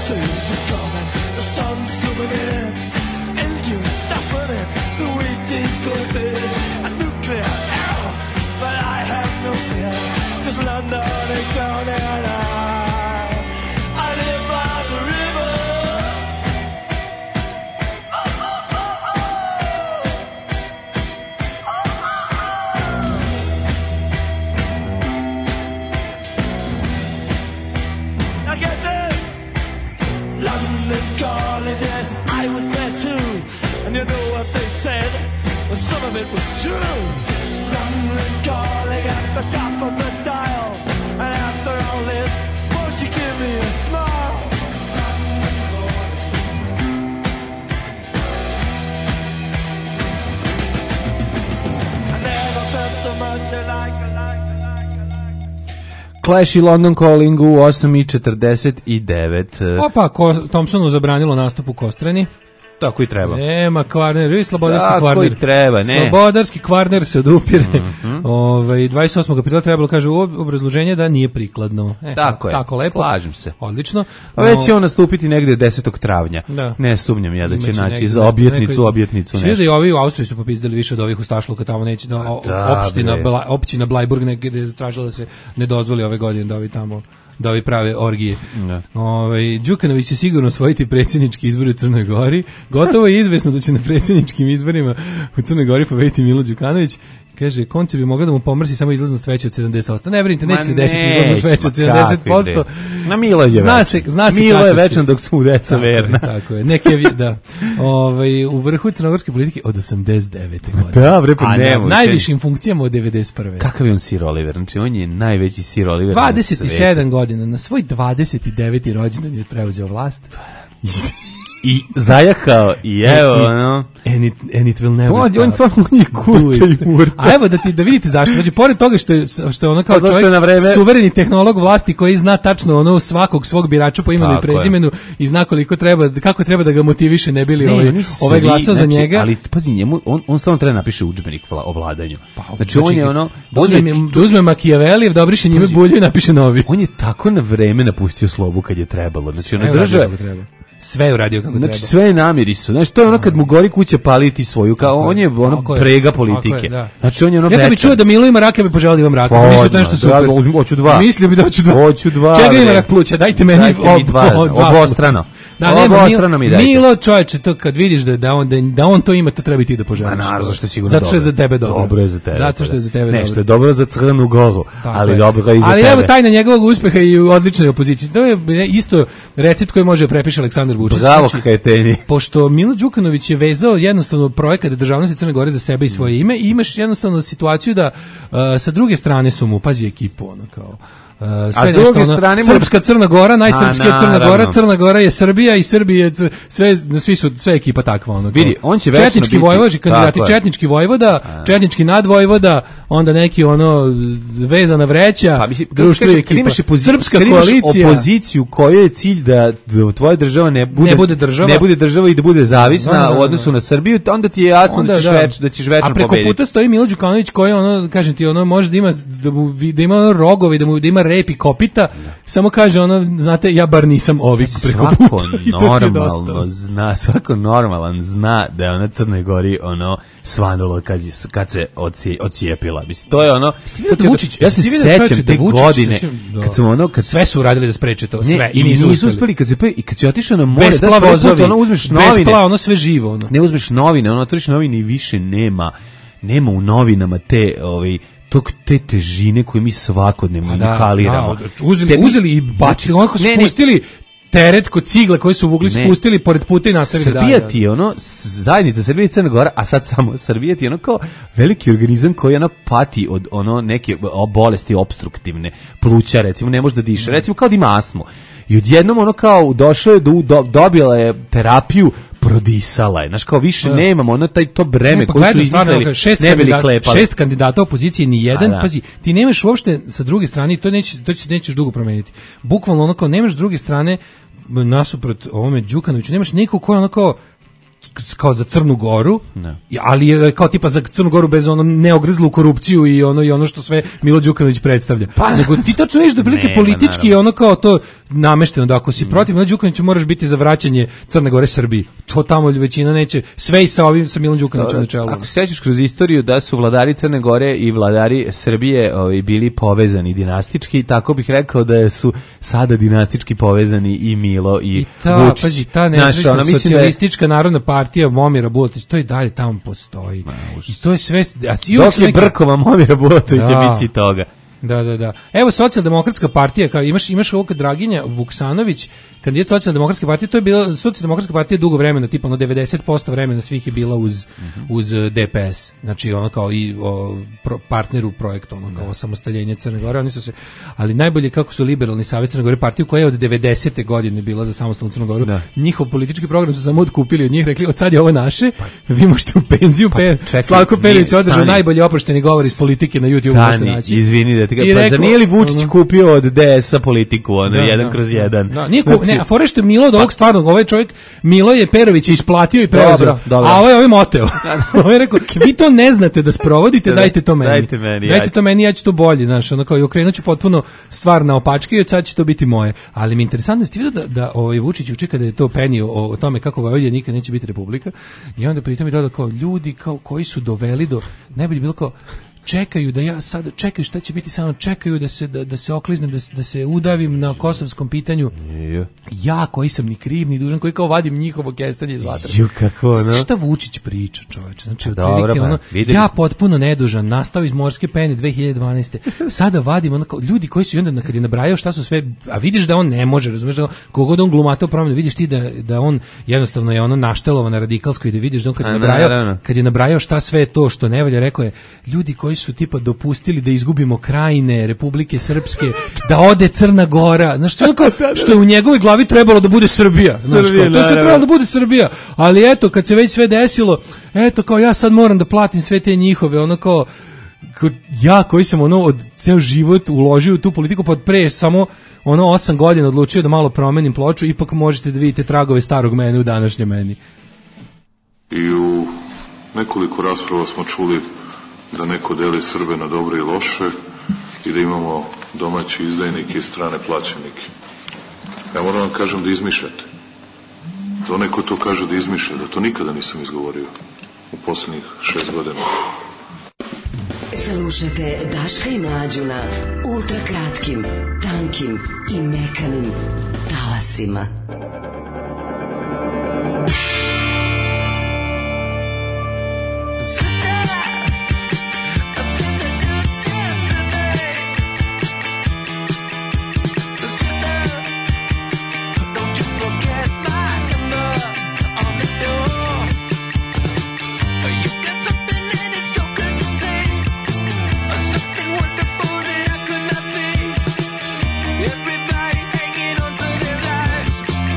Speaker 16: Says it's coming, the sun's zooming in, engines stopping it, the wheat is going a nuclear error, but I have no fear, 'cause London is drowning and I live by the river. Now get this! London calling, yes, I was there too. And you know what they said? Well, some of it was true. London calling at the top of the dial. And after all this, won't you give me a smile? I never felt so much like
Speaker 6: Clash i London Calling u 8:49.
Speaker 7: Opa, Thompsonu zabranilo nastup u Kostrani.
Speaker 6: Tako i treba.
Speaker 7: Nema Kvarner, vi slobodarski
Speaker 6: Tako
Speaker 7: Kvarner.
Speaker 6: i treba, ne.
Speaker 7: Slobodarski Kvarner se odupire. 28. aprila trebalo, kaže, u obrazloženje da nije prikladno.
Speaker 6: Tako je,
Speaker 7: tako lepo.
Speaker 6: slažem se.
Speaker 7: Odlično.
Speaker 6: A već će on nastupiti negde 10. travnja.
Speaker 7: Da.
Speaker 6: Ne sumnjam ja da će
Speaker 7: Imaće
Speaker 6: naći
Speaker 7: negde,
Speaker 6: za obljetnicu
Speaker 7: Sve
Speaker 6: nešto.
Speaker 7: da i ovi u Austriji su popizdali više od ovih u Stašluka, tamo neće, opština Blajburg negdje je zatražila da se ne dozvoli ove godine da ovi tamo da ovi prave orgije. Đukanović će sigurno osvojiti predsjednički izbori u Crnoj Gori. Gotovo je izvesno da će na predsjedničkim izborima u Crnoj Gori pobediti Milo Đukanović. Kaže, konce bi mogla da mu pomrsi samo izlaznost veća od 70%. Ne brinite, neće se desiti izlaznost veća od 70%.
Speaker 6: Na Milo je
Speaker 7: zna se
Speaker 6: Milo je
Speaker 7: kako
Speaker 6: večan dok su deca verna.
Speaker 7: Tako je. Da. U vrhu crnogorske politike od 89. godine.
Speaker 6: Da, bre, pa
Speaker 7: a
Speaker 6: nemo.
Speaker 7: na najvišim funkcijama od 91.
Speaker 6: Kakav je on Sir Oliver? Znači, on je najveći Sir Oliver
Speaker 7: 27 godina. Na svoj 29. rođendan je preuzeo vlast.
Speaker 6: I zajahao i evo, ono.
Speaker 7: And it will never stop.
Speaker 6: On samo nije kurta i murta.
Speaker 7: A evo da vidite zašto. Znači, pored toga što je ono kao čovjek suvereni tehnolog vlasti koji zna tačno ono svakog svog birača po imenu i prezimenu i zna kako treba da ga motiviše ne bili ovaj glasao za njega.
Speaker 6: Ali pazi, njemu, on samo treba napiše udžbenik o vladanju. Znači, on je ono...
Speaker 7: Da uzme Makijavelijev, da obriše njime bulju i napiše novi.
Speaker 6: On je tako na vreme napustio slobu kad je trebalo. Znači, ono država...
Speaker 7: Sve je uradio kako treba.
Speaker 6: Znači sve je namiriso. Znači to je ono kad mu gori kuća paliti svoju, kao on je ono prega politike. Znači on je ono.
Speaker 7: Ja kad bi čuo da Milo ima rak, ja bi poželeo da imam rak. Mislim da nešto super.
Speaker 6: Hoću 2.
Speaker 7: Mislio bi da hoću 2.
Speaker 6: Hoću 2.
Speaker 7: Čega ima rak pluća? Dajte meni
Speaker 6: obostrano.
Speaker 7: Da, Milo, čovječe, to kad vidiš da on to ima, to treba i ti da poželiš.
Speaker 6: Naravno, što je sigurno
Speaker 7: zato što je za tebe dobro.
Speaker 6: Dobro je za tebe.
Speaker 7: Zato što je za tebe dobro.
Speaker 6: Nešto je dobro za Crnu Goru, ali dobro je i za tebe.
Speaker 7: Ali evo tajna njegovog uspeha i u odličnoj opoziciji. To je isto recept koji može prepiše Aleksandar Vučić.
Speaker 6: Bravo, Kajeteni.
Speaker 7: Pošto Milo Đukanović je vezao jednostavno projekat državnosti Crne Gore za sebe i svoje ime i imaš jednostavno situaciju da sa druge strane su mu, pazi ekipu, ono kao... sve nešto, strane srpska Crna Gora, najsrpskija Crna Gora, Crna Gora je Srbija i Srbije, sve ekipa takva. Ono,
Speaker 6: vidi, on će
Speaker 7: četnički vojvođi, kandidati četnički vojvoda, četnički nadvojvoda, onda neki ono vezana vreća, društvo i ekipa. Srpska koalicija.
Speaker 6: Opoziciju kojoj je cilj da tvoja država ne bude država i da bude zavisna u odnosu na Srbiju, onda ti je jasno da ćeš večno pobediti.
Speaker 7: A preko puta stoji Milo Đukanović koji ono, kažem ti, ono može da ima rogove, da ima rep i kopita, samo kaže ono, znate, ja bar nisam ovik preko puta.
Speaker 6: Svako normalan zna da je ona Crnoj Gori ono svanulo kad se odcijepila. Mislim, to je ono... Ja se sećam te godine kad sam ono...
Speaker 7: Sve su uradili da spreče to, sve.
Speaker 6: I nisu uspeli. Kad si otišao na more,
Speaker 7: bespla vozovi,
Speaker 6: ono uzmeš novine.
Speaker 7: Bespla, ono sve živo. Ono.
Speaker 6: Ne uzmeš novine, ono otvoriš novine i više nema u novinama te težine koje mi svakodnevno inhaliramo.
Speaker 7: Uzeli i bacili, onako spustili teret kod cigle koje su vugli, spustili pored puta i nastavili dalje.
Speaker 6: Srbija ti je ono, zajednica Srbija i Crna Gora, a sad samo Srbija ti je ono kao veliki organizam koji ono pati od ono neke bolesti opstruktivne, pluća recimo, ne može da diše, recimo kao da ima astmu. I odjednom ono kao došao je, dobila je terapiju, prodisala je. Znaš, kao više nemamo ono to breme koje su izmislili, ne bili klepali.
Speaker 7: 6 kandidata opozicije, ni jedan. Pazi, ti nemaš uopšte sa druge strane, to nećeš dugo promeniti. Bukvalno ono kao nemaš s druge strane, nasuprot ovome Đukanoviću, nemaš nikog ko je ono kao za Crnu Goru, ali je kao tipa za Crnu Goru bez ono neogrzlu korupciju i ono što sve Milo Đukanović predstavlja. Nego ti tačno vidiš da prilike politički ono kao namešteno da ako si protiv Mila Đukanovića moraš biti za vraćanje Crne Gore Srbiji. To tamo većina neće, sve i sa Milom Đukanovićem na čelu.
Speaker 6: Ako se sećaš kroz istoriju da su vladari Crne Gore i vladari Srbije bili povezani dinastički, tako bih rekao da su sada dinastički povezani i Milo i Vučić.
Speaker 7: Pazi, ta nesrećna socijalistička narodna partija Momira Bulatovića, to i dalje tamo postoji. I to je sve...
Speaker 6: Dok je Brkova Momira Bulatovića bići toga.
Speaker 7: Da. Evo Socijaldemokratska partija, kao imaš ovo kad Draginja Vuksanović, kandidat Socijaldemokratske partije, to je bila Socijaldemokratska partija dugo vremena, tipa 90% vremena svih je bila uz DPS. Znači ono kao i partner u projektu, ono kao osamostaljenje Crne Gore, oni su se, ali najbolje kako su Liberalni savez Crne Gore partiju koja je od 90. godine bila za samostalnu Crnu Goru. Njihov politički program su samo otkupili od njih, rekli od sad je ovo naše, vi možete u penziju. Slavko Perović održao najbolje oprošteni govor iz politike na YouTube, možete naći.
Speaker 6: Izvini da ti pa za nije li Vučić kupio od DS-a politiku, ono, 1/1?
Speaker 7: Da, nije ne, a fore što je Milo od ovog stvarnog, ovaj čovjek, Milo je Perovića isplatio i preuzeo, a ovo je moteo. Ovo je rekao, vi to ne znate da sprovodite, dajte to meni. Dajte to meni, ja ću to bolje, znaš, ono kao, i okrenuću potpuno stvar na opačke i od sad će to biti moje. Ali mi je interesantno, jeste vidio da Vučić uči kada je to penio o tome kako Vojvodina nikad neće biti republika, i onda pritom je dodao kao ljudi kao koji su doveli do, najbolje bilo kao, čekaju da ja sad čekaju šta će biti, samo čekaju da se okliznem, da se udavim na kosovskom pitanju. Ja koji sam ni kriv ni dužan, koji kao vadim njihovo kestanje iz vatre. Šta Vučić priča, čoveče? Znači otprilike ono, ja potpuno nedužan, nastao iz morske pene 2012. Sada vadim ono kao ljudi koji su i onda kad je nabrajao šta su sve, a vidiš da on ne može, razumeš, da kogod on glumatao promenu, vidiš ti da on jednostavno je ono naštelovano radikalsko i da vidiš da on kad je nabrajao šta sve je to što ne valja, rekao je ljudi koji su tipa dopustili da izgubimo Krajine, Republike Srpske, da ode Crna Gora, znaš što je u njegovoj glavi trebalo da bude Srbija, znaš, to je sve trebalo da bude Srbija, ali eto kad se već sve desilo, eto kao ja sad moram da platim sve te njihove, ono kao ja koji sam ono od ceo život uložio u tu politiku, pa pre samo ono 8 godina odlučio da malo promenim ploču, ipak možete da vidite tragove starog mene u današnjem meni.
Speaker 20: I u nekoliko rasprava smo čuli da neko deli Srbe na dobre i loše i da imamo domaći izdajnike i strane plaćenike. Ja moram vam kažem da izmišljate. Da neko to kaže da izmišlja, da to nikada nisam izgovorio u posljednjih 6 godina.
Speaker 4: Slušajte Daška i Mlađu na ultra kratkim, tankim i mekanim talasima.
Speaker 13: Everybody hanging on for their lives.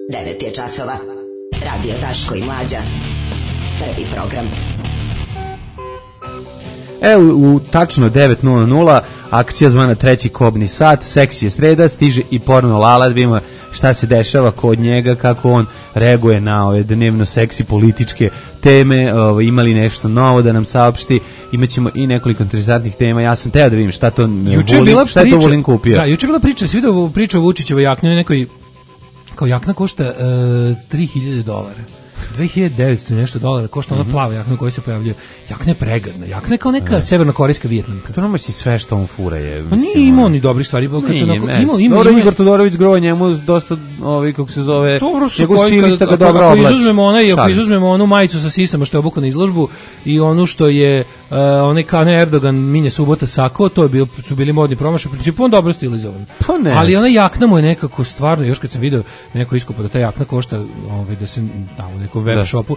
Speaker 4: 9 je časova. Radio Daško i Mlađa. Prvi program.
Speaker 6: Evo u tačno 9:00 akcija zvana Treći kobni sat, seksi je sreda, stiže i porno Lala, da vidimo šta se dešava kod njega, kako on reaguje na ove dnevno seksi političke teme, imali nešto novo da nam saopšti, imaćemo i nekoliko interesantnih tema. Ja sam teo da vidim šta to šta je to Vulin kupio.
Speaker 7: Da, juče je bila priča, svi da priča o Vučićevoj jakni, nekoj kao jakna košta $3.000. 2900 nešto dolara košta ona plava jakna koja se pojavljuje. Jakna je pregadna. Jakna je kao neka severnokorejska Vijetnamka.
Speaker 6: To nomaći sve što on fura je.
Speaker 7: Pa nije imao ni dobrih stvari. Kad se
Speaker 6: ima Igor Todorović Grovo njemu dosta, kako se zove, njegov stilista ga dobro oblači.
Speaker 7: Ako izuzmemo onu majicu sa sisama što je obuka na izložbu i onu što je onaj Kane Erdogan Minje Subota sako, to je su bili modni promašaj. U principu on dobro stilizovan. Ali ona jakna mu je nekako stvarno, još kad sam video neko iskopa da ta jakna košta da se tamo nekom web shopu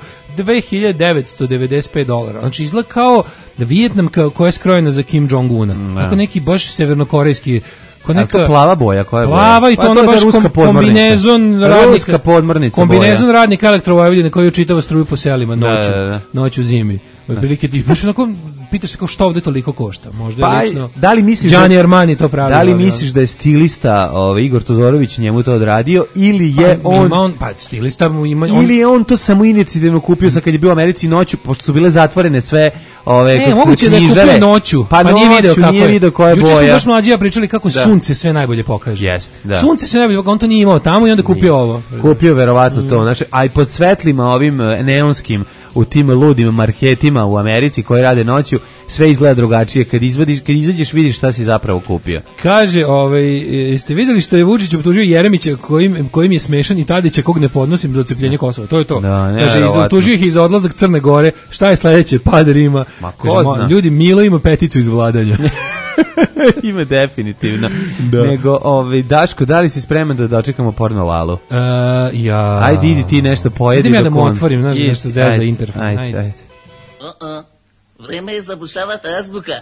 Speaker 7: $2.995. Znači izgleda kao Vijetnam koja je skrojena za Kim Jong-una. Tako neki baš severnokorejski
Speaker 6: to plava boja koja je
Speaker 7: plava i to ono baš kombinezon radnika Elektrovojvodine koji učitava struju po selima noću zimi. Otprilike ti baš onako pitaš se kao što ovde toliko košta. Možda je lično Gianni Armani to pravi.
Speaker 6: Da li misliš da je stilista Igor Todorović njemu to odradio ili je
Speaker 7: stilista
Speaker 6: ili je on to samo inicijativno kupio sa kad je bio u Americi noću, pošto su bile zatvorene sve
Speaker 7: moguće da je kupio noću, pa nije video koja je boja. Juče smo baš Mlađija pričali kako sunce sve najbolje pokaže. Sunce sve najbolje, on to nije imao tamo i onda kupio ovo.
Speaker 6: Kupio verovatno to, znači, a i pod svetlima ovim neonskim u tim ludim marketima u Americi koji rade noću, sve izgleda drugačije. Kad izađeš vidiš šta si zapravo kupio.
Speaker 7: Kaže, jeste vidjeli što je Vučić optužio Jeremića kojim je smešan i Tadića kog ne podnosim za odcepljenje Kosova. To je to. Kaže, optužio ih i za odlazak Crne Gore. Šta je sledeće? Pad Rima. Kaže, ljudi, Milo ima peticu iz vladanja.
Speaker 6: Ima definitivno. Nego, Daško, da li si spreman da dočekamo porno Lalu? Ajde, idi ti nešto pojedi.
Speaker 7: Idem ja da mu otvorim, znaš, nešto zeza interfon.
Speaker 6: Ajde.
Speaker 21: Vreme je zabušavati azbuka.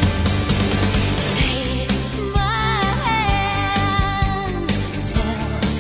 Speaker 22: Take my hand, tell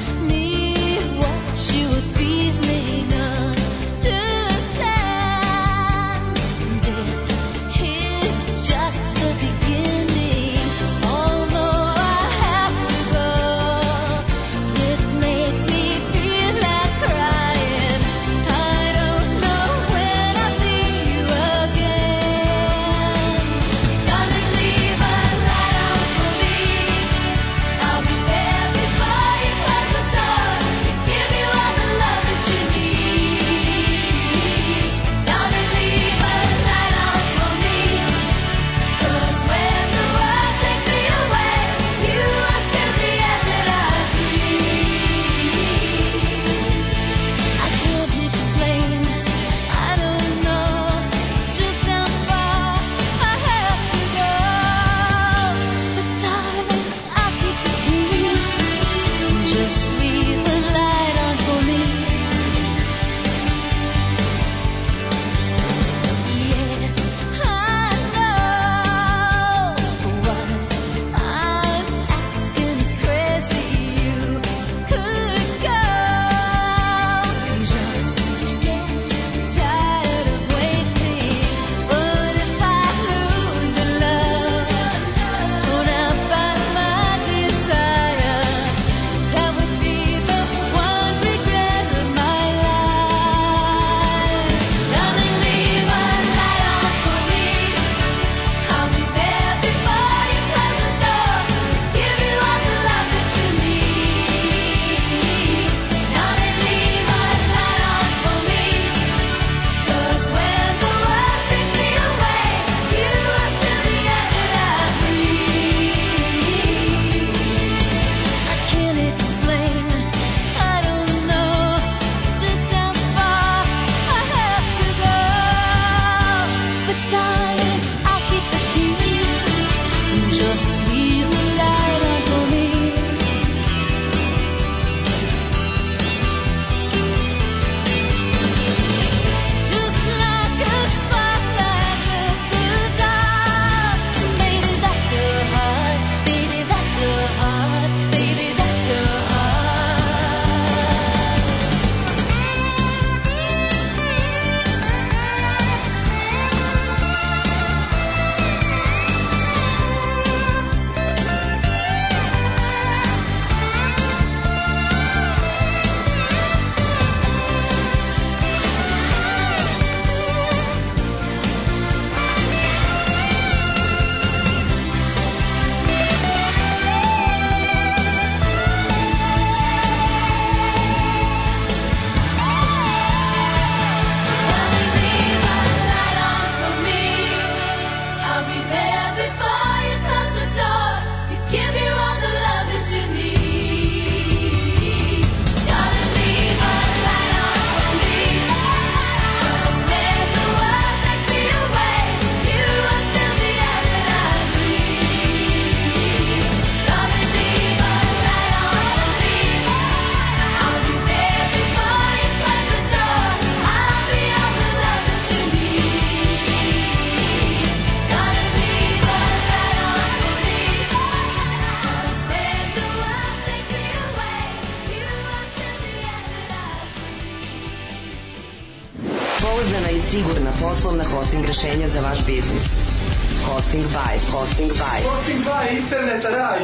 Speaker 4: Pouzdana i sigurna poslovna hosting rešenja za vaš biznis. Hosting by. Hosting by, interneta raj.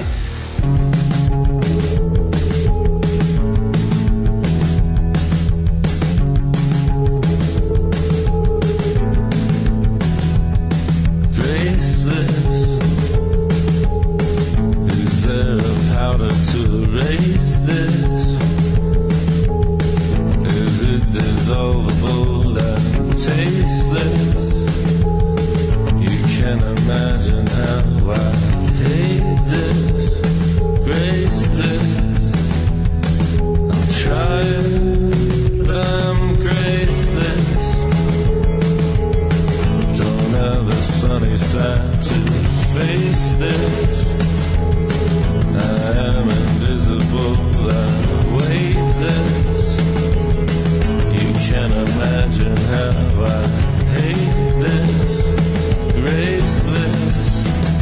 Speaker 1: Graceless. Is there a powder to erase this? Is it dissolvable and tasteless? You can't imagine how I hate this. Graceless. I'm trying, but I'm graceless. Don't have the sunny side to face this. I am invisible, I weightless. You can't imagine how I hate this. Graceless.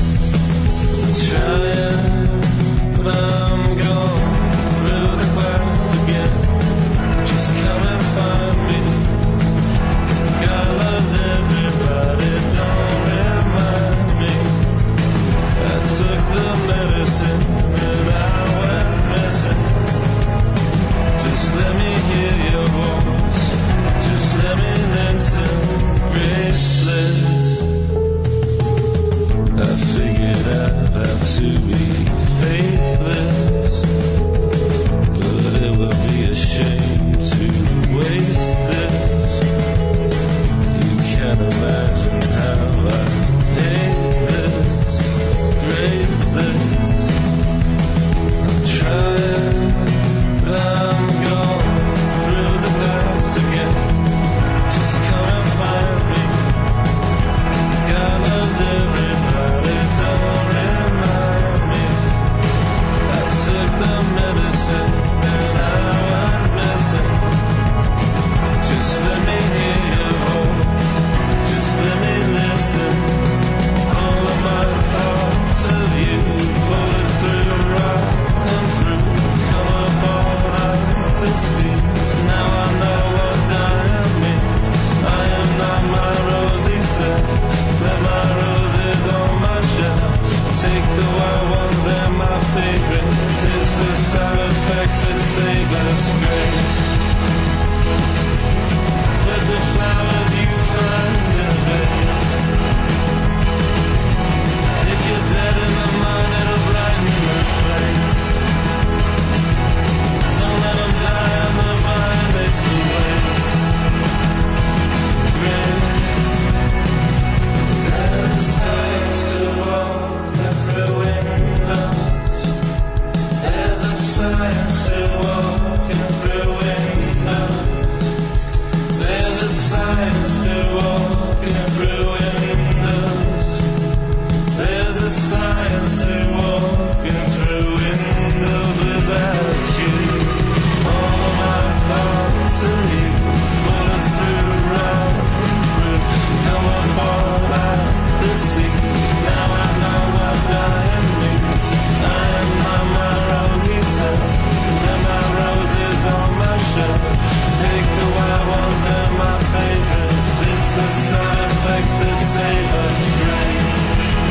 Speaker 1: Trying, but I'm gone through the glass again. Just come and find me. God loves everybody, don't remind me. I took the medicine and I went missing. Just let me hear your voice. Just let me listen. Graceless. I figured out how to be faithless, but it would be a shame to waste this. You can't imagine how I hate this. Graceless. I'm trying, but I'm gone through the glass again. Just come and find me. God loves everybody, don't remind me. I took the medicine and I went missing. Just let me hear your voice. Just let me listen. All of my thoughts of you pull through, right and through. Come up all out the seas. Now I know what dying means. I am not my rosy self. Let my roses on my shelf. Take the wild ones, they're my favorite. It's the side effects that save us, grace. But the flowers you find in a vase. If you're dead in the mind, it'll brighten the place. Don't let them die on the vine, it's a waste. Grace. There's a science to walk through windows. There's a science to walk through windows. There's a science to walk through windows. There's a science to walk through windows without you. All of my thoughts of you pull us through, right through. Come up all out the sea. Now I know what dying means. I am not my rosy self. Let my roses on my shelf. Take the wild ones and my favorites. It's the side effects that save us, grace.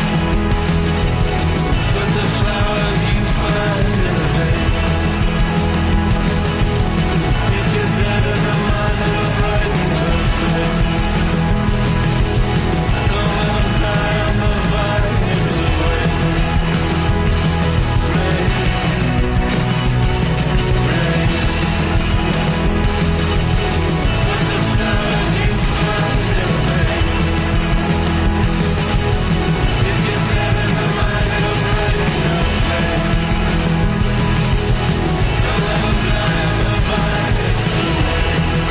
Speaker 1: But the flowers you find in a vase. If you're dead in the mind, it'll brighten the place. Don't let them die on the vine, it's a waste. Grace. Grace. But the flowers you find in a vase. If you're dead in the mind, it'll brighten the place. Don't let them die on the vine, it's a waste.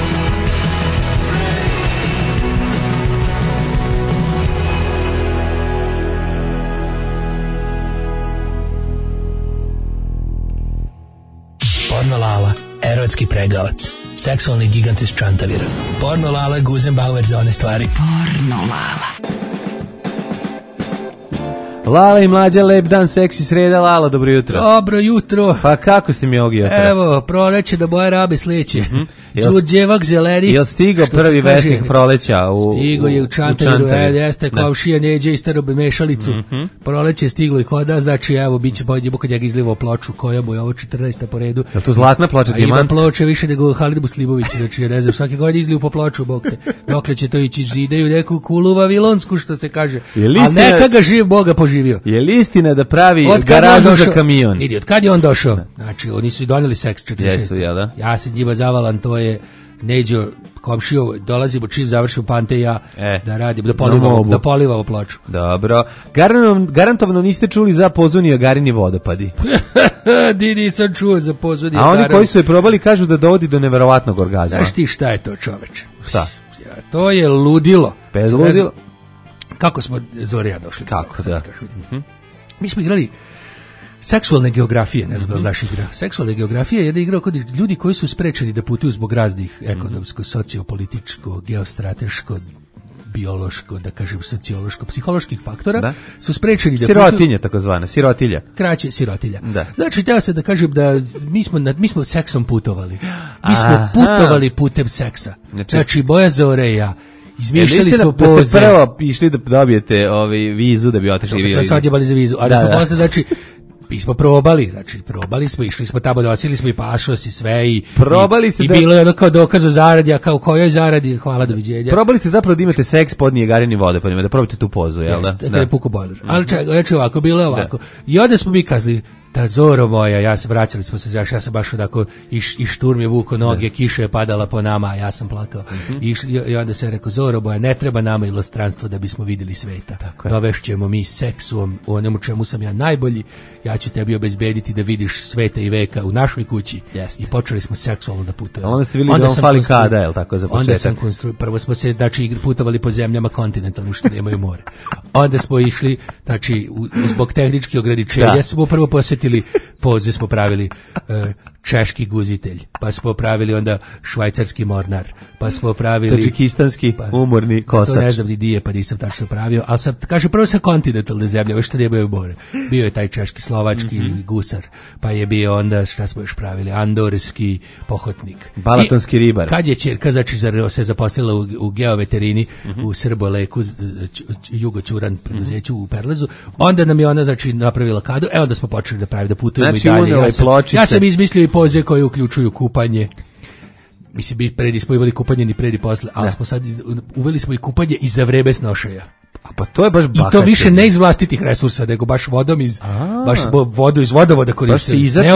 Speaker 1: Grace.
Speaker 2: Porno Lala, erotski pregavac, seksualni gigant iz Čantavira. Porno Lala, Guzenbauer za one stvari.
Speaker 4: Porno Lala.
Speaker 6: Lala i Mlađa, lep dan, seksi sreda. Lala, dobro jutro.
Speaker 7: Dobro jutro.
Speaker 6: Pa kako ste mi ovog jutra?
Speaker 7: Evo, proleće da boje rabe sleće. Đuđevak zeleni.
Speaker 6: Jel stigao
Speaker 7: Što se
Speaker 6: prvi
Speaker 7: kaže,
Speaker 6: vesnik proleća
Speaker 7: stigo je u Čantaviru, jeste komšija Neđe istarobe mešalicu. Proleće je stiglo i kod nas, znači evo biće bolje kod njega izlivao ploču koja mu je ovo 14. po redu.
Speaker 6: Je to zlatna ploča, dijamant?
Speaker 7: Ima ploče više nego Halid Buslimović, znači ja ne znam, svake godine izliju po ploču, bog te. Dokle će to ići, zideju neku kulu vavilonsku, što se kaže. A neka ga živ Boga poživio.
Speaker 6: Je li istina da pravi garažu za kamion?
Speaker 7: Vidi, od kad je on došao? Znači, oni su i doneli seks 46.
Speaker 6: Jesu, ja da.
Speaker 7: Ja se njima zavalan, to je Neđo komšio, dolazimo čim završimo Pante i ja da radimo, da polivamo ploču.
Speaker 6: Dobro. Garantovano niste čuli za Pozunio Garini vodopadi.
Speaker 7: Nisam čuo za Pozunio
Speaker 6: Garini. A oni koji su je probali kažu da dovodi do neverovatnog orgazma.
Speaker 7: Znaš ti šta je to, čoveče?
Speaker 6: Šta?
Speaker 7: To je ludilo.
Speaker 6: Bez ludilo?
Speaker 7: Kako smo Zorija došli?
Speaker 6: Kako, da.
Speaker 7: Mi smo igrali seksualne geografije, ne znam da li znaš igra. Seksualne geografije je jedna igra kod ljudi koji su sprečeni da putuju zbog raznih ekonomsko, sociopolitičko, geostrateško, biološko, da kažem sociološko, psiholoških faktora, su sprečeni da
Speaker 6: sirotinja, takozvana, sirotilja.
Speaker 7: Kraće, sirotilja.
Speaker 6: Da.
Speaker 7: Znači, teo se da kažem da mi smo seksom putovali. Mi smo putovali putem seksa. Znači, Boja Zoreja, izmišljali smo poze.
Speaker 6: Da ste prvo išli da dobijete vizu da bi otišli.
Speaker 7: Sve se odjebali za vizu, a da smo posle, znači, mi smo probali smo, išli smo tamo, nosili smo i pašos i sve i bilo je ono kao dokaz o zaradi, a kao kojoj zaradi, hvala, doviđenja.
Speaker 6: Probali ste zapravo da imate seks pod Niagarini vodopadima, da probate tu pozu, jel da?
Speaker 7: Da je puko bojler. Ali čekaj, ovako, bilo je ovako. I onda smo mi kazali, ta Zoro moja, vraćali smo se, ja sam baš onako i šturm je vuko noge, kiša je padala po nama, a ja sam plakao. I onda se rekao, Zoro moja, ne treba nama ilostranstvo da bismo vidjeli sveta. Dovešćemo mi seksom, u onemu čemu sam ja najbolji, ja ću tebi obezbediti da vidiš sveta i veka u našoj kući. I počeli smo seksualno da putujemo.
Speaker 6: Onda ste vidjeli da on fali kada, je li tako, za početak?
Speaker 7: Prvo smo se, znači, putovali po zemljama kontinentalnim što nemaju more. Onda smo išli, znači, zbog tehničkih ograničenja smo prvo posjetili poze, smo pravili češki guzitelj, pa smo pravili onda švajcarski mornar, pa smo pravili
Speaker 6: tadžikistanski umorni kosač.
Speaker 7: To ne znam ni dije, pa nisam tačno pravio, ali sam, kaže, prvo sa kontinentalne zemlje, što nemaju more. Bio je taj češki, slovački gusar, pa je bio onda, šta smo još pravili, andorski pohotnik.
Speaker 6: Balatonski ribar.
Speaker 7: Kad je ćerka, znači, se zaposlila u geoveterini u Srboleku, Jugoćuran preduzeću u Perlezu, onda nam je ona, znači, napravila kadu, evo da smo počeli da pravimo, da putujemo
Speaker 6: znači,
Speaker 7: i dalje. Ja sam izmislio i poze koje uključuju kupanje. Mislim, predi smo imali kupanje ni predi posle, ali smo sad uveli smo i kupanje i za vreme snošaja.
Speaker 6: A pa to je baš bahaće.
Speaker 7: I to više ne iz vlastitih resursa, nego baš vodom baš vodu iz vodovoda koristili. Ne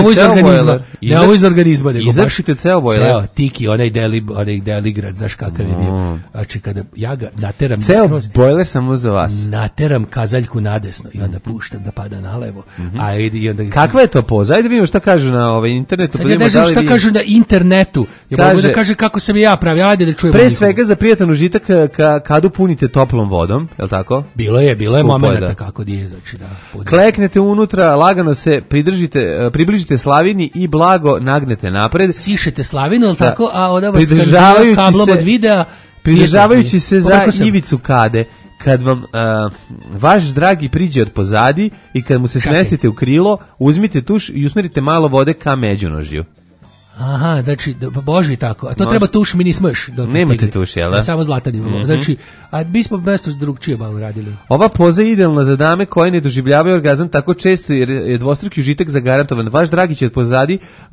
Speaker 7: ovo iz organizma, nego
Speaker 6: izačite ceo bojler.
Speaker 7: Ceo, tiki, onaj deligrad, znaš kakav je bio. Znači, kada ja ga nateram
Speaker 6: ceo bojler samo za vas.
Speaker 7: Nateram kazaljku nadesno i onda puštam da pada nalevo. I onda...
Speaker 6: Kakva je to poza? Ajde vidimo šta kažu na internetu.
Speaker 7: Sad ja ne znam šta kažu na internetu. Ja mogu da kaže kako sam ja pravio. Ajde da čujemo.
Speaker 6: Pre svega za prijatan užitak kadu punite toplom vodom, je li tako?
Speaker 7: Bilo je momenata kako dije, znači da.
Speaker 6: Kleknete unutra, lagano se približite slavini i blago nagnete napred.
Speaker 7: Sišete slavinu, je li tako? A onda vas skandira kablom od videa.
Speaker 6: Pridržavajući se za ivicu kade. Kad vam vaš dragi priđe od pozadi i kad mu se smestite u krilo, uzmite tuš i usmerite malo vode ka međunožju.
Speaker 7: Aha, znači, boži tako. A to treba tuš, mi nismo još.
Speaker 6: Nemate tuš, jel da?
Speaker 7: Samo zlatan imamo. Znači, a mi smo mesto drugčije malo radili.
Speaker 6: Ova poza je idealna za dame koje ne doživljavaju orgazam tako često jer je dvostruki užitak zagarantovan. Vaš dragi će od pozadi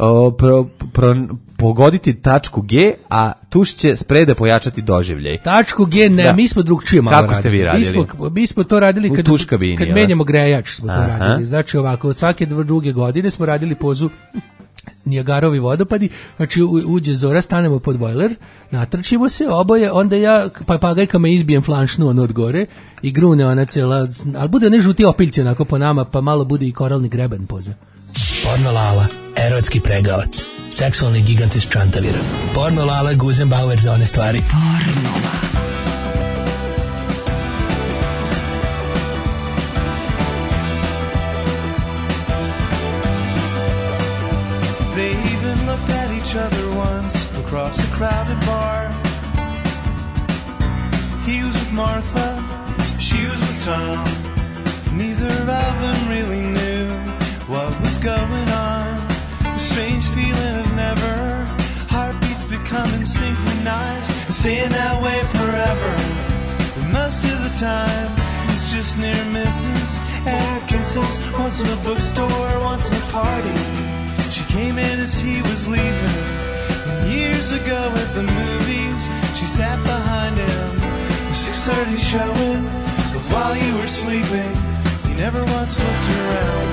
Speaker 6: pogoditi tačku G, a tuš će spreda pojačati doživljaj.
Speaker 7: Tačku G, ne, mi smo drugčije malo radili.
Speaker 6: Kako ste vi radili?
Speaker 7: Mi smo to radili kad menjamo grejač smo to radili. Znači ovako, od svake druge godine smo radili pozu Nijagarovi vodopadi, znači uđe Zora, stanemo pod bojler, natrčimo se oboje, onda ja papagajkama izbijem flanšnu ono od gore i grune ona cela, ali bude ne žuti opiljci onako po nama, pa malo bude i koralni greben poza.
Speaker 2: Porno Lala, erotski pregavac, seksualni gigant iz Čantavira. Porno Lala, Guzenbauer za one stvari. Porno Lala.
Speaker 5: Across a crowded bar, he was with Martha, she was with Tom. Neither of them really knew what was going on. A strange feeling of never, heartbeats become becoming synchronized, staying that way forever. But most of the time, it's just near misses, air kisses, once in a bookstore, once in a party. She came in as he was leaving, and years ago at the movies, she sat behind him. The 6:30 showing of While You Were Sleeping, he never once looked around.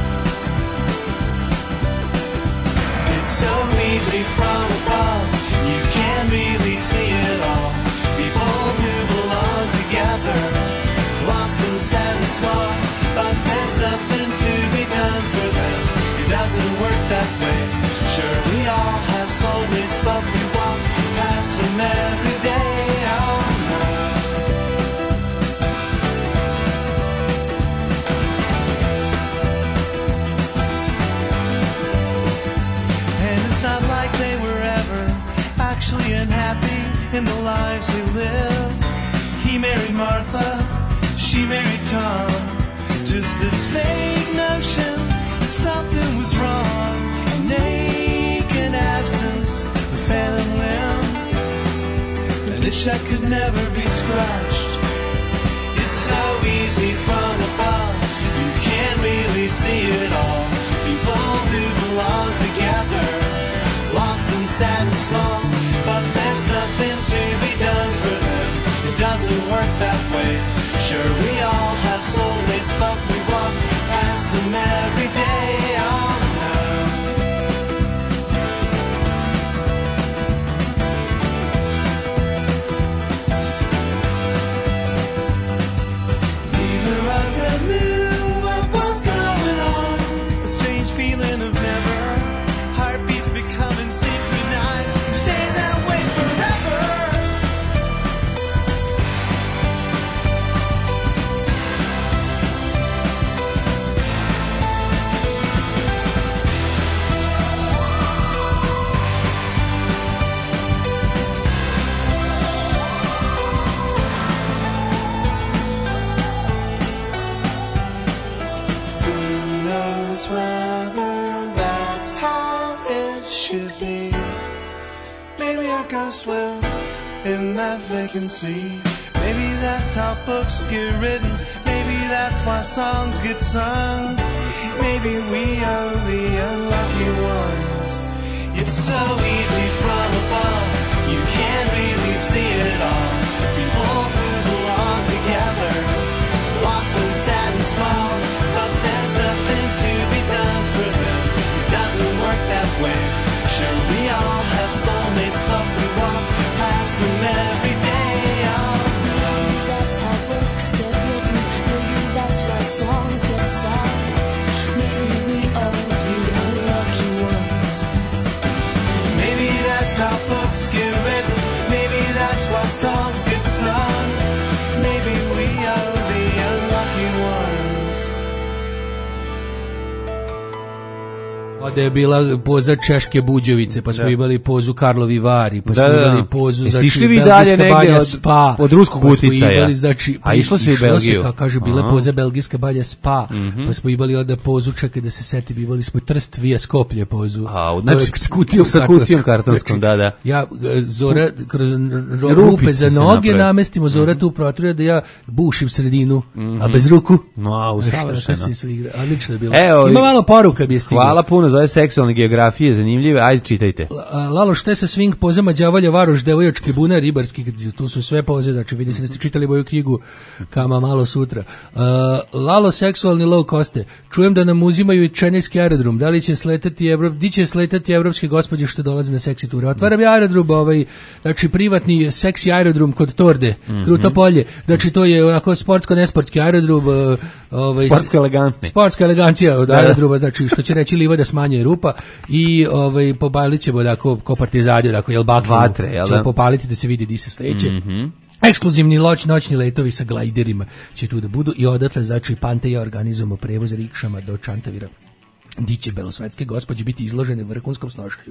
Speaker 5: It's so easy from above, you can't really see it all. People who belong together, lost and sad and small, but there's nothing to be done for them. It doesn't work that way. Sure, we all have soulmates, but we walk past them every day. Oh no. And it's not like they were ever actually unhappy in the lives they lived. He married Martha, she married Tom. Just this vague notion that something was wrong. A naked absence, a phantom limb, an itch that could never be scratched. It's so easy from above, you can't really see it all. People who belong together, lost and sad and small, but there's nothing to be done for them. It doesn't work that way. Sure, we all have soulmates, but we walk past them every day. Oh no. Neither of them knew what was going on. A strange feeling of never, heartbeats becoming synchronized, stay that way forever. Who knows whether that's how it should be? Maybe I go slow in that vacancy. Maybe that's how books get written. Maybe that's why songs get sung. Maybe we are the unlucky ones. It's so easy from above, you can't really see it all. People who belong together, lost and sad and small, but there's nothing to be done for them. It doesn't work that way. Sure, we all have soulmates, but we walk past them every day. Oh no.
Speaker 9: That's how books get written. Maybe that's why songs get sung. Maybe we are the unlucky ones.
Speaker 5: Maybe that's how books get written. Maybe that's why songs get sung. Maybe we are the unlucky ones.
Speaker 7: Ovde je bila poza Češke Buđevice, pa smo imali pozu Karlovi Vari, pa smo imali pozu, znači,
Speaker 6: Stišli vi dalje
Speaker 7: Belgijska
Speaker 6: negde
Speaker 7: banja
Speaker 6: od-
Speaker 7: Spa,
Speaker 6: od ruskog
Speaker 7: pa smo
Speaker 6: uticaja?
Speaker 7: imali, znači,
Speaker 6: A išlo se i u Belgiju?
Speaker 7: kaže, bila je
Speaker 6: Aha.
Speaker 7: poza Belgijska banja Spa, pa smo imali onda pozu, čekaj da se setim, imali smo Trst via Skoplje pozu.
Speaker 6: Znači,
Speaker 7: s kutijom
Speaker 6: sa kutijom kartonskom, da, da.
Speaker 7: Ja, Zora, kroz rupe
Speaker 6: Rupice
Speaker 7: za
Speaker 6: se
Speaker 7: noge
Speaker 6: naprave.
Speaker 7: namestimo, Zora tu protruje da ja bušim sredinu, a bez ruku.
Speaker 6: No, usavršeno.
Speaker 7: Odlično je bilo.
Speaker 6: Evo,
Speaker 7: Ima malo poruka bi je stiglo.
Speaker 6: Hvala puno za ove seksualne geografije, zanimljive. Ajde, čitajte.
Speaker 7: Lalo, šte sa swing pozama, đavolja, varoš, devojački bunar, ribarski, tu su sve poze, znači vidi se da ste čitali moju knjigu Kama malo sutra. Lalo, seksualni low coste, čujem da nam uzimaju i čenejski aerodrom, da li će sletati di će sletati evropske gospođe što dolaze na seksi ture. Otvaram je aerodrom, znači privatni seksi aerodrom kod Torde, Kruto polje, znači to je onako sportsko-nesportski aerodrom, sportska elegancija od aerodroma, znači što će reći Liva da smanjuje rupa i pobalit ćemo onako ko partizani, onako jel bakle, ćemo popaliti da se vidi di se sleće. Ekskluzivni noćni letovi sa glajderima će tu da budu i odatle, znači, Pante i ja organizujemo prevoz rikšama do Čantavira. di će belosvetske gospođe biti izložene vrhunskom snošaju.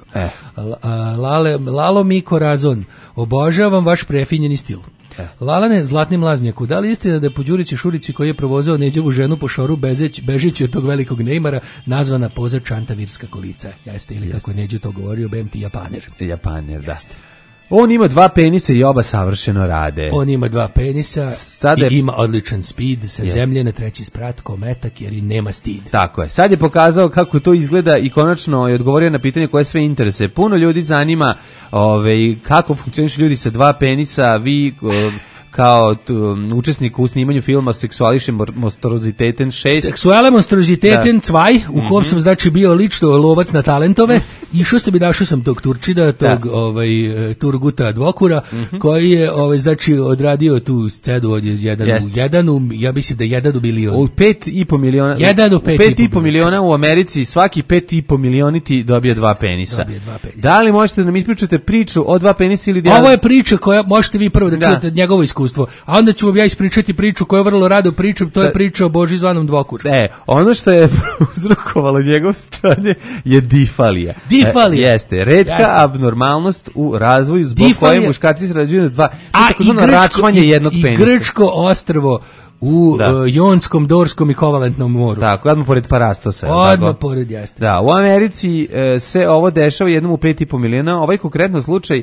Speaker 7: Lalo Miko Razon, obožavam vaš prefinjeni stil. Lalane, zlatni mlaznjaku, da li je istina da je po Đurići Šurici koji je provozao Neđevu ženu po šoru bežeći od tog velikog Neymara nazvana poza Čantavirska kolica? Jeste, ili kako je Neđe to govorio, bem ti Japaner.
Speaker 6: Japaner, da. On ima 2 penisa i oba savršeno rade.
Speaker 7: On ima 2 penisa i ima odličan speed sa zemlje na 3. sprat ko metak jer i nema stid.
Speaker 6: Tako je. Sad je pokazao kako to izgleda i konačno je odgovorio na pitanje koje sve interese. Puno ljudi zanima kako funkcionišu ljudi sa 2 penisa, vi kao učesnik u snimanju filma Seksuališem monstroziteten 6.
Speaker 7: Seksuale monstroziteten 2, u kom sam znači bio lično lovac na talentove. Išao sam i našao sam tog Turčida, tog Turguta Dvokura, koji je znači odradio tu scenu od 1 u ja mislim da 1 u milion.
Speaker 6: U 5,5 miliona.
Speaker 7: 1 u
Speaker 6: 5,5 miliona u Americi, svaki 5,5 milioni ti dobije 2 penisa. Da li možete da nam ispričate priču o 2 penisa ili
Speaker 7: Ovo je priča koja možete vi prvo da čujete njegovo iskustvo, a onda ću vam ja ispričati priču koju vrlo rado pričam, to je priča o Boži zvanom Dvokur.
Speaker 6: Ono što je uzrokovalo njegovo stanje je difalija. Jeste, redka abnormalnost u razvoju zbog koje muškarci se rađuju na 2, takozvano račvanje jednog penisa.
Speaker 7: I Grčko ostrvo u Jonskom, Dorskom i Kovalentnom moru.
Speaker 6: Tako, odmah pored Parastosa.
Speaker 7: Odmah pored, jeste.
Speaker 6: Da, u Americi se ovo dešava jednom u 5,5 miliona. Ovaj konkretno slučaj,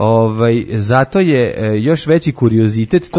Speaker 6: zato je još veći kuriozitet.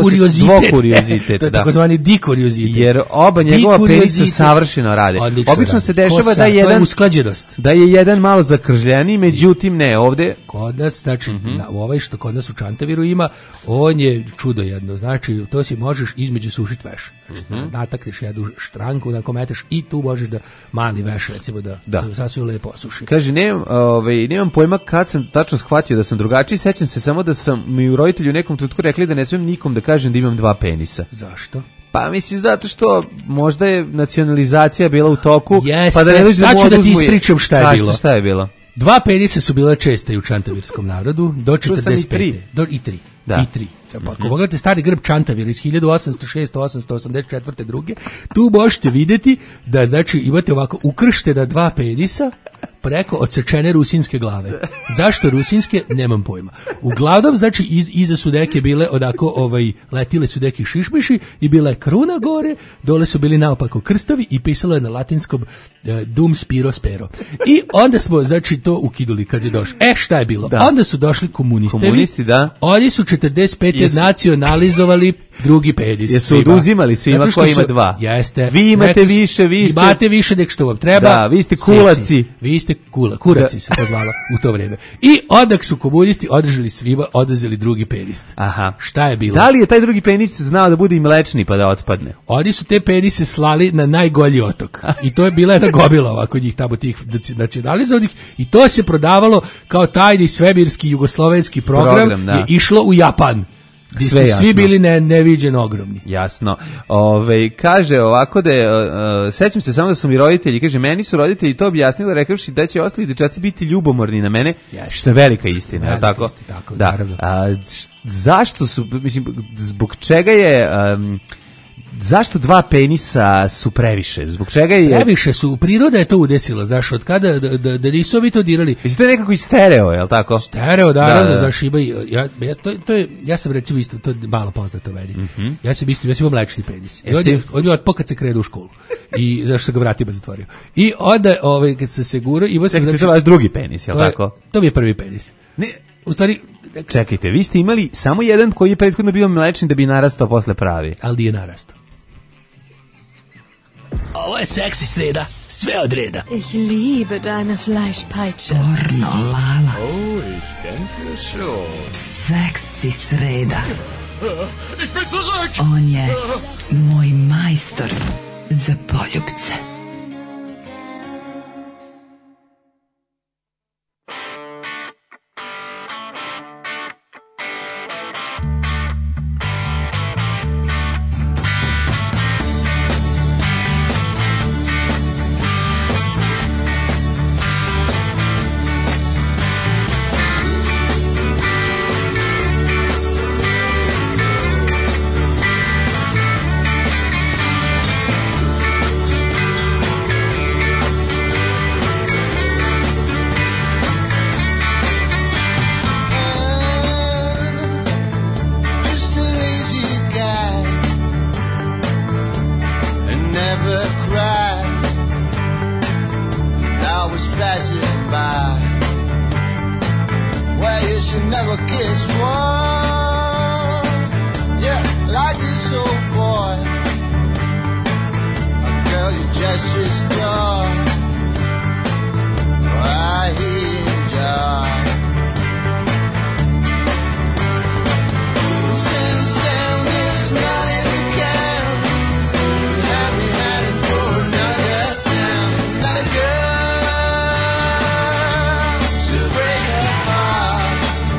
Speaker 7: To je takozvani dikuriozitet.
Speaker 6: Jer oba njegova penisa savršeno rade. Obično se dešava da je jedan malo zakržljeniji, međutim ne, ovde.
Speaker 7: Kod nas, znači, ovaj što kod nas u Čantaviru ima, on je čudo jedno. Znači, to si možeš između sušiti veš. Znači, natakneš jednu štranku, na kometeš i tu možeš da mali veš, recimo, da se sasvim lepo osuši.
Speaker 6: Kaže, nemam pojma kad sam tačno shvatio da sam drugačiji, sećam se samo da sam mi u roditelju u nekom trenutku rekli da ne smijem nikom da kažem da imam 2 penisa.
Speaker 7: Zašto?
Speaker 6: Pa mislim zato što možda je nacionalizacija bila u toku.
Speaker 7: Jeste, pa da sad ću da ti ispričam šta je bilo.
Speaker 6: Šta je bilo?
Speaker 7: 2 penisa su bila česte u čantavirskom narodu do 45. I 3.
Speaker 6: Da.
Speaker 7: I 3. Pa ako pogledate stari grb Čantavir iz 1806-884. druge, tu možete vidjeti da znači imate ovako ukrštena 2 penisa preko odsečene rusinske glave. Zašto rusinske? Nemam pojma. Uglavnom, znači, iza su neke bile odako, letile su neki šišmiši i bila je kruna gore, dole su bili naopako krstovi i pisalo je na latinskom dum spiro spero. I onda smo, znači, to ukiduli kad je došlo. Šta je bilo? Da. Onda su došli komunisti,
Speaker 6: da.
Speaker 7: Oni su 45. nacionalizovali drugi penis.
Speaker 6: Jesu oduzimali svima koji ima 2.
Speaker 7: Jeste.
Speaker 6: Vi imate više,
Speaker 7: imate više nek što vam treba.
Speaker 6: Da, vi ste kulaci.
Speaker 7: Vi ste kuraci se to zvalo u to vrijeme. I onda su komunisti održali svima, oduzeli drugi penis.
Speaker 6: Aha.
Speaker 7: Šta je bilo?
Speaker 6: Da li je taj drugi penis znao da bude i mlečni pa da otpadne?
Speaker 7: Oni su te penise slali na najgolji otok. I to je bila jedna gomila ovako njih tamo tih nacionalizovanih i to se prodavalo kao tajni svemirski jugoslovenski program je išlo u Japan. Gdje su svi bili neviđeno ogromni.
Speaker 6: Jasno. Kaže ovako da je, sećam se samo da su mi roditelji, kaže, meni su roditelji to objasnili rekavši da će ostali dečaci biti ljubomorni na mene, što je velika istina.
Speaker 7: Velika
Speaker 6: tako?
Speaker 7: Istina, tako,
Speaker 6: da. Zašto su, mislim, zbog čega je... Zašto 2 penisa su previše? Zbog čega je...
Speaker 7: Previše su, priroda je to udesila, znaš, od kada da nisu ovi to dirali.
Speaker 6: Mislim, to je nekako i stereo, je li tako?
Speaker 7: Stereo, naravno, znaš, ima i... Ja sam recimo isto, to je malo poznato meni. Ja sam imao mlečni penis. I on je otpao kad se krenuo u školu. I zašto sam ga vratima zatvorio. I onda, kad sam se gurao...
Speaker 6: Čekajte, to je vaš drugi penis, je li tako?
Speaker 7: To mi je prvi penis.
Speaker 6: Ne...
Speaker 7: U stvari...
Speaker 6: Čekajte, vi ste imali samo jedan koji je prethodno bio mlečni da bi narastao posle pravi.
Speaker 7: Ali nije narastao.
Speaker 2: Ovo je seksi sreda, sve od reda.
Speaker 9: Ich liebe deine Fleischpeitsche.
Speaker 17: Pornolala.
Speaker 14: Oh, ich denke schon.
Speaker 17: Seksi sreda.
Speaker 14: Ich bin zurück!
Speaker 17: On je moj majstor za poljubce.
Speaker 8: you never kiss one. Yeah, like this old boy. Girl, you just joy. I enjoy. Since then, there's not in the camp. You have me heading for another town. Not a girl to break her heart.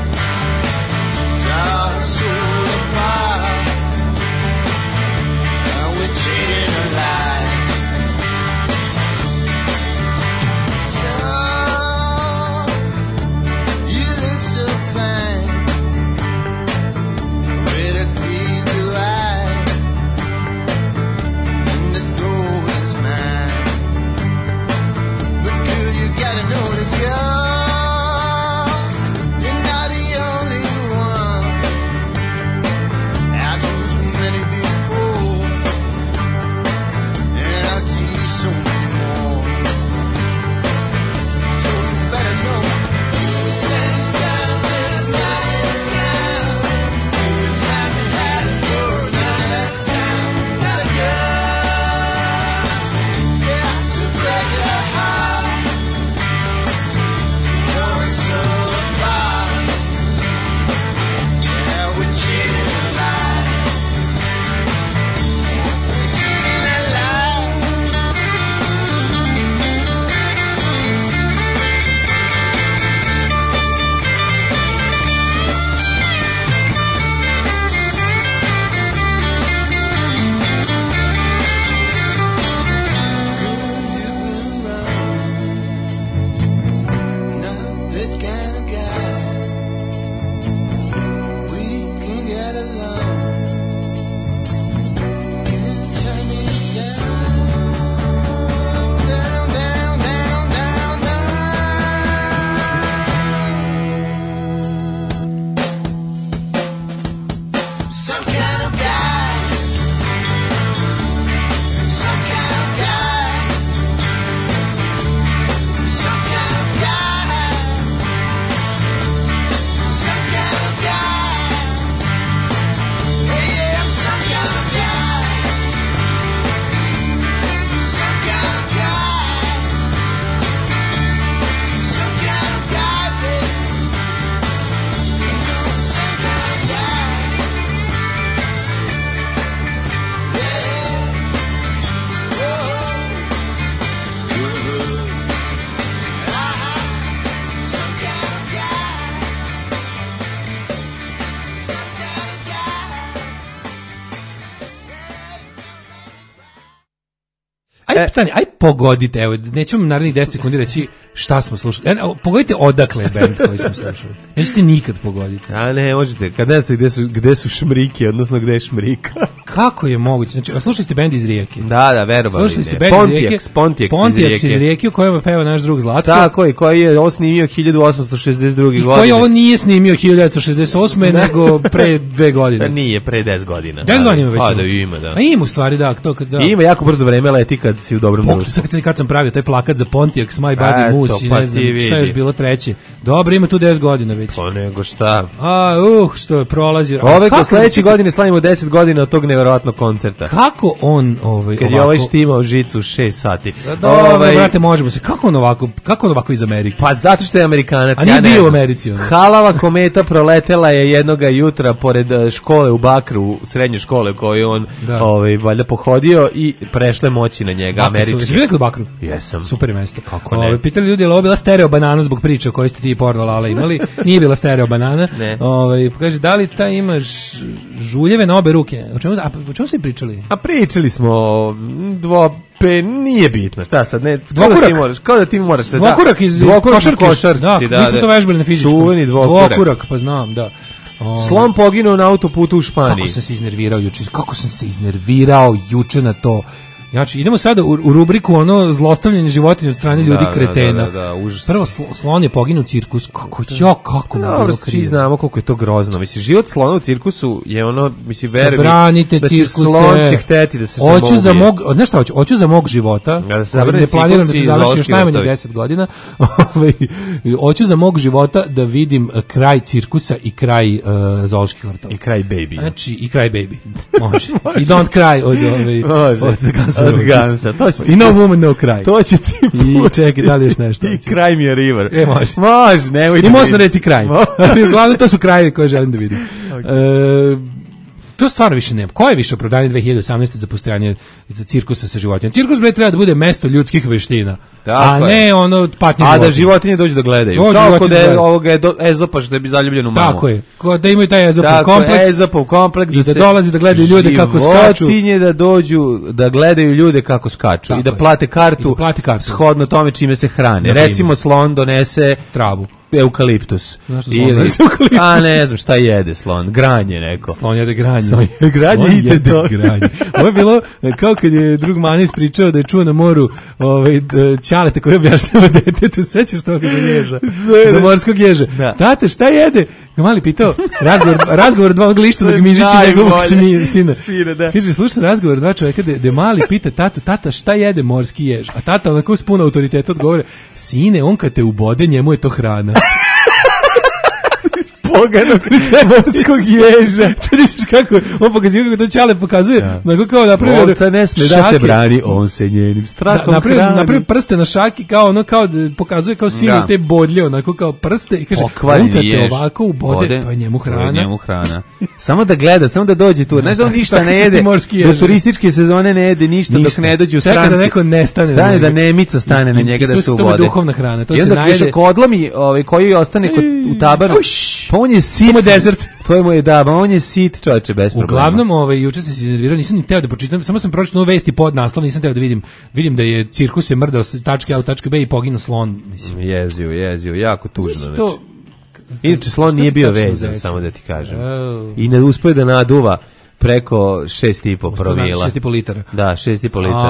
Speaker 8: Draw her soul apart. And we're cheating alive. You look so fine with a green blue eye, and the gold is mine. But girl, you gotta know the girl, you're not the only one. I've seen so many before, and I see so many more. So you better know. Since down there's not in the camp. You have me heading for another town. Not a girl, yeah, to break your heart. You know it's so apart. Yeah, we're cheating alive. We're cheating alive. That kind of guy, we can get along. You turn me down, down, down, down, down, down. Some kind of guy, some kind of guy, some kind of guy. Some kind of guy. Yeah, I'm some kind of guy. Some kind of guy. Some kind of guy, baby. You know I'm some kind of guy. Yeah. Whoa. Some kind of guy.
Speaker 7: Aj pogodite, evo, nećemo narednih 10 sekundi reći šta smo slušali. Pogodite odakle je band koji smo slušali. Nećete nikad pogoditi.
Speaker 6: A ne, možete, kad ne znate gde su šmrike, odnosno gde je šmrika.
Speaker 7: Kako je moguće? Znači, slušali ste band iz Rijeke.
Speaker 6: Da, verovali.
Speaker 7: Slušali ste band iz Rijeke. Pontiac iz Rijeke, u kojem peva naš drug Zlatko.
Speaker 6: Tako, i koji je ovo snimio 1862. godine.
Speaker 7: I koji ovo nije snimio 1968. nego pre 2 godine.
Speaker 6: Da nije, pre 10 godina.
Speaker 7: 10 godina već.
Speaker 6: Pa da ima, da.
Speaker 7: A ima u stvari, da. To kad, da.
Speaker 6: Ima jako brzo vreme leti kad si u dobrom društvu.
Speaker 7: Kad sam pravio taj plakat za Pontiac, My Body Moose i ne znam šta je još bilo treće. Dobro, ima tu 10 godina već.
Speaker 6: Pa nego šta.
Speaker 7: Što je prolazio.
Speaker 6: Ove ko sledeće godine slavimo 10 godina od tog neverovatnog koncerta.
Speaker 7: Kako on
Speaker 6: kad je ovaj štimao žicu 6 sati.
Speaker 7: Dobro, brate, možemo se. Kako on ovako iz Amerike?
Speaker 6: Pa zato što je Amerikanac.
Speaker 7: A nije bio u Americi.
Speaker 6: Halava kometa proletela je jednoga jutra pored škole u Bakru, srednje škole koju on valjda pohodio i prešle moći na njega američke.
Speaker 7: Jesi bio nekad u Bakru?
Speaker 6: Jesam.
Speaker 7: Super je mesto.
Speaker 6: Kako ne?
Speaker 7: Pitali ljudi, je li ovo bila stereo banana zbog priče o kojoj ste ti i Porno Lala imali? Nije bila stereo banana.
Speaker 6: Ne.
Speaker 7: Kaže, da li ta imaš žuljeve na obe ruke? O čemu ste pričali?
Speaker 6: A pričali smo nije bitno, šta sad, ne, kao da ti moraš se,
Speaker 7: dvokurak iz košarci, da, mi smo to vežbali na fizičkom.
Speaker 6: Čuveni dvokurak,
Speaker 7: pa znam, da.
Speaker 6: Slon poginuo na autoputu u Španiji.
Speaker 7: Kako sam se iznervirao juče na to. Znači, idemo sada u rubriku ono zlostavljanje životinja od strane ljudi kretena.
Speaker 6: Da, užas.
Speaker 7: Prvo, slon je poginuo u cirkus. Kako mu
Speaker 6: Dobro,
Speaker 7: bilo
Speaker 6: svi
Speaker 7: krivo.
Speaker 6: znamo koliko je to grozno. Mislim, život slona u cirkusu je ono, mislim, verujem
Speaker 7: Zabranite
Speaker 6: da će
Speaker 7: cirkuse.
Speaker 6: slon će hteti da se
Speaker 7: Hoću za
Speaker 6: samoubije.
Speaker 7: mog, znaš šta hoću? Hoću za mog života.
Speaker 6: Da se
Speaker 7: koji
Speaker 6: zabrane
Speaker 7: ne planiram da
Speaker 6: cirkusi
Speaker 7: se
Speaker 6: i
Speaker 7: završi još
Speaker 6: zoološki
Speaker 7: najmanje
Speaker 6: vrtovi.
Speaker 7: 10 godina. Hoću za mog života da vidim kraj cirkusa i kraj zooloških vrtova.
Speaker 6: I kraj baby.
Speaker 7: Znači, i kraj baby. Može. I don't cry od Guns N'
Speaker 6: Od
Speaker 7: Roses.
Speaker 6: Gunsa. To će ti-
Speaker 7: I no woman, no cry.
Speaker 6: To će ti
Speaker 7: I čekaj, da li još nešto?
Speaker 6: I Cry Me a River.
Speaker 7: Može.
Speaker 6: Može, nemoj
Speaker 7: I
Speaker 6: da
Speaker 7: možda
Speaker 6: vidim.
Speaker 7: reci kraj.
Speaker 6: Može.
Speaker 7: Uglavnom, to su krajevi koje želim da vidim. To stvarno više nema. Ko je više opravdanje 2018. za postojanje cirkusa sa životinjama? Cirkus bre treba da bude mesto ljudskih veština.
Speaker 6: Tako
Speaker 7: a
Speaker 6: je.
Speaker 7: ne ono patnje
Speaker 6: A
Speaker 7: životinja.
Speaker 6: da životinje dođu da gledaju.
Speaker 7: Dođu
Speaker 6: Kao
Speaker 7: životinje
Speaker 6: kod
Speaker 7: da gledaju.
Speaker 6: ovoga Ezopa što je bi zaljubljen u mamu.
Speaker 7: Tako je. Da imaju taj Ezopov
Speaker 6: Tako,
Speaker 7: kompleks.
Speaker 6: Ezopov kompleks.
Speaker 7: I da dolazi da gledaju ljude kako skaču.
Speaker 6: Životinje da dođu, da gledaju ljude kako skaču.
Speaker 7: Tako
Speaker 6: I da
Speaker 7: je.
Speaker 6: plate kartu.
Speaker 7: I da plate kartu.
Speaker 6: Shodno tome čime se hrane.
Speaker 7: Na primjer.
Speaker 6: Recimo slon donese
Speaker 7: travu.
Speaker 6: Eukaliptus.
Speaker 7: Znaš što slon donese eukaliptus?
Speaker 6: A ne znam šta jede slon. Granje neko.
Speaker 7: Slon jede granje.
Speaker 6: Slon jede granje
Speaker 7: Slon
Speaker 6: ide
Speaker 7: jede
Speaker 6: to.
Speaker 7: granje. Ovo je bilo kao kad je drug Mani ispričao da je čuo na moru ćalete koji objašnjava detetu, sećaš toga za ježa, za morskog ježa.
Speaker 6: Da.
Speaker 7: Tate, šta jede? Ga mali pitao, razgovor dva glišta dok Mižić i njegovog sina.
Speaker 6: Da.
Speaker 7: Kaže, slušaj razgovor dva čovjeka da mali pita tatu, tata, šta jede morski jež? A tata onako s puno autoriteta odgovore, sine, on kad te ubode, njemu je to hrana.
Speaker 6: Poganog morskog ježa.
Speaker 7: Vidiš kako on pokazuje kako to ćale pokazuje, onako kao napravio
Speaker 6: Ovca ne sme da se brani, on se njenim strahom hrani.
Speaker 7: Napravio prste na šaki kao da pokazuje kao sine te bodlje, onako kao prste i kaže, on kad te ovako ubode, to je njemu hrana.
Speaker 6: To je njemu hrana. Samo da gleda, samo da dođe tu. Znaš da on ništa ne jede, do turističke sezone ne jede ništa dok ne dođe u stranci.
Speaker 7: Čeka da neko nestane.
Speaker 6: Stane da nemica stane na njega da se ubode.
Speaker 7: To je duhovna hrana, to
Speaker 6: I
Speaker 7: se
Speaker 6: onda
Speaker 7: najede.
Speaker 6: još ako odlomi koji ostane u tabaru, pa on je sit.
Speaker 7: To je desert.
Speaker 6: To je moj da, on je sit, čoveče, bez problema.
Speaker 7: Uglavnom, juče sam se iznervirao, nisam ni teo da pročitam, samo sam pročitao vesti pod naslov, nisam teo da vidim. Vidim da je cirkus je mrdao s tačke A u tačke B i poginuo slon, mislim.
Speaker 6: Jezivo, jako tužno.
Speaker 7: To
Speaker 6: inače slon nije bio vezan, samo da ti kažem. I ne uspio da naduva preko 6,5 promila.
Speaker 7: 6,5 litara.
Speaker 6: Da, 6,5 litara.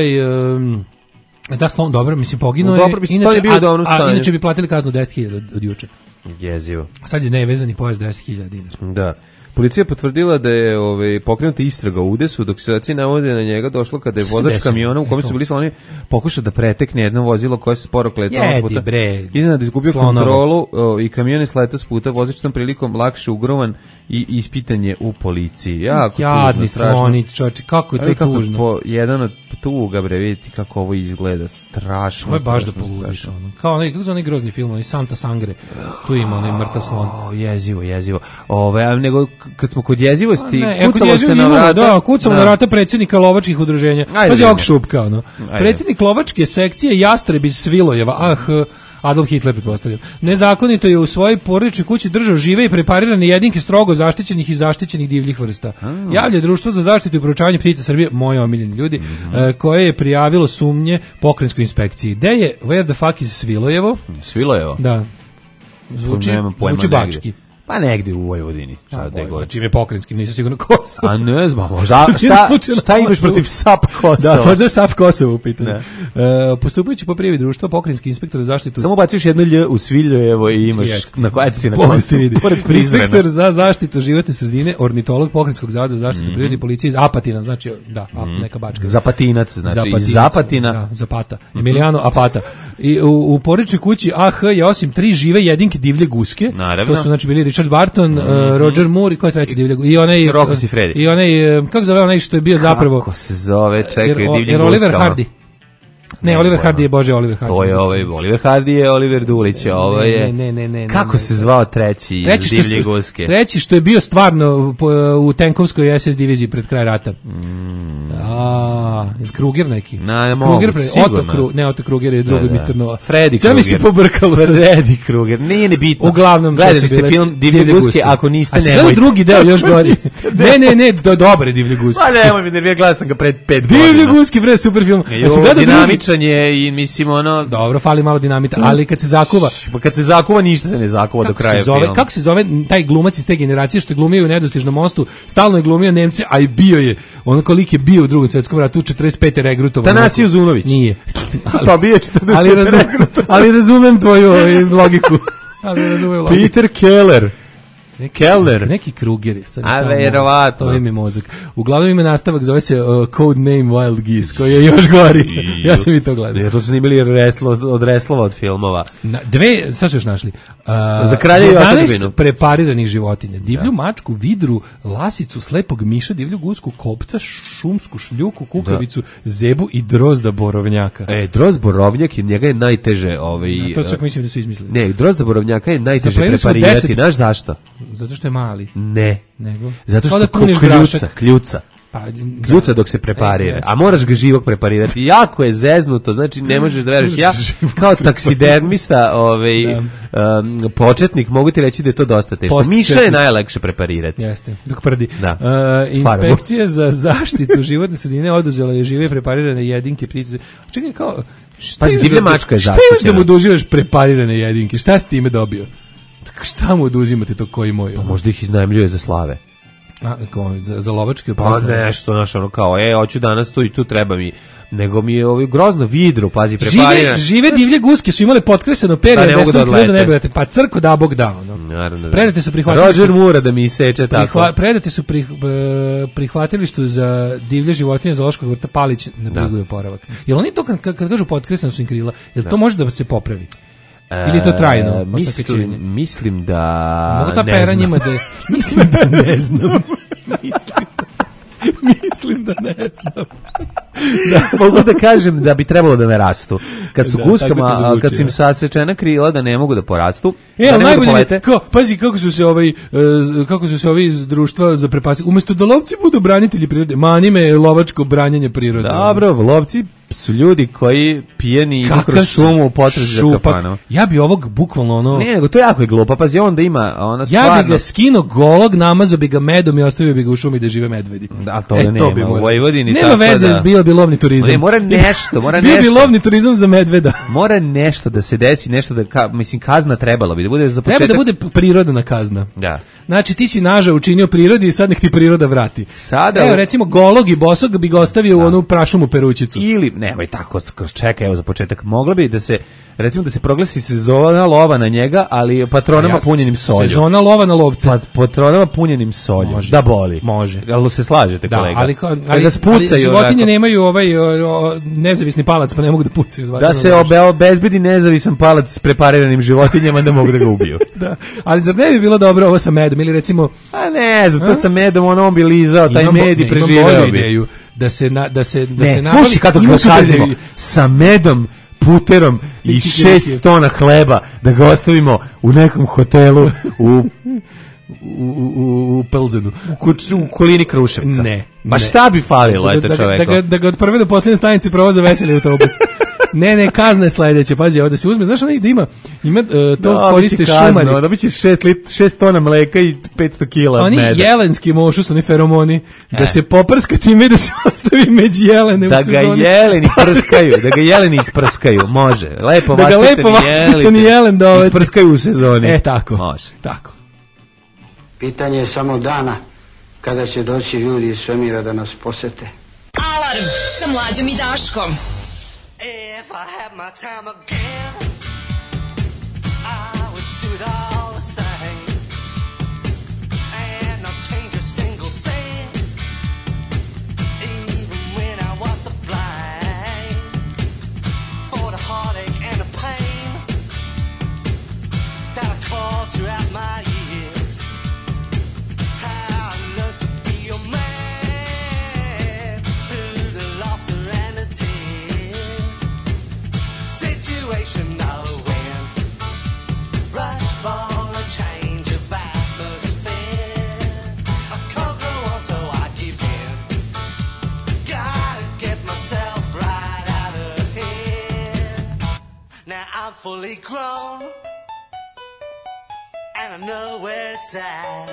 Speaker 7: A da, slon, dobro, mislim, poginuo je.
Speaker 6: Dobro, mislim, to je bio u dobrom stanju.
Speaker 7: Inače bi platili kaznu 10.000 od juče.
Speaker 6: Jezivo.
Speaker 7: Sad je nevezani pojas 10.000 dinara.
Speaker 6: Da. Policija je potvrdila da je pokrenuta istraga u Udesu, dok se navode na njega došlo kada je vozač kamiona u kome su bili sloni pokušao da pretekne jedno vozilo koje se sporo kletalo puta. Iznenada izgubio kontrolu i kamion je sletao s puta, vozač tom prilikom lakše ugrovan i ispitan je u policiji. Jako
Speaker 7: jadni
Speaker 6: tužno,
Speaker 7: slonić, čoveče, kako je to tužno.
Speaker 6: Jedan od tuga, bre, vidite kako ovo izgleda, strašno.
Speaker 7: Ovo je baš da poludiš, ono. Kao onaj grozni film, onaj Santa Sangre, tu ima onaj mrtav slon.
Speaker 6: Jezivo. Nego kad smo kod jezivosti,
Speaker 7: kucalo se na vrata. Da, kucamo na vrata predsjednika lovačkih udruženja. Pazi ovog šupka, ono. Predsjednik lovačke sekcije Jastreb iz Svilojeva, Adolf Hitler, pretpostavljam. Nezakonito je u svojoj porodičnoj kući držao žive i preparirane jedinke strogo zaštićenih i zaštićenih divljih vrsta. Javlja Društvo za zaštitu i proučavanje ptica Srbije, moji omiljeni ljudi, koje je prijavilo sumnje pokrajinskoj inspekciji. Gde je, where the fuck is Svilojevo?
Speaker 6: Svilojevo?
Speaker 7: Da. Zvuči bački.
Speaker 6: Pa negdje u Vojvodini.
Speaker 7: Čim je pokrajinskim, nisam sigurno Kosovo.
Speaker 6: A ne znam, šta imaš protiv SAP Kosova?
Speaker 7: Da, možda je SAP Kosovo u pitanju. Postupajući po prijavi društva, pokrajinski inspektor za zaštitu...
Speaker 6: Samo baciš jedno lj u Sviljojevo i imaš na Kosovo.
Speaker 7: Inspektor za zaštitu životne sredine, ornitolog pokrajinskog zavoda za zaštitu prirode i policije iz Apatina, znači, da, neka bačka.
Speaker 6: Zapatinac, znači, iz Zapatina.
Speaker 7: Da, Zapata. Emiliano Apata. I u porodičnoj kući AH je osim 3 žive jedinke divlje guske.
Speaker 6: Naravno.
Speaker 7: To su, znači, bili Richard Barton, Roger Moore i ko je treći divlje guske? I onaj...
Speaker 6: Rocco Siffredi.
Speaker 7: I onaj, kako zove onaj što je bio zapravo...
Speaker 6: Kako se zove, čekaj, divlje guske.
Speaker 7: Oliver Hardy. Ne, Oliver Hardy je Bože Oliver Hardy.
Speaker 6: To je Oliver Hardy je Oliver Dulić, ovo je...
Speaker 7: Ne.
Speaker 6: Kako se zvao treći iz divlje guske?
Speaker 7: Treći što je bio stvarno u tenkovskoj SS diviziji pred kraj rata. Kruger neki. Otto Kruger je drugi Mr. Noah.
Speaker 6: Freddy Kruger.
Speaker 7: Sve mi se pobrkalo.
Speaker 6: Freddy Kruger. Nije ni bitno.
Speaker 7: Uglavnom,
Speaker 6: gledali ste film Divlje guske, ako niste, nemojte.
Speaker 7: A sve drugi deo još gori. Ne, dobre Divlje guske.
Speaker 6: Pa nemoj mi nervira, gledao sam ga pred 5 godina.
Speaker 7: Divlje guske, bre, super film. Ja sam gledao
Speaker 6: sunčanje i mislim ono...
Speaker 7: Dobro, fali malo dinamita, ali kad se zakuva...
Speaker 6: Pa kad se zakuva, ništa se ne zakuva do kraja filma.
Speaker 7: Kako se zove taj glumac iz te generacije što je glumio u Nedostižnom mostu, stalno je glumio Nemce, a i bio je, ono koliko je bio u Drugom svetskom ratu, 45. regrutovao.
Speaker 6: Tanasije Uzunović.
Speaker 7: Nije.
Speaker 6: Pa bio 45.
Speaker 7: Ali razumem tvoju logiku.
Speaker 6: Peter Keller. Keller.
Speaker 7: Neki Kruger je.
Speaker 6: A verovatno.
Speaker 7: To je mi mozak. Uglavnom ima nastavak, zove se Code Name Wild Geese, koji je još gori. Ja sam i to gledao.
Speaker 6: Ja, to su bili od reslova od filmova.
Speaker 7: Sad su još našli.
Speaker 6: Za kralja i otadžbinu.
Speaker 7: 11 prepariranih životinja. Divlju mačku, vidru, lasicu, slepog miša, divlju gusku, kopca, šumsku šljuku, kukavicu, zebu i drozda borovnjaka.
Speaker 6: Drozd borovnjak, njega je najteže...
Speaker 7: to čak mislim da su izmislili.
Speaker 6: Ne, drozda borovnjaka je najteže preparirati. Znaš zašto?
Speaker 7: Zato što je mali.
Speaker 6: Ne.
Speaker 7: Nego?
Speaker 6: Zato što kljuca dok se preparira. A moraš ga živog preparirati. Jako je zeznuto, znači ne možeš da veruješ. Ja kao taksidermista početnik mogu ti reći da je to dosta teško. Miša je najlakše preparirati.
Speaker 7: Jeste, dok prdi. Inspekcija za zaštitu životne sredine oduzela je žive preparirane jedinke ptice. Čekaj, kao...
Speaker 6: Pazi, divlja mačka je zaštićena.
Speaker 7: Šta imaš da mu doživaš preparirane jedinke? Šta si time dobio? Šta mu oduzimate to koji moj?
Speaker 6: Pa možda ih iznajmljuje za slave.
Speaker 7: Za lovačke
Speaker 6: poslove? Pa nešto, ono kao, hoću danas tu i tu treba mi. Nego mi je grozno vidru, pazi, preparirano.
Speaker 7: Žive divlje guske su imale potkresano perje,
Speaker 6: da ne mogu da
Speaker 7: pa crko da Bog dao.
Speaker 6: Naravno.
Speaker 7: Predate su prihvatili.
Speaker 6: Roger Moore da mi seče tako.
Speaker 7: Predate su prihvatilištu za divlje životinje zoološkog vrta Palić na Brigu i oporavak. Jel oni to kad kažu potkresano su im krila, jel to može da se popravi? Ili je to trajno?
Speaker 6: Mislim da
Speaker 7: mogu ta pera njima da... Mislim da ne znam. Mislim da ne znam.
Speaker 6: Mogu da kažem da bi trebalo da ne rastu. Kad su guskama, kad su im sasečena krila da ne mogu da porastu. Da ne mogu da polete.
Speaker 7: Pazi kako su se ovi iz društva za prepasiti. Umesto da lovci budu branitelji prirode, manime lovačko branjenje prirode.
Speaker 6: Dobro, lovci su ljudi koji pijeni idu kroz šumu u potrazi za kafanom.
Speaker 7: Ja bi ovog bukvalno ono...
Speaker 6: Ne, nego to jako je glupo. Pazi, onda ima ona stvarno...
Speaker 7: Ja bi ga skinuo golog, namazao bi ga medom i ostavio bi ga u šumi da žive medvedi.
Speaker 6: Da, to da nema. U Vojvodini
Speaker 7: nema veze, bio bi lovni turizam.
Speaker 6: Ne, mora nešto.
Speaker 7: Bio bi lovni turizam za medveda.
Speaker 6: Mora nešto da se desi, nešto da, mislim, kazna trebala bi da bude za početak.
Speaker 7: Treba da bude prirodna kazna.
Speaker 6: Da.
Speaker 7: Znači, ti si naža učinio prirodi i sad nek ti priroda vrati.
Speaker 6: Evo,
Speaker 7: recimo, golog i bosog bi ga ostavio u onu prašumu perućicu.
Speaker 6: Ili, nemoj tako, čekaj, evo za početak, mogla bi da se, recimo da se proglasi sezona lova na njega, ali patronama punjenim solju.
Speaker 7: Sezona lova na lovce.
Speaker 6: Patronama punjenim solju.
Speaker 7: Može.
Speaker 6: Da boli.
Speaker 7: Može.
Speaker 6: Jel se slažete, kolega?
Speaker 7: Ali životinje nemaju nezavisni palac, pa ne mogu da pucaju.
Speaker 6: Da se obezbedi nezavisan palac s prepariranim životinjama, da mogu da ga ubiju.
Speaker 7: Da. Ali zar ne bi bilo dobro ovo sa medom ili recimo...
Speaker 6: A ne, zato sa medom on bi lizao, taj med i preživeo bi.
Speaker 7: Ideju da se
Speaker 6: slušaj kako ga kaznimo, sa medom, puterom i 6 tona hleba da ga ostavimo u nekom hotelu
Speaker 7: u Pelzenu,
Speaker 6: u okolini Kruševca. Pa šta bi falilo, eto čoveko?
Speaker 7: Da ga od prve do posljednje stanice provoza veseli autobus. Ne, kazna je sledeća, pazi, ovo da se uzme, znaš onaj da ima to koriste šumari.
Speaker 6: Da biće 6 tona mleka i 500 kila meda.
Speaker 7: Oni jelenski mošu su oni feromoni, da se poprska time i da se ostavi među jelene u sezoni.
Speaker 6: Da ga jeleni isprskaju, može. Lepo
Speaker 7: da ga lepo vaspitani jelen dovede.
Speaker 6: Isprskaju u sezoni.
Speaker 7: Tako.
Speaker 6: Može.
Speaker 7: Tako.
Speaker 10: Pitanje je samo dana kada će doći ljudi iz svemira da nas posete.
Speaker 17: Alarm sa Mlađom i Daškom.
Speaker 16: If I had my time again, I would do it all the same, and not change a single thing, even when I was the blind, for the heartache and the pain that I caused throughout my years. I learned to be a man through the laughter and the tears. Situation now when rush for a change of atmosphere. I can't go on, so I give in. Gotta get myself right out of here. Now I'm fully grown, and I know where it's at.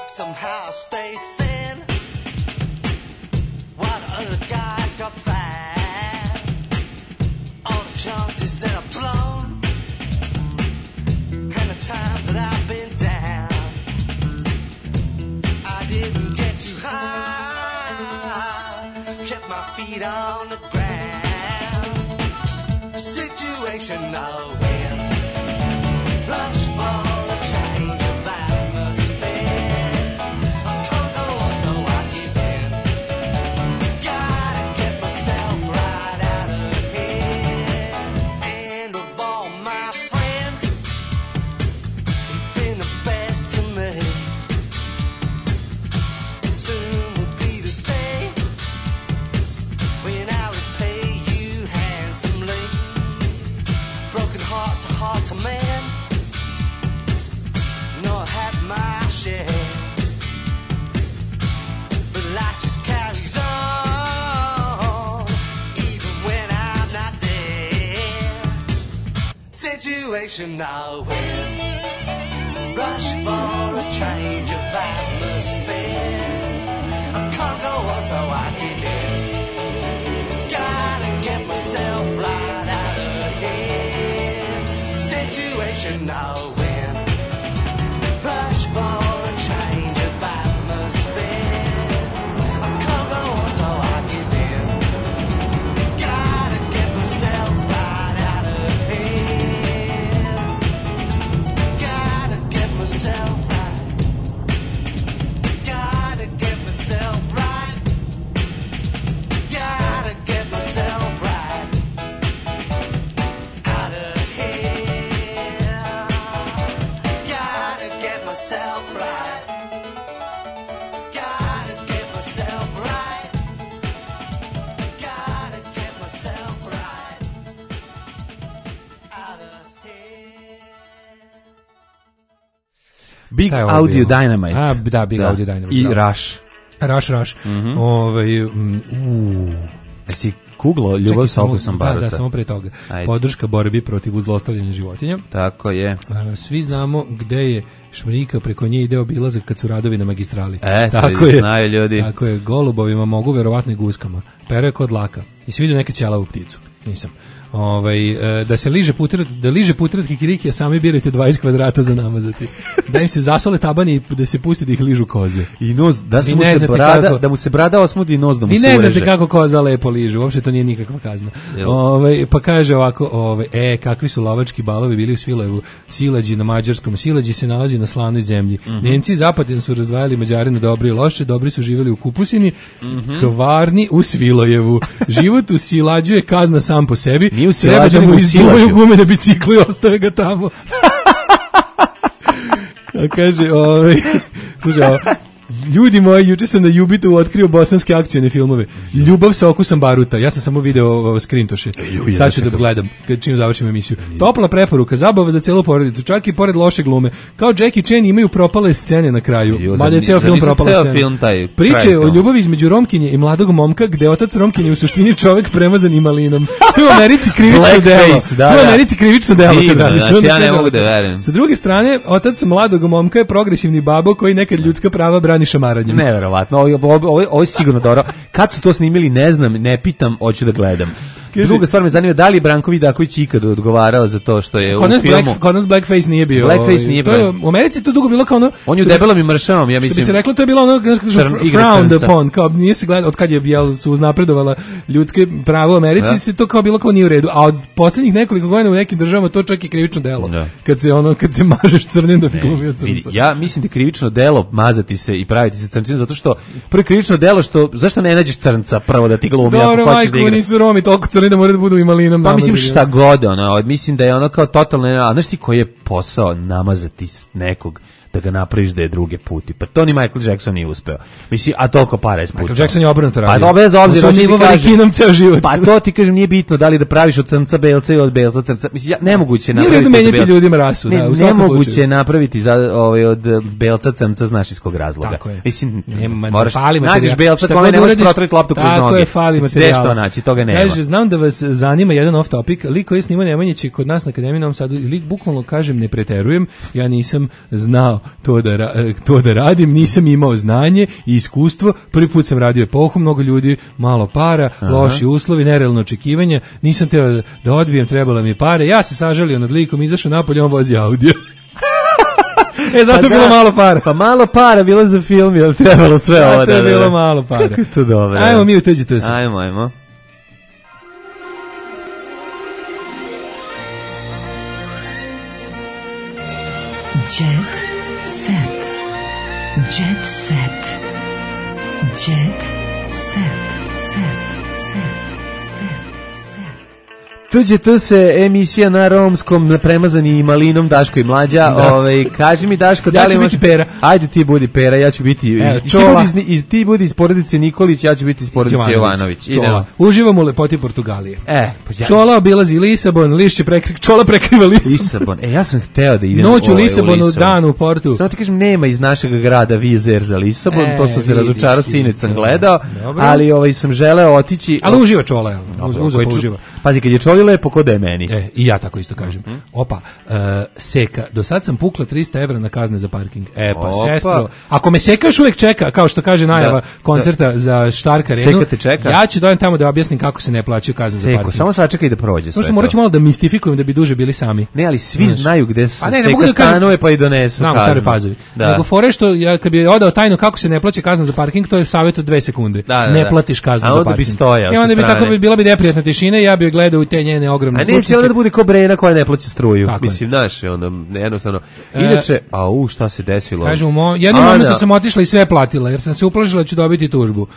Speaker 16: Somehow I stay thin, while the other guys got fat. chances that I've blown, and the times that I've been down. I didn't get too high, kept my feet on the ground. Situational win, rush for a change of atmosphere. I can't go on, so I give in. Gotta get myself right out of here. And of all my friends, you've been the best to me. Soon will be the day when I repay you handsomely. Broken hearts are hard to mend. No, I had my share, but life just carries on, even when I'm not there. Situational win, rush for a change of atmosphere. I can't go on, so I give in. Gotta get myself right out of here. Situational win, rush for a change of atmosphere. I can't go on, so I give in. Gotta get myself right out of here. Gotta get myself right. Gotta get myself right. Gotta get myself right out of here. Gotta get myself right. Gotta get myself right. Gotta get myself right out of here.
Speaker 6: Big
Speaker 7: Šta je ovo
Speaker 6: Audio
Speaker 7: bilo?
Speaker 6: Dynamite.
Speaker 7: A, da, Big Audio Dynamite,
Speaker 6: I
Speaker 7: bravo.
Speaker 6: Rush.
Speaker 7: Rush.
Speaker 6: Jesi kuglo Ljubav sa okusom baruta?
Speaker 7: Da, samo pre toga.
Speaker 6: Ajde.
Speaker 7: Podrška borbi protiv uzlostavljanja životinja.
Speaker 6: Tako je.
Speaker 7: Svi znamo gde je Šmrika, preko nje ide obilazak kad su radovi na magistrali.
Speaker 6: Tako je. Znaju ljudi.
Speaker 7: Tako je, golubovima mogu, verovatno i guskama. Pero je kod laka. I svi vidio neke ćelavu pticu. Nisam. Da se liže putret kikiriki, a sami birajte 20 kvadrata za namazati. Da im se zasole tabani i da se pusti da ih ližu koze.
Speaker 6: I nos, da mu se brada osmudi i nos da mu se
Speaker 7: Vi
Speaker 6: ureže.
Speaker 7: ne znate kako koza lepo liže, uopšte to nije nikakva kazna. Pa kaže ovako, kakvi su lovački balovi bili u Svilajevu, Silađi na mađarskom, Silađi se nalazi na slanoj zemlji. Nemci i Zapadin su razdvajali Mađare na dobri i loše, dobri su živjeli u Kupusini, kvarni u Svilajevu. Život u Silađu je kazna sam po sebi, treba da mu izduvaju gume na biciklu i ostave ga tamo. A kaže, slušaj, ljudi moji, juče sam na Jubitu otkrio bosanske akcijne filmove. Ljubav sa okusom baruta. Ja sam samo video skrintoše. Sad ću da gledam čim završim emisiju. Topla preporuka, zabava za celu porodicu, čak i pored loše glume. Kao Jackie Chan imaju propale scene na kraju. Mada je ceo film propala scena. Priče o ljubavi između Romkinje i mladog momka, gde otac Romkinje u suštini čovek premazan i malinom. To je u Americi krivično delo. To je u Americi krivično delo.
Speaker 6: Znači, ja ne mogu da verujem.
Speaker 7: Sa druge strane, otac mladog momka je progresivni babo koji nekad ljudska prava brani šamaranjem.
Speaker 6: Neverovatno, ovo je sigurno dobro. Kad su to snimili, ne znam, ne pitam, hoću da gledam. Druga stvar me zanima, da li je Branko Vidaković ikad odgovarao za to što je u filmu?
Speaker 7: Kod nas Blackface nije bio.
Speaker 6: Blackface nije bio.
Speaker 7: U Americi to dugo bilo kao ono...
Speaker 6: On je u debelom i mršavom, ja mislim.
Speaker 7: Što bi se reklo, to je bilo ono frowned upon, kao nije se gledalo, od kad je su uznapredovala ljudske pravo u Americi, se to kao bilo kao nije u redu, a od poslednjih nekoliko godina u nekim državama to čak i krivično delo. Kad se mažeš crnim da bi glumio crnca.
Speaker 6: Ja mislim da je krivično delo mazati se i praviti se crncima, zato što prvo krivično delo što, zašto ne nađeš crnca prvo da ti glumi, ako hoćeš da igraš?
Speaker 7: Nisu Romi toliko crni da moraju da budu i malinom
Speaker 6: namazani. Pa mislim šta god, mislim da je ono kao totalno, a znaš ti koji je posao namazati nekog da ga napraviš da je druge puti. Pa to ni Michael Jackson nije uspeo. Mislim, a toliko para je spucao.
Speaker 7: Michael Jackson je obrnuto radio.
Speaker 6: Pa bez obzira,
Speaker 7: ceo život.
Speaker 6: Pa to ti kažem, nije bitno da li da praviš od crnca belca i od belca crnca. Mislim, nemoguće napraviti.
Speaker 7: Nije menjati ljudima rasu, da, u svakom
Speaker 6: nemoguće je napraviti od belca crnca, znaš iz kog razloga.
Speaker 7: Tako je.
Speaker 6: Mislim, moraš nađeš belca kome ne možeš protrati loptu kroz noge.
Speaker 7: Tako je, fali materijala.
Speaker 6: Sve što naći, toga nema.
Speaker 7: Kaže, znam da vas zanima jedan off topic, lik koji snima Nemanjić kod nas na Akademiji Novom Sadu, lik bukvalno kažem ne preterujem, ja nisam znao to da radim, nisam imao znanje i iskustvo, prvi put sam radio epohu, mnogo ljudi, malo para, loši uslovi, nerealno očekivanja, nisam teo da odbijem, trebalo mi je pare, ja se sažalio nad likom, izašao napolje, on vozi audio. Zato je bilo malo para.
Speaker 6: Pa malo para bilo za film, jel trebalo sve ovo da...
Speaker 7: To je bilo malo para.
Speaker 6: Kako je to dobro.
Speaker 7: Ajmo mi u tuđi se.
Speaker 6: Ajmo.
Speaker 17: Jet set. Jet set. Jet set.
Speaker 6: Tuđe se emisija na romskom, premazani malinom Daško i Mlađa. Kaži mi, Daško, da li
Speaker 7: ću biti Pera.
Speaker 6: Ajde ti budi Pera, ja ću biti
Speaker 7: Čola.
Speaker 6: Ti budi iz porodice Nikolić, ja ću biti iz porodice Jovanović.
Speaker 7: Čola. Uživamo u lepoti Portugalije.
Speaker 6: Pa
Speaker 7: Čola obilazi Lisabon, Čola prekriva
Speaker 6: Lisabon. Ja sam hteo da idem
Speaker 7: noć u Lisabonu, dan u Portu.
Speaker 6: Samo ti kažem, nema iz našeg grada vizer za Lisabon, to sam se razočarao, sinoć sam gledao, ali sam želeo otići.
Speaker 7: Ali uživa Čola, uživa.
Speaker 6: Pazi, kad je Čoli lepo, ko da je meni.
Speaker 7: I ja tako isto kažem. Opa, Seka, do sad sam pukla 300 evra na kazne za parking. Sestro, ako me Seka još uvijek čeka, kao što kaže najava koncerta za Štark Arenu,
Speaker 6: Seka te čeka.
Speaker 7: Ja ću dojem tamo da objasnim kako se ne plaćaju kazne za parking.
Speaker 6: Samo sačekaj da prođe sve to.
Speaker 7: Morat ću malo da mistifikujem da bi duže bili sami.
Speaker 6: Ne, ali svi znaju gde se Seka stanuje pa i donesu kaznu.
Speaker 7: Znam, Stare Pazovi. Nego fore što, kad bi odao tajno kako se ne plaća kazna za parking, to je savjet od 2 sekunde. Ne platiš kaznu za parking. I onda bi tako bila bi neprijatna tišina i ja bih gledao u te njene ogromne zvučnike.
Speaker 6: Neće onda da bude ko Brena koja ne plaća struju. Tako mislim, znaš, jednostavno. Inače, šta se desilo?
Speaker 7: Kažu, jednom momentu sam otišla i sve platila, jer sam se uplašila da ću dobiti tužbu.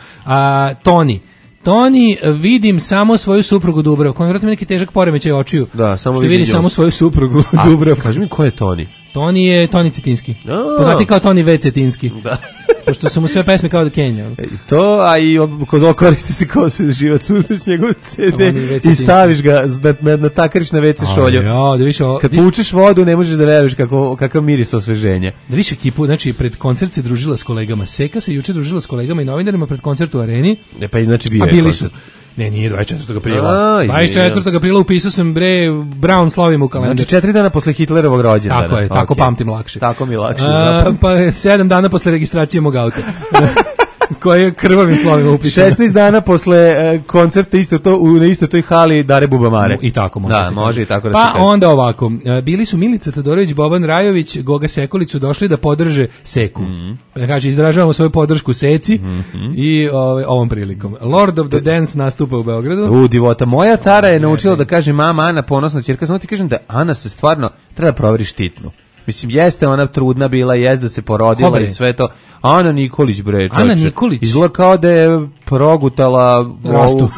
Speaker 7: Toni, vidim samo svoju suprugu Dubravku. On vratno neki težak poremećaj očiju.
Speaker 6: Da, samo
Speaker 7: što vidi samo svoju suprugu Dubravku.
Speaker 6: Kaži mi, ko je Toni?
Speaker 7: Toni je Toni Cetinski. Poznati kao Toni V. Cetinski. Da. Pošto su mu sve pesme kao da Kenja.
Speaker 6: To, a i koristi se kao živac, uzmeš njegov CD i staviš ga, natakariš na WC šolju. Kad pučeš vodu, ne možeš da veruješ kakav miris osveženja.
Speaker 7: Da više ekipu, znači pred koncert se družila s kolegama. Seka se juče družila s kolegama i novinarima pred koncert u Areni.
Speaker 6: Pa znači bio je
Speaker 7: bili su. Ne, nije 24. aprila. 24. aprila upisao sam Brown slavim u kalendar.
Speaker 6: Znači 4 dana posle Hitlerovog rođendana.
Speaker 7: Tako je, tako pamtim lakše.
Speaker 6: Tako mi lakše.
Speaker 7: Pa 7 dana posle registracije mog auta. Koji je krvavim slovima upisano.
Speaker 6: 16 dana posle koncerta na istoj toj hali Dare Bubamare.
Speaker 7: I tako može.
Speaker 6: Da, može i tako da
Speaker 7: se kaže. Pa onda ovako, bili su Milica Todorović, Boban Rajović, Goga Sekolić su došli da podrže Seku. Kaže, izražavamo svoju podršku Seci i ovom prilikom. Lord of the Dance nastupa u Beogradu.
Speaker 6: Divota. Moja Tara je naučila da kaže mama Ana, ponosna ćerka. Samo ti kažem da Ana se stvarno treba proveri štitnu. Mislim, jeste ona trudna bila, jeste da se porodila i sve to. Ana Nikolić, bre, čoče.
Speaker 7: Ana Nikolić?
Speaker 6: Izgleda kao da je progutala
Speaker 7: rastu.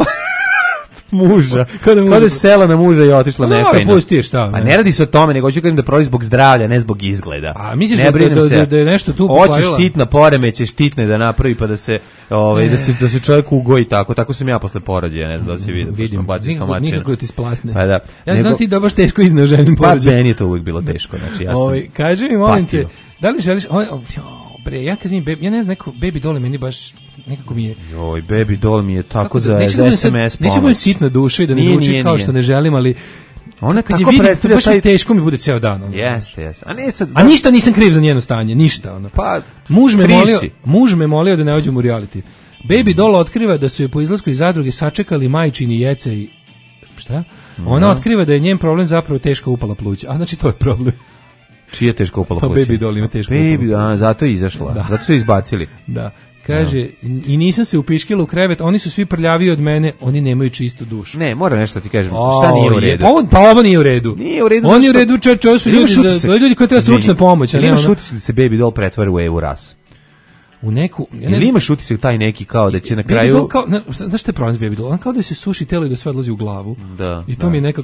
Speaker 6: Muža. Kao da je sela na muža i otišla nefajno.
Speaker 7: Pusti šta.
Speaker 6: A ne radi se o tome, nego hoću kažem da prolazi zbog zdravlja, ne zbog izgleda.
Speaker 7: A misliš da je nešto tu
Speaker 6: pokvarila? Hoće štitna poremeće, štitne da napravi pa da se čovjek ugoji tako sam ja posle porođaja, ne znam da se
Speaker 7: vidim. Nikako ti splasne.
Speaker 6: Pa da.
Speaker 7: Ja znam ti da baš teško izneo ženim porođajem.
Speaker 6: Pa meni je to uvijek bilo teško, znači ja sam.
Speaker 7: Kaži mi, molim te, da li želiš bre, ja kad vidim, ja ne znam, Baby Doll meni baš nekako mi je...
Speaker 6: Joj, Baby Doll mi je tako za SMS pomoć.
Speaker 7: Neće biti sitna duša i da ne zvuči kao što ne želim, ali...
Speaker 6: Ona tako predstavlja
Speaker 7: baš teško mi bude ceo dan.
Speaker 6: Jeste.
Speaker 7: A ništa nisam kriv za njeno stanje, ništa.
Speaker 6: Pa,
Speaker 7: muž me molio da ne ođem u reality. Baby Doll otkriva da su je po izlasku iz zadruge sačekali majčini Jece i... Šta? Ona otkriva da je njen problem zapravo teška upala pluća. A znači to je problem.
Speaker 6: Čije je teško upala pluća?
Speaker 7: Pa Baby Doll ima teško upala pluća.
Speaker 6: Zato je izašla. Zato su je izbacili.
Speaker 7: Da. Kaže, i nisam se upiškila u krevet, oni su svi prljaviji od mene, oni nemaju čistu dušu.
Speaker 6: Ne, mora nešto ti kažem, šta nije u redu?
Speaker 7: Ovo nije u redu.
Speaker 6: Nije u redu.
Speaker 7: On je u redu, ovo su ljudi koji treba stručna pomoć.
Speaker 6: Ali imaš utisak da se Baby Doll pretvara u Evu Ras?
Speaker 7: U neku...
Speaker 6: Ili imaš utisak taj neki kao da će na kraju...
Speaker 7: Znaš što je problem s Baby Doll? On kao da se suši telo i da sve odlazi u glavu.
Speaker 6: Da.
Speaker 7: I to mi je nekako...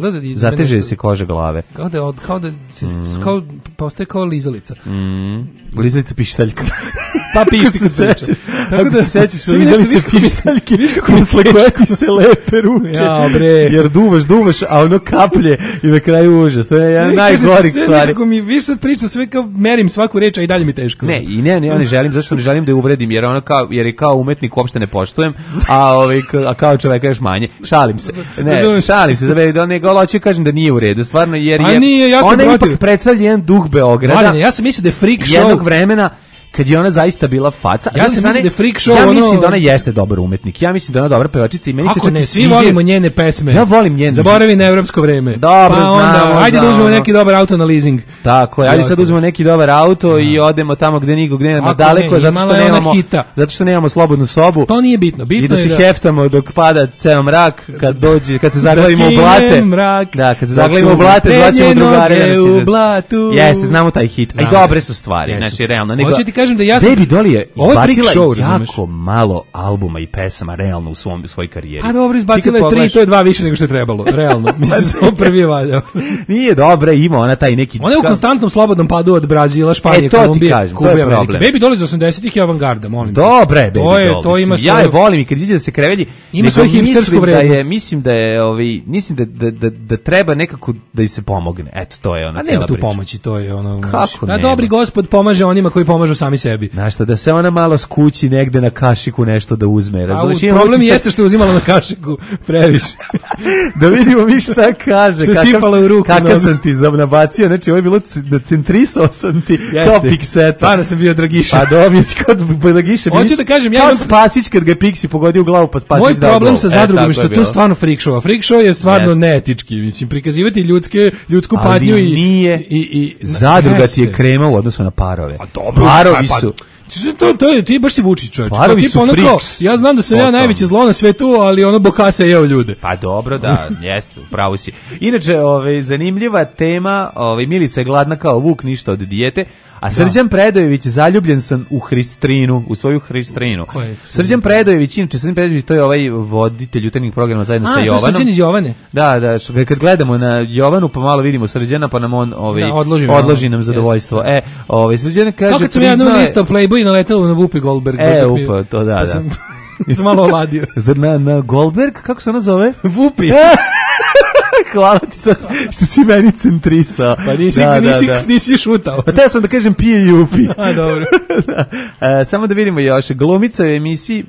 Speaker 6: Zateže se koža glave.
Speaker 7: Kao da se... Kao postaje kao lizalica.
Speaker 6: Lizalica pištaljka.
Speaker 7: Pa pišti se priča.
Speaker 6: Tako da se sećaš lizalice pištaljke, posle koje ti se lepe ruke.
Speaker 7: Ja, bre.
Speaker 6: Jer duvaš, a ono kaplje i na kraju užas. To je jedan najgorih stvari.
Speaker 7: Nekako mi više sad priča sve kao merim svaku reč, a i dalje mi teško.
Speaker 6: Ne, i ja ne želim, zašto ne želim da je uvredim, jer ono jer je kao umetnik uopšte ne poštujem, a kao čoveka još manje. Šalim se. Ne, šalim se, da ne hoću kažem da nije u redu, stvarno, jer je ona ipak predstavlja jedan duh Beograda.
Speaker 7: Mladine, ja sam mislio da je freak show
Speaker 6: jednog vremena kad je ona zaista bila faca.
Speaker 7: Ja sam mislio da je freak show.
Speaker 6: Ja mislim da ona jeste dobar umetnik. Ja mislim da ona dobra pevačica i meni se čak i
Speaker 7: svi volimo njene pesme.
Speaker 6: Ja volim njene.
Speaker 7: Zaboravi na evropsko vreme.
Speaker 6: Dobro,
Speaker 7: pa onda, ajde da uzmemo neki dobar auto na leasing.
Speaker 6: Tako je, ajde sad uzmemo neki dobar auto i odemo tamo gde nikog nema daleko, zato što nemamo slobodnu sobu.
Speaker 7: To nije bitno.
Speaker 6: I da se heftamo dok pada ceo mrak, kad se zaglavimo u blate. Da, kad se zaglavimo u blate, zvaćemo drugare da nas izvedu. Jeste, znamo taj hit. Aj dobre su stvari, znači realno.
Speaker 7: Da ja sam
Speaker 6: Baby Dolly je izbacila jako malo albuma i pesama realno u svojoj karijeri.
Speaker 7: A dobro, izbacila je 3, to je 2 više nego što je trebalo, realno. Mislim, samo prvi je valjao.
Speaker 6: Nije dobra, ima ona taj neki...
Speaker 7: Ona je u konstantnom slobodnom padu od Brazila, Španije, Kolumbije, Kube, Amerike. Baby Dolly iz 80-ih je avangarda, molim.
Speaker 6: Dobre je Baby Dolly.
Speaker 7: To ima
Speaker 6: ja je volim i kad iđe da se krevelji,
Speaker 7: ima svoju hipstersku vrednost.
Speaker 6: Mislim da treba nekako da ih se pomogne. Eto, to je ona cijela priča.
Speaker 7: A nema tu pomoći, to je ono...
Speaker 6: Kako nema?
Speaker 7: Dobri gospod pomaže onima koji pomažu sami sebi.
Speaker 6: Znaš šta, da se ona malo skući negde na kašiku nešto da uzme.
Speaker 7: Razumiješ? Problem jeste što je uzimala na kašiku previše.
Speaker 6: Da vidimo mi šta kaže.
Speaker 7: Što je sipala u ruku.
Speaker 6: Kakav sam ti nabacio, znači ovo je bilo centrisao sam ti Topic seta.
Speaker 7: Stvarno sam bio Dragiša.
Speaker 6: Pa dobio si kod Dragiša.
Speaker 7: Hoću da kažem, ja
Speaker 6: imam Spasić kad ga Pixi pogodio u glavu pa Spasić dao gol.
Speaker 7: Moj problem sa zadrugom je što tu stvarno freak show. Freak show je stvarno neetički. Mislim, prikazivati ljudsku patnju
Speaker 6: i zadruga ti je krema u odnosu na parove. Parovi su...
Speaker 7: Ti baš si Vučić, čovječ.
Speaker 6: Parovi su friks.
Speaker 7: Ja znam da sam ja najveće zlo na svetu, ali ono Bokasa je jeo ljude.
Speaker 6: Pa dobro, da, jeste, upravo si. Inače, zanimljiva tema, Milica je gladna kao vuk, ništa od dijete, a Srđan Predojević zaljubljen sam u Hristrinu, u svoju Hristrinu. Srđan Predojević, inače Srđan Predojević, to je ovaj voditelj jutarnjih programa zajedno sa Jovanom.
Speaker 7: To je Srđan iz Jovane.
Speaker 6: Da, kad gledamo na Jovanu, pa malo vidimo Srđana, pa nam on odloži nam zadovoljstvo. Srđan kaže...
Speaker 7: Kao kad sam ja listao Playboy i naletalo na Whoopi Goldberg.
Speaker 6: To da.
Speaker 7: Sam malo oladio.
Speaker 6: Na Goldberg, kako se ona zove?
Speaker 7: Whoopi.
Speaker 6: Hvala ti sad što si meni centrisao.
Speaker 7: Pa nisi šutao.
Speaker 6: Pa teo sam da kažem pije i upi.
Speaker 7: A, dobro.
Speaker 6: Samo da vidimo još. Glumica u emisiji...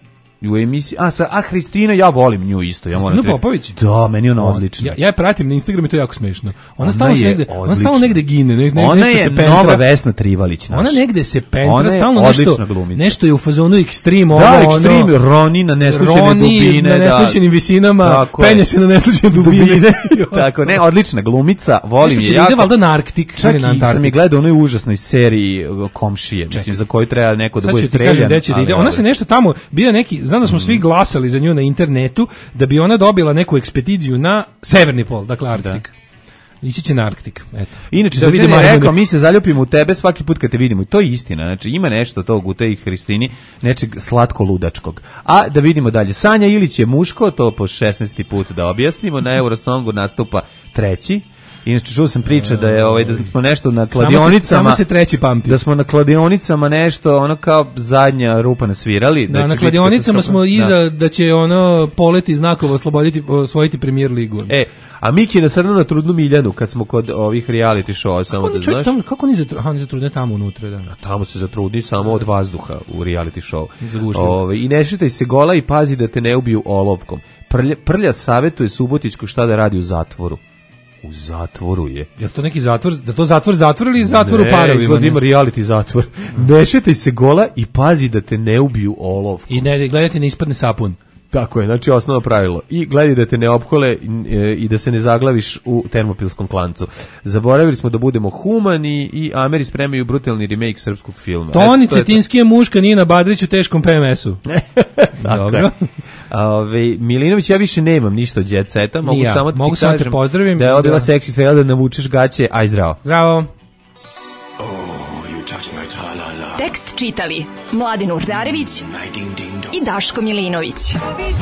Speaker 6: Hristina, ja volim nju isto.
Speaker 7: Hristina Popović?
Speaker 6: Da, meni je ona odlična.
Speaker 7: Ja je pratim na Instagramu i to je jako smešno. Ona stalno negde gine.
Speaker 6: Ona je nova Vesna Trivalić.
Speaker 7: Ona negde se pentra, stalno nešto je u fazonu ekstrem.
Speaker 6: Da, ekstrem, Roni na neslučene dubine.
Speaker 7: Na neslučenim visinama, penje se na neslučene dubine.
Speaker 6: Tako, ne, odlična glumica, volim je jako.
Speaker 7: Ide valjda na Arktik.
Speaker 6: Čak i sam je gledao onoj užasnoj seriji Komšije, mislim, za koju treba neko da bude streljan.
Speaker 7: Ona se nešto tamo, bio neki, znam da smo svi glasali za nju na internetu da bi ona dobila neku ekspediciju na severni pol, dakle Arktik. Ići će na Arktik, eto.
Speaker 6: Inače, da vidimo, rekao, mi se zaljubimo u tebe svaki put kad te vidimo. I to je istina, znači ima nešto tog u tej Hristini, nečeg slatko-ludačkog. A da vidimo dalje. Sanja Ilić je muško, to po 16. put da objasnimo, na Eurosongu nastupa 3. Inače, čuo sam priče da je da smo nešto na kladionicama.
Speaker 7: Samo se 3. pamti.
Speaker 6: Da smo na kladionicama nešto, ono kao zadnja rupa nasvirali.
Speaker 7: Da, na kladionicama smo iza da će poleti znakova osvojiti Premier ligu.
Speaker 6: A Miki je nasrnuo na Trudnu Miljanu kad smo kod ovih reality showa, samo da znaš.
Speaker 7: Kako oni zatrudne tamo unutra? Da.
Speaker 6: Tamo se zatrudni samo od vazduha u reality show. I ne šitaj se gola i pazi da te ne ubiju olovkom. Prlja savjetuje Subotićku šta da radi u zatvoru. U zatvoru je.
Speaker 7: Je to neki zatvor? Da to zatvor ili zatvor u parovima?
Speaker 6: Ne, ima reality zatvor. Ne šetaj se gola i pazi da te ne ubiju olovkom.
Speaker 7: I ne gledajte ne ispadne sapun.
Speaker 6: Tako je, znači osnovno pravilo. I gledaj da te ne opkole i da se ne zaglaviš u termopilskom klancu. Zaboravili smo da budemo humani i Ameri spremaju brutalni remake srpskog filma.
Speaker 7: Toni Cetinski je muška, Nina Badrić u teškom PMS-u. Dobro.
Speaker 6: Milinović, ja više nemam ništa od Jet Seta. Mogu samo da ti kažem
Speaker 7: pozdravim,
Speaker 6: da je ovo bila seksi sreda da navučeš gaće. Aj, zdravo.
Speaker 7: Zdravo.
Speaker 17: Tekst čitali Mladin Urdarević i Daško Milinović.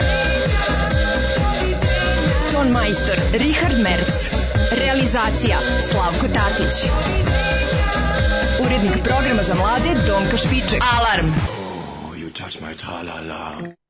Speaker 17: Ton majstor Richard Merc. Realizacija Slavko Tatić. Urednik programa za mlade Donka Špiček. Alarm!
Speaker 14: You touch my tra-la-la.